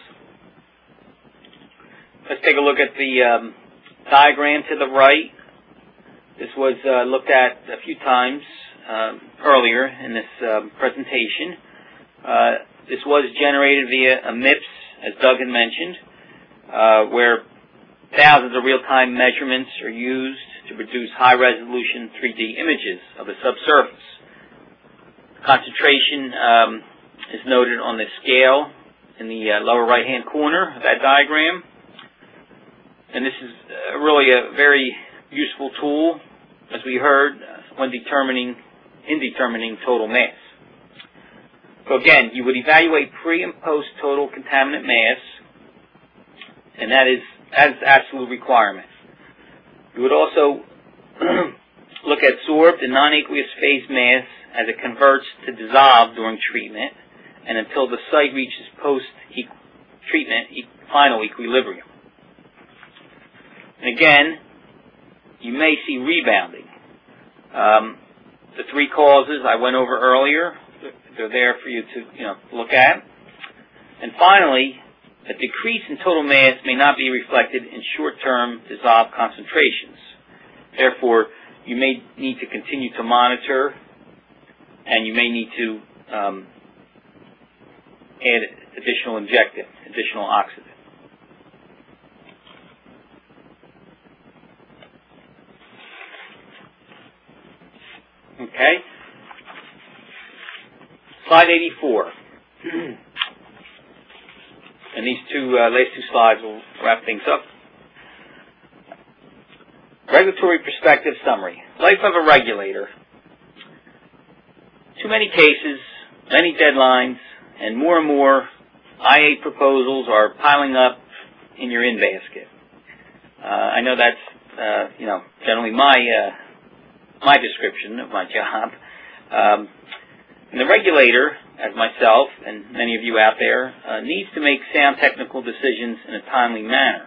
Let's take a look at the diagram to the right. This was looked at a few times earlier in this presentation. This was generated via a MIPS, as Doug had mentioned, where thousands of real-time measurements are used to produce high-resolution 3D images of the subsurface. Concentration is noted on the scale in the lower right-hand corner of that diagram. And this is really a very useful tool, as we heard, when determining total mass. So again, you would evaluate pre- and post-total contaminant mass, and that is as absolute requirement. You would also look at sorbed and non-aqueous phase mass as it converts to dissolve during treatment and until the site reaches post-treatment final equilibrium. And again, you may see rebounding. The three causes I went over earlier, they're there for you to look at. And finally, a decrease in total mass may not be reflected in short-term dissolved concentrations. Therefore, you may need to continue to monitor, and you may need to add additional injectant, additional oxidant. Okay. Slide 84. And these last two slides will wrap things up. Regulatory perspective summary. Life of a regulator. Too many cases, many deadlines, and more IA proposals are piling up in your in-basket. I know that's generally my description of my job. And the regulator, as myself and many of you out there, needs to make sound technical decisions in a timely manner.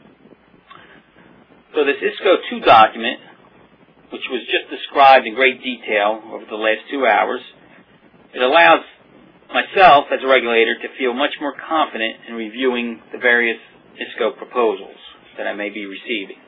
So this ISCO 2 document, which was just described in great detail over the last 2 hours, it allows myself as a regulator to feel much more confident in reviewing the various ISCO proposals that I may be receiving.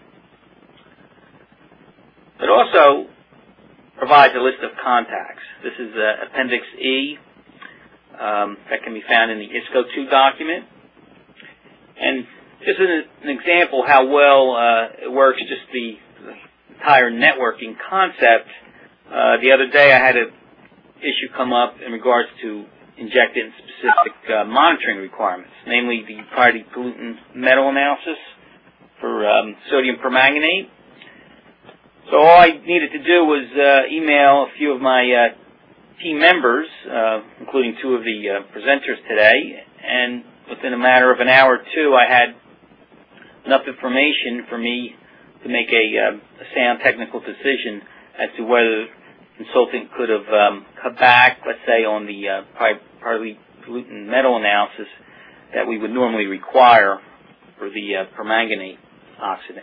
It also provides a list of contacts. This is Appendix E that can be found in the ISCO 2 document. And just an example how well it works, just the entire networking concept. The other day I had an issue come up in regards to injectant-specific monitoring requirements, namely the priority pollutant metal analysis for sodium permanganate. So all I needed to do was email a few of my team members, including two of the presenters today, and within a matter of an hour or two, I had enough information for me to make a sound technical decision as to whether the consultant could have cut back, let's say, on the priority pollutant metal analysis that we would normally require for the permanganate oxidant.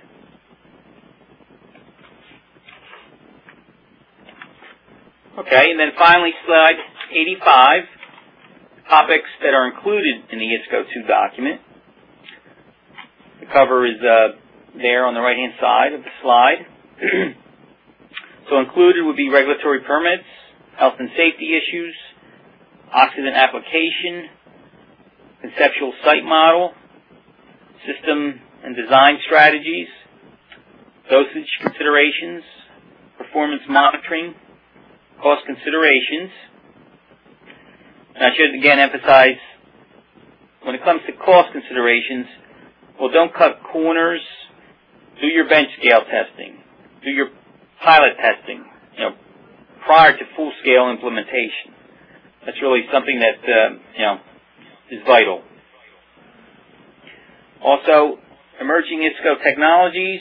Okay, and then finally, slide 85, topics that are included in the ISCO 2 document. The cover is there on the right-hand side of the slide. So included would be regulatory permits, health and safety issues, oxidant application, conceptual site model, system and design strategies, dosage considerations, performance monitoring, cost considerations. And I should again emphasize, when it comes to cost considerations, well, don't cut corners. Do your bench scale testing. Do your pilot testing, prior to full-scale implementation. That's really something that, is vital. Also, emerging ISCO technologies,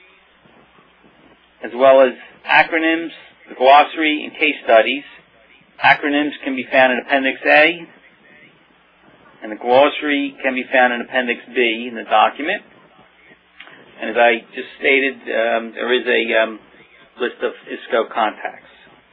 as well as acronyms, the glossary, and case studies. Acronyms can be found in Appendix A, and the glossary can be found in Appendix B in the document. And as I just stated, there is a list of ISCO contacts.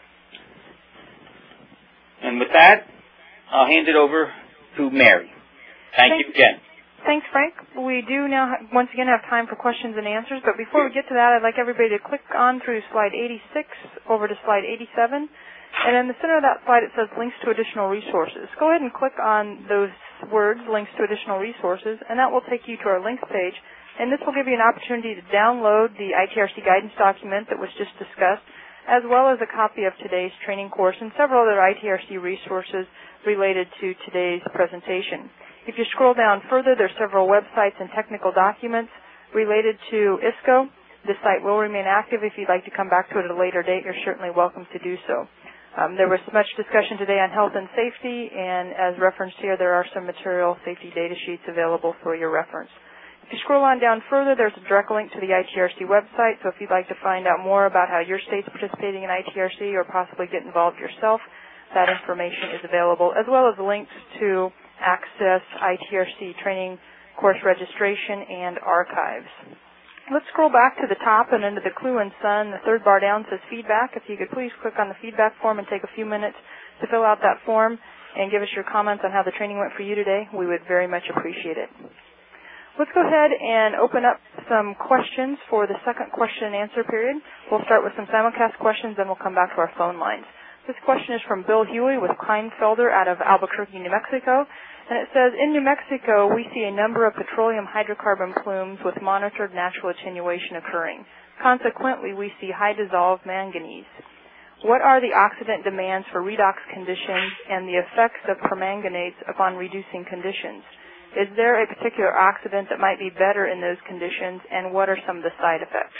And with that, I'll hand it over to Mary. Thank you again. Thanks, Frank. We do now, once again, have time for questions and answers. But before we get to that, I'd like everybody to click on through slide 86 over to slide 87. And in the center of that slide, it says links to additional resources. Go ahead and click on those words, links to additional resources, and that will take you to our links page. And this will give you an opportunity to download the ITRC guidance document that was just discussed, as well as a copy of today's training course and several other ITRC resources related to today's presentation. If you scroll down further, there's several websites and technical documents related to ISCO. This site will remain active. If you'd like to come back to it at a later date, you're certainly welcome to do so. There was much discussion today on health and safety, and as referenced here, there are some material safety data sheets available for your reference. If you scroll on down further, there's a direct link to the ITRC website, so if you'd like to find out more about how your state's participating in ITRC or possibly get involved yourself, that information is available, as well as links to access ITRC training course registration and archives. Let's scroll back to the top and into the clue and sun. The third bar down says feedback. If you could please click on the feedback form and take a few minutes to fill out that form and give us your comments on how the training went for you today, we would very much appreciate it. Let's go ahead and open up some questions for the second question and answer period. We'll start with some simulcast questions, then we'll come back to our phone lines. This question is from Bill Huey with Kleinfelder out of Albuquerque, New Mexico. And it says, in New Mexico, we see a number of petroleum hydrocarbon plumes with monitored natural attenuation occurring. Consequently, we see high-dissolved manganese. What are the oxidant demands for redox conditions and the effects of permanganates upon reducing conditions? Is there a particular oxidant that might be better in those conditions, and what are some of the side effects?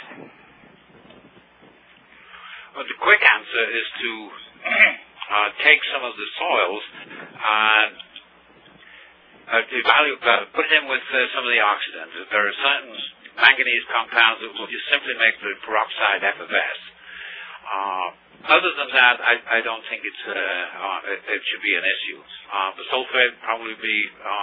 Well, the quick answer is to take some of the soils and put it in with some of the oxidants. There are certain manganese compounds that will just simply make the peroxide effervesce. Other than that, I don't think it should be an issue. The sulfate would probably be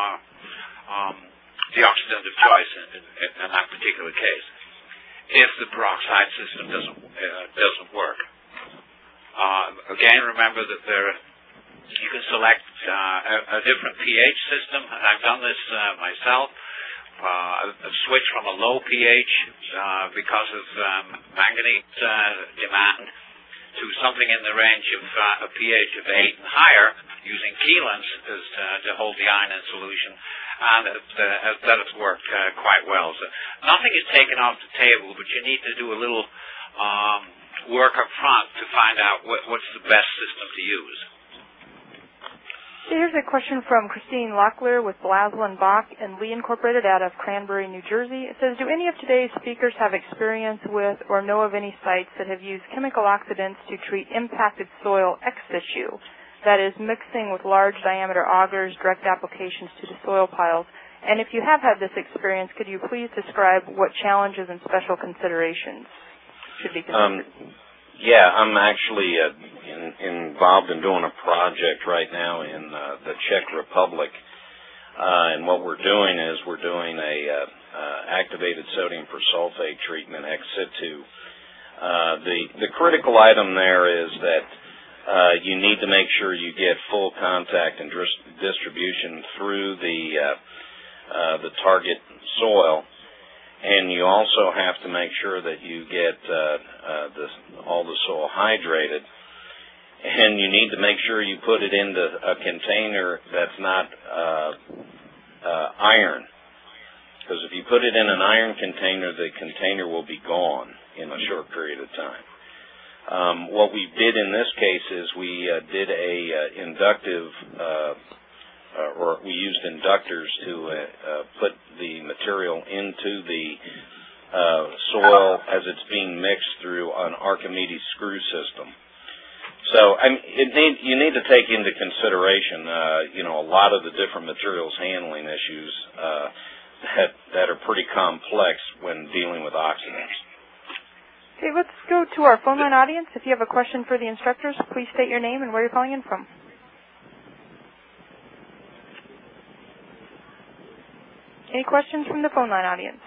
the oxidant of choice in that particular case, if the peroxide system doesn't work. Again, remember that you can select a different pH system. I've done this myself. I've switched from a low pH because of manganese demand to something in the range of a pH of 8 and higher, using chelins to hold the iron in solution, and that has worked quite well. So nothing is taken off the table, but you need to do a little work up front to find out what's the best system to use. Here's a question from Christine Locklear with Blasel & Bach and Lee Incorporated out of Cranberry, New Jersey. It says, do any of today's speakers have experience with or know of any sites that have used chemical oxidants to treat impacted soil ex situ, that is, mixing with large diameter augers, direct applications to the soil piles? And if you have had this experience, could you please describe what challenges and special considerations should be considered? Yeah, I'm actually involved in doing a project right now in the Czech Republic, and what we're doing is we're doing a activated sodium persulfate treatment ex situ. The critical item there is that you need to make sure you get full contact and distribution through the target soil. And you also have to make sure that you get all the soil hydrated. And you need to make sure you put it into a container that's not iron. Because if you put it in an iron container, the container will be gone in a short period of time. What we did in this case is we did a inductive, or we used inductors to put the material into the soil as it's being mixed through an Archimedes screw system. So you need to take into consideration, a lot of the different materials handling issues that are pretty complex when dealing with oxidants. Okay, let's go to our phone line audience. If you have a question for the instructors, please state your name and where you're calling in from. Any questions from the phone line audience?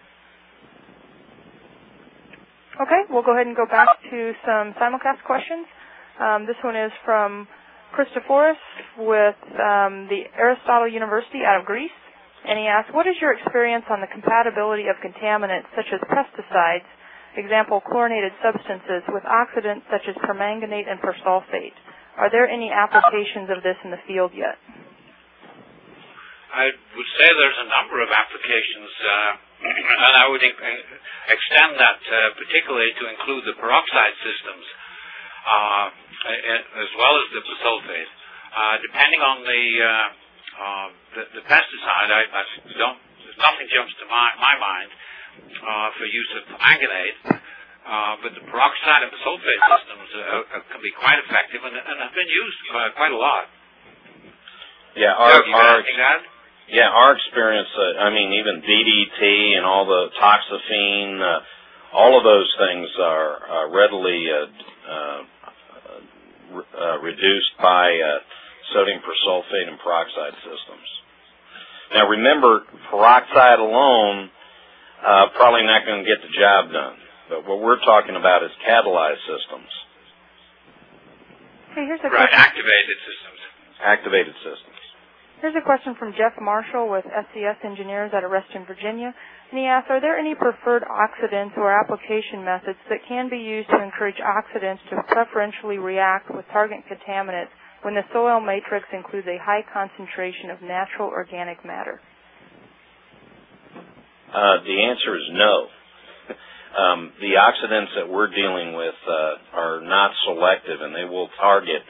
Okay, we'll go ahead and go back to some simulcast questions. This one is from Christoforos with the Aristotle University out of Greece. And he asks, what is your experience on the compatibility of contaminants such as pesticides, example chlorinated substances, with oxidants such as permanganate and persulfate? Are there any applications of this in the field yet? I would say there's a number of applications, and I would extend that particularly to include the peroxide systems, as well as the persulfate. Depending on the pesticide, nothing jumps to my mind for use of permanganate, but the peroxide and persulfate systems can be quite effective and have been used quite a lot. Yeah, our experience, even DDT and all the toxaphene, all of those things are readily reduced by sodium persulfate and peroxide systems. Now remember, peroxide alone probably not going to get the job done. But what we're talking about is catalyzed systems. Hey, here's a question. Activated systems. Activated systems. Here's a question from Jeff Marshall with SCS Engineers out of Reston, Virginia. And he asks, are there any preferred oxidants or application methods that can be used to encourage oxidants to preferentially react with target contaminants when the soil matrix includes a high concentration of natural organic matter? The answer is no. The oxidants that we're dealing with are not selective, and they will target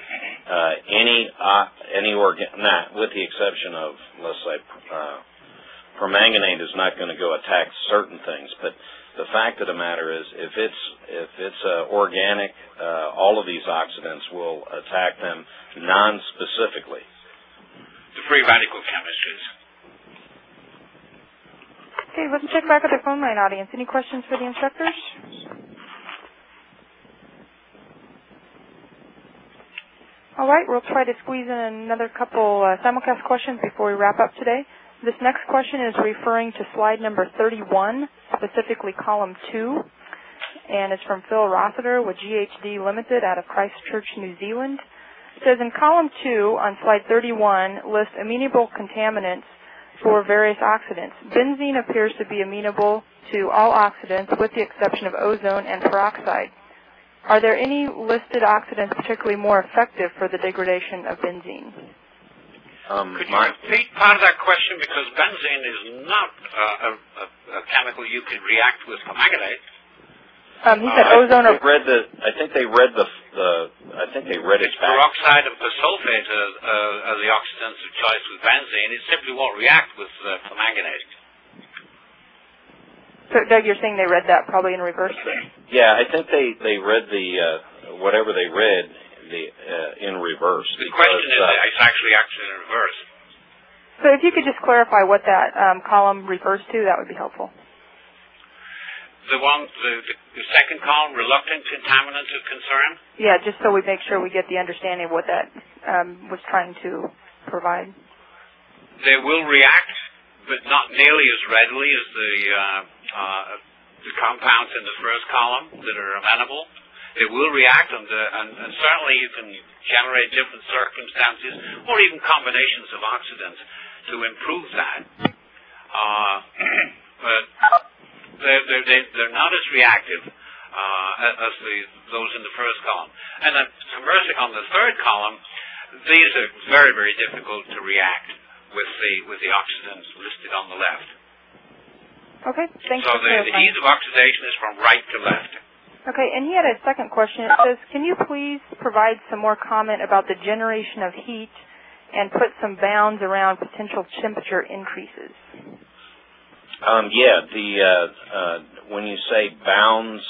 any with the exception of, let's say, permanganate is not going to go attack certain things. But the fact of the matter is, if it's organic, all of these oxidants will attack them non-specifically. The free radical chemistries. Okay, let's check back at the phone line audience. Any questions for the instructors? All right, we'll try to squeeze in another couple simulcast questions before we wrap up today. This next question is referring to slide number 31, specifically column 2, and it's from Phil Rossiter with GHD Limited out of Christchurch, New Zealand. It says in column 2 on slide 31, list amenable contaminants for various oxidants. Benzene appears to be amenable to all oxidants with the exception of ozone and peroxide. Are there any listed oxidants particularly more effective for the degradation of benzene? Could you repeat part of that question, because benzene is not a chemical you can react with permanganate. He said ozone. I think they read it back. Peroxide and persulfate are the oxidants of choice with benzene. It simply won't react with permanganate. So, Doug, you're saying they read that probably in reverse? Yeah, I think they read whatever they read in reverse. The question is actually in reverse. So if you could just clarify what that column refers to, that would be helpful. The second column, reluctant contaminants of concern? Yeah, just so we make sure we get the understanding of what that was trying to provide. They will react, but not nearly as readily as the compounds in the first column that are amenable. They will react, and certainly you can generate different circumstances or even combinations of oxidants to improve that. But they're not as reactive as those in the first column. And then conversely, on the third column, these are very, very difficult to react with the oxidants listed on the left. Okay, thanks so for clarifying. the ease of oxidation is from right to left. Okay, and he had a second question. It says, can you please provide some more comment about the generation of heat and put some bounds around potential temperature increases? When you say bounds,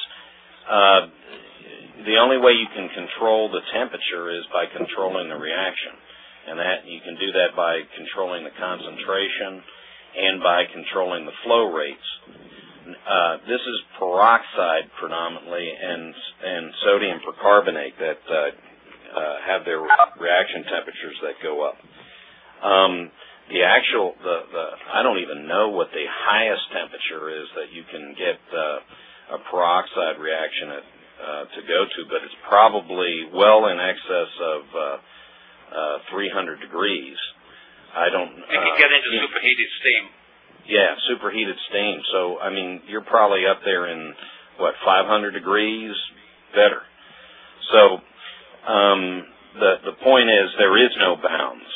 the only way you can control the temperature is by controlling the reaction. And that you can do that by controlling the concentration and by controlling the flow rates. This is peroxide predominantly and sodium percarbonate that have their reaction temperatures that go up. I don't even know what the highest temperature is that you can get a peroxide reaction to go to, but it's probably well in excess of 300 degrees. You can get into superheated steam. Yeah, superheated steam. So, I mean, you're probably up there in, 500 degrees? Better. So, the point is there is no bounds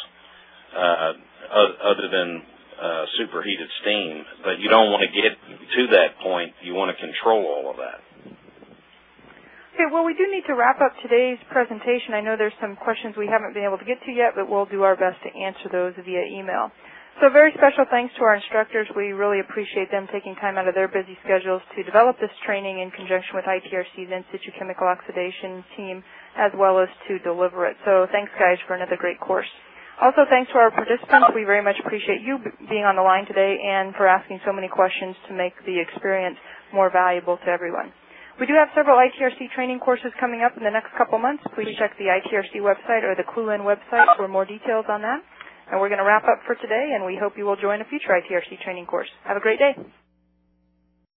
other than superheated steam, but you don't want to get to that point. You want to control all of that. Okay, well, we do need to wrap up today's presentation. I know there's some questions we haven't been able to get to yet, but we'll do our best to answer those via email. So very special thanks to our instructors. We really appreciate them taking time out of their busy schedules to develop this training in conjunction with ITRC's In Situ Chemical Oxidation team, as well as to deliver it. So thanks, guys, for another great course. Also, thanks to our participants. We very much appreciate you being on the line today and for asking so many questions to make the experience more valuable to everyone. We do have several ITRC training courses coming up in the next couple months. Please check the ITRC website or the Cluelin website for more details on that. And we're going to wrap up for today, and we hope you will join a future ITRC training course. Have a great day.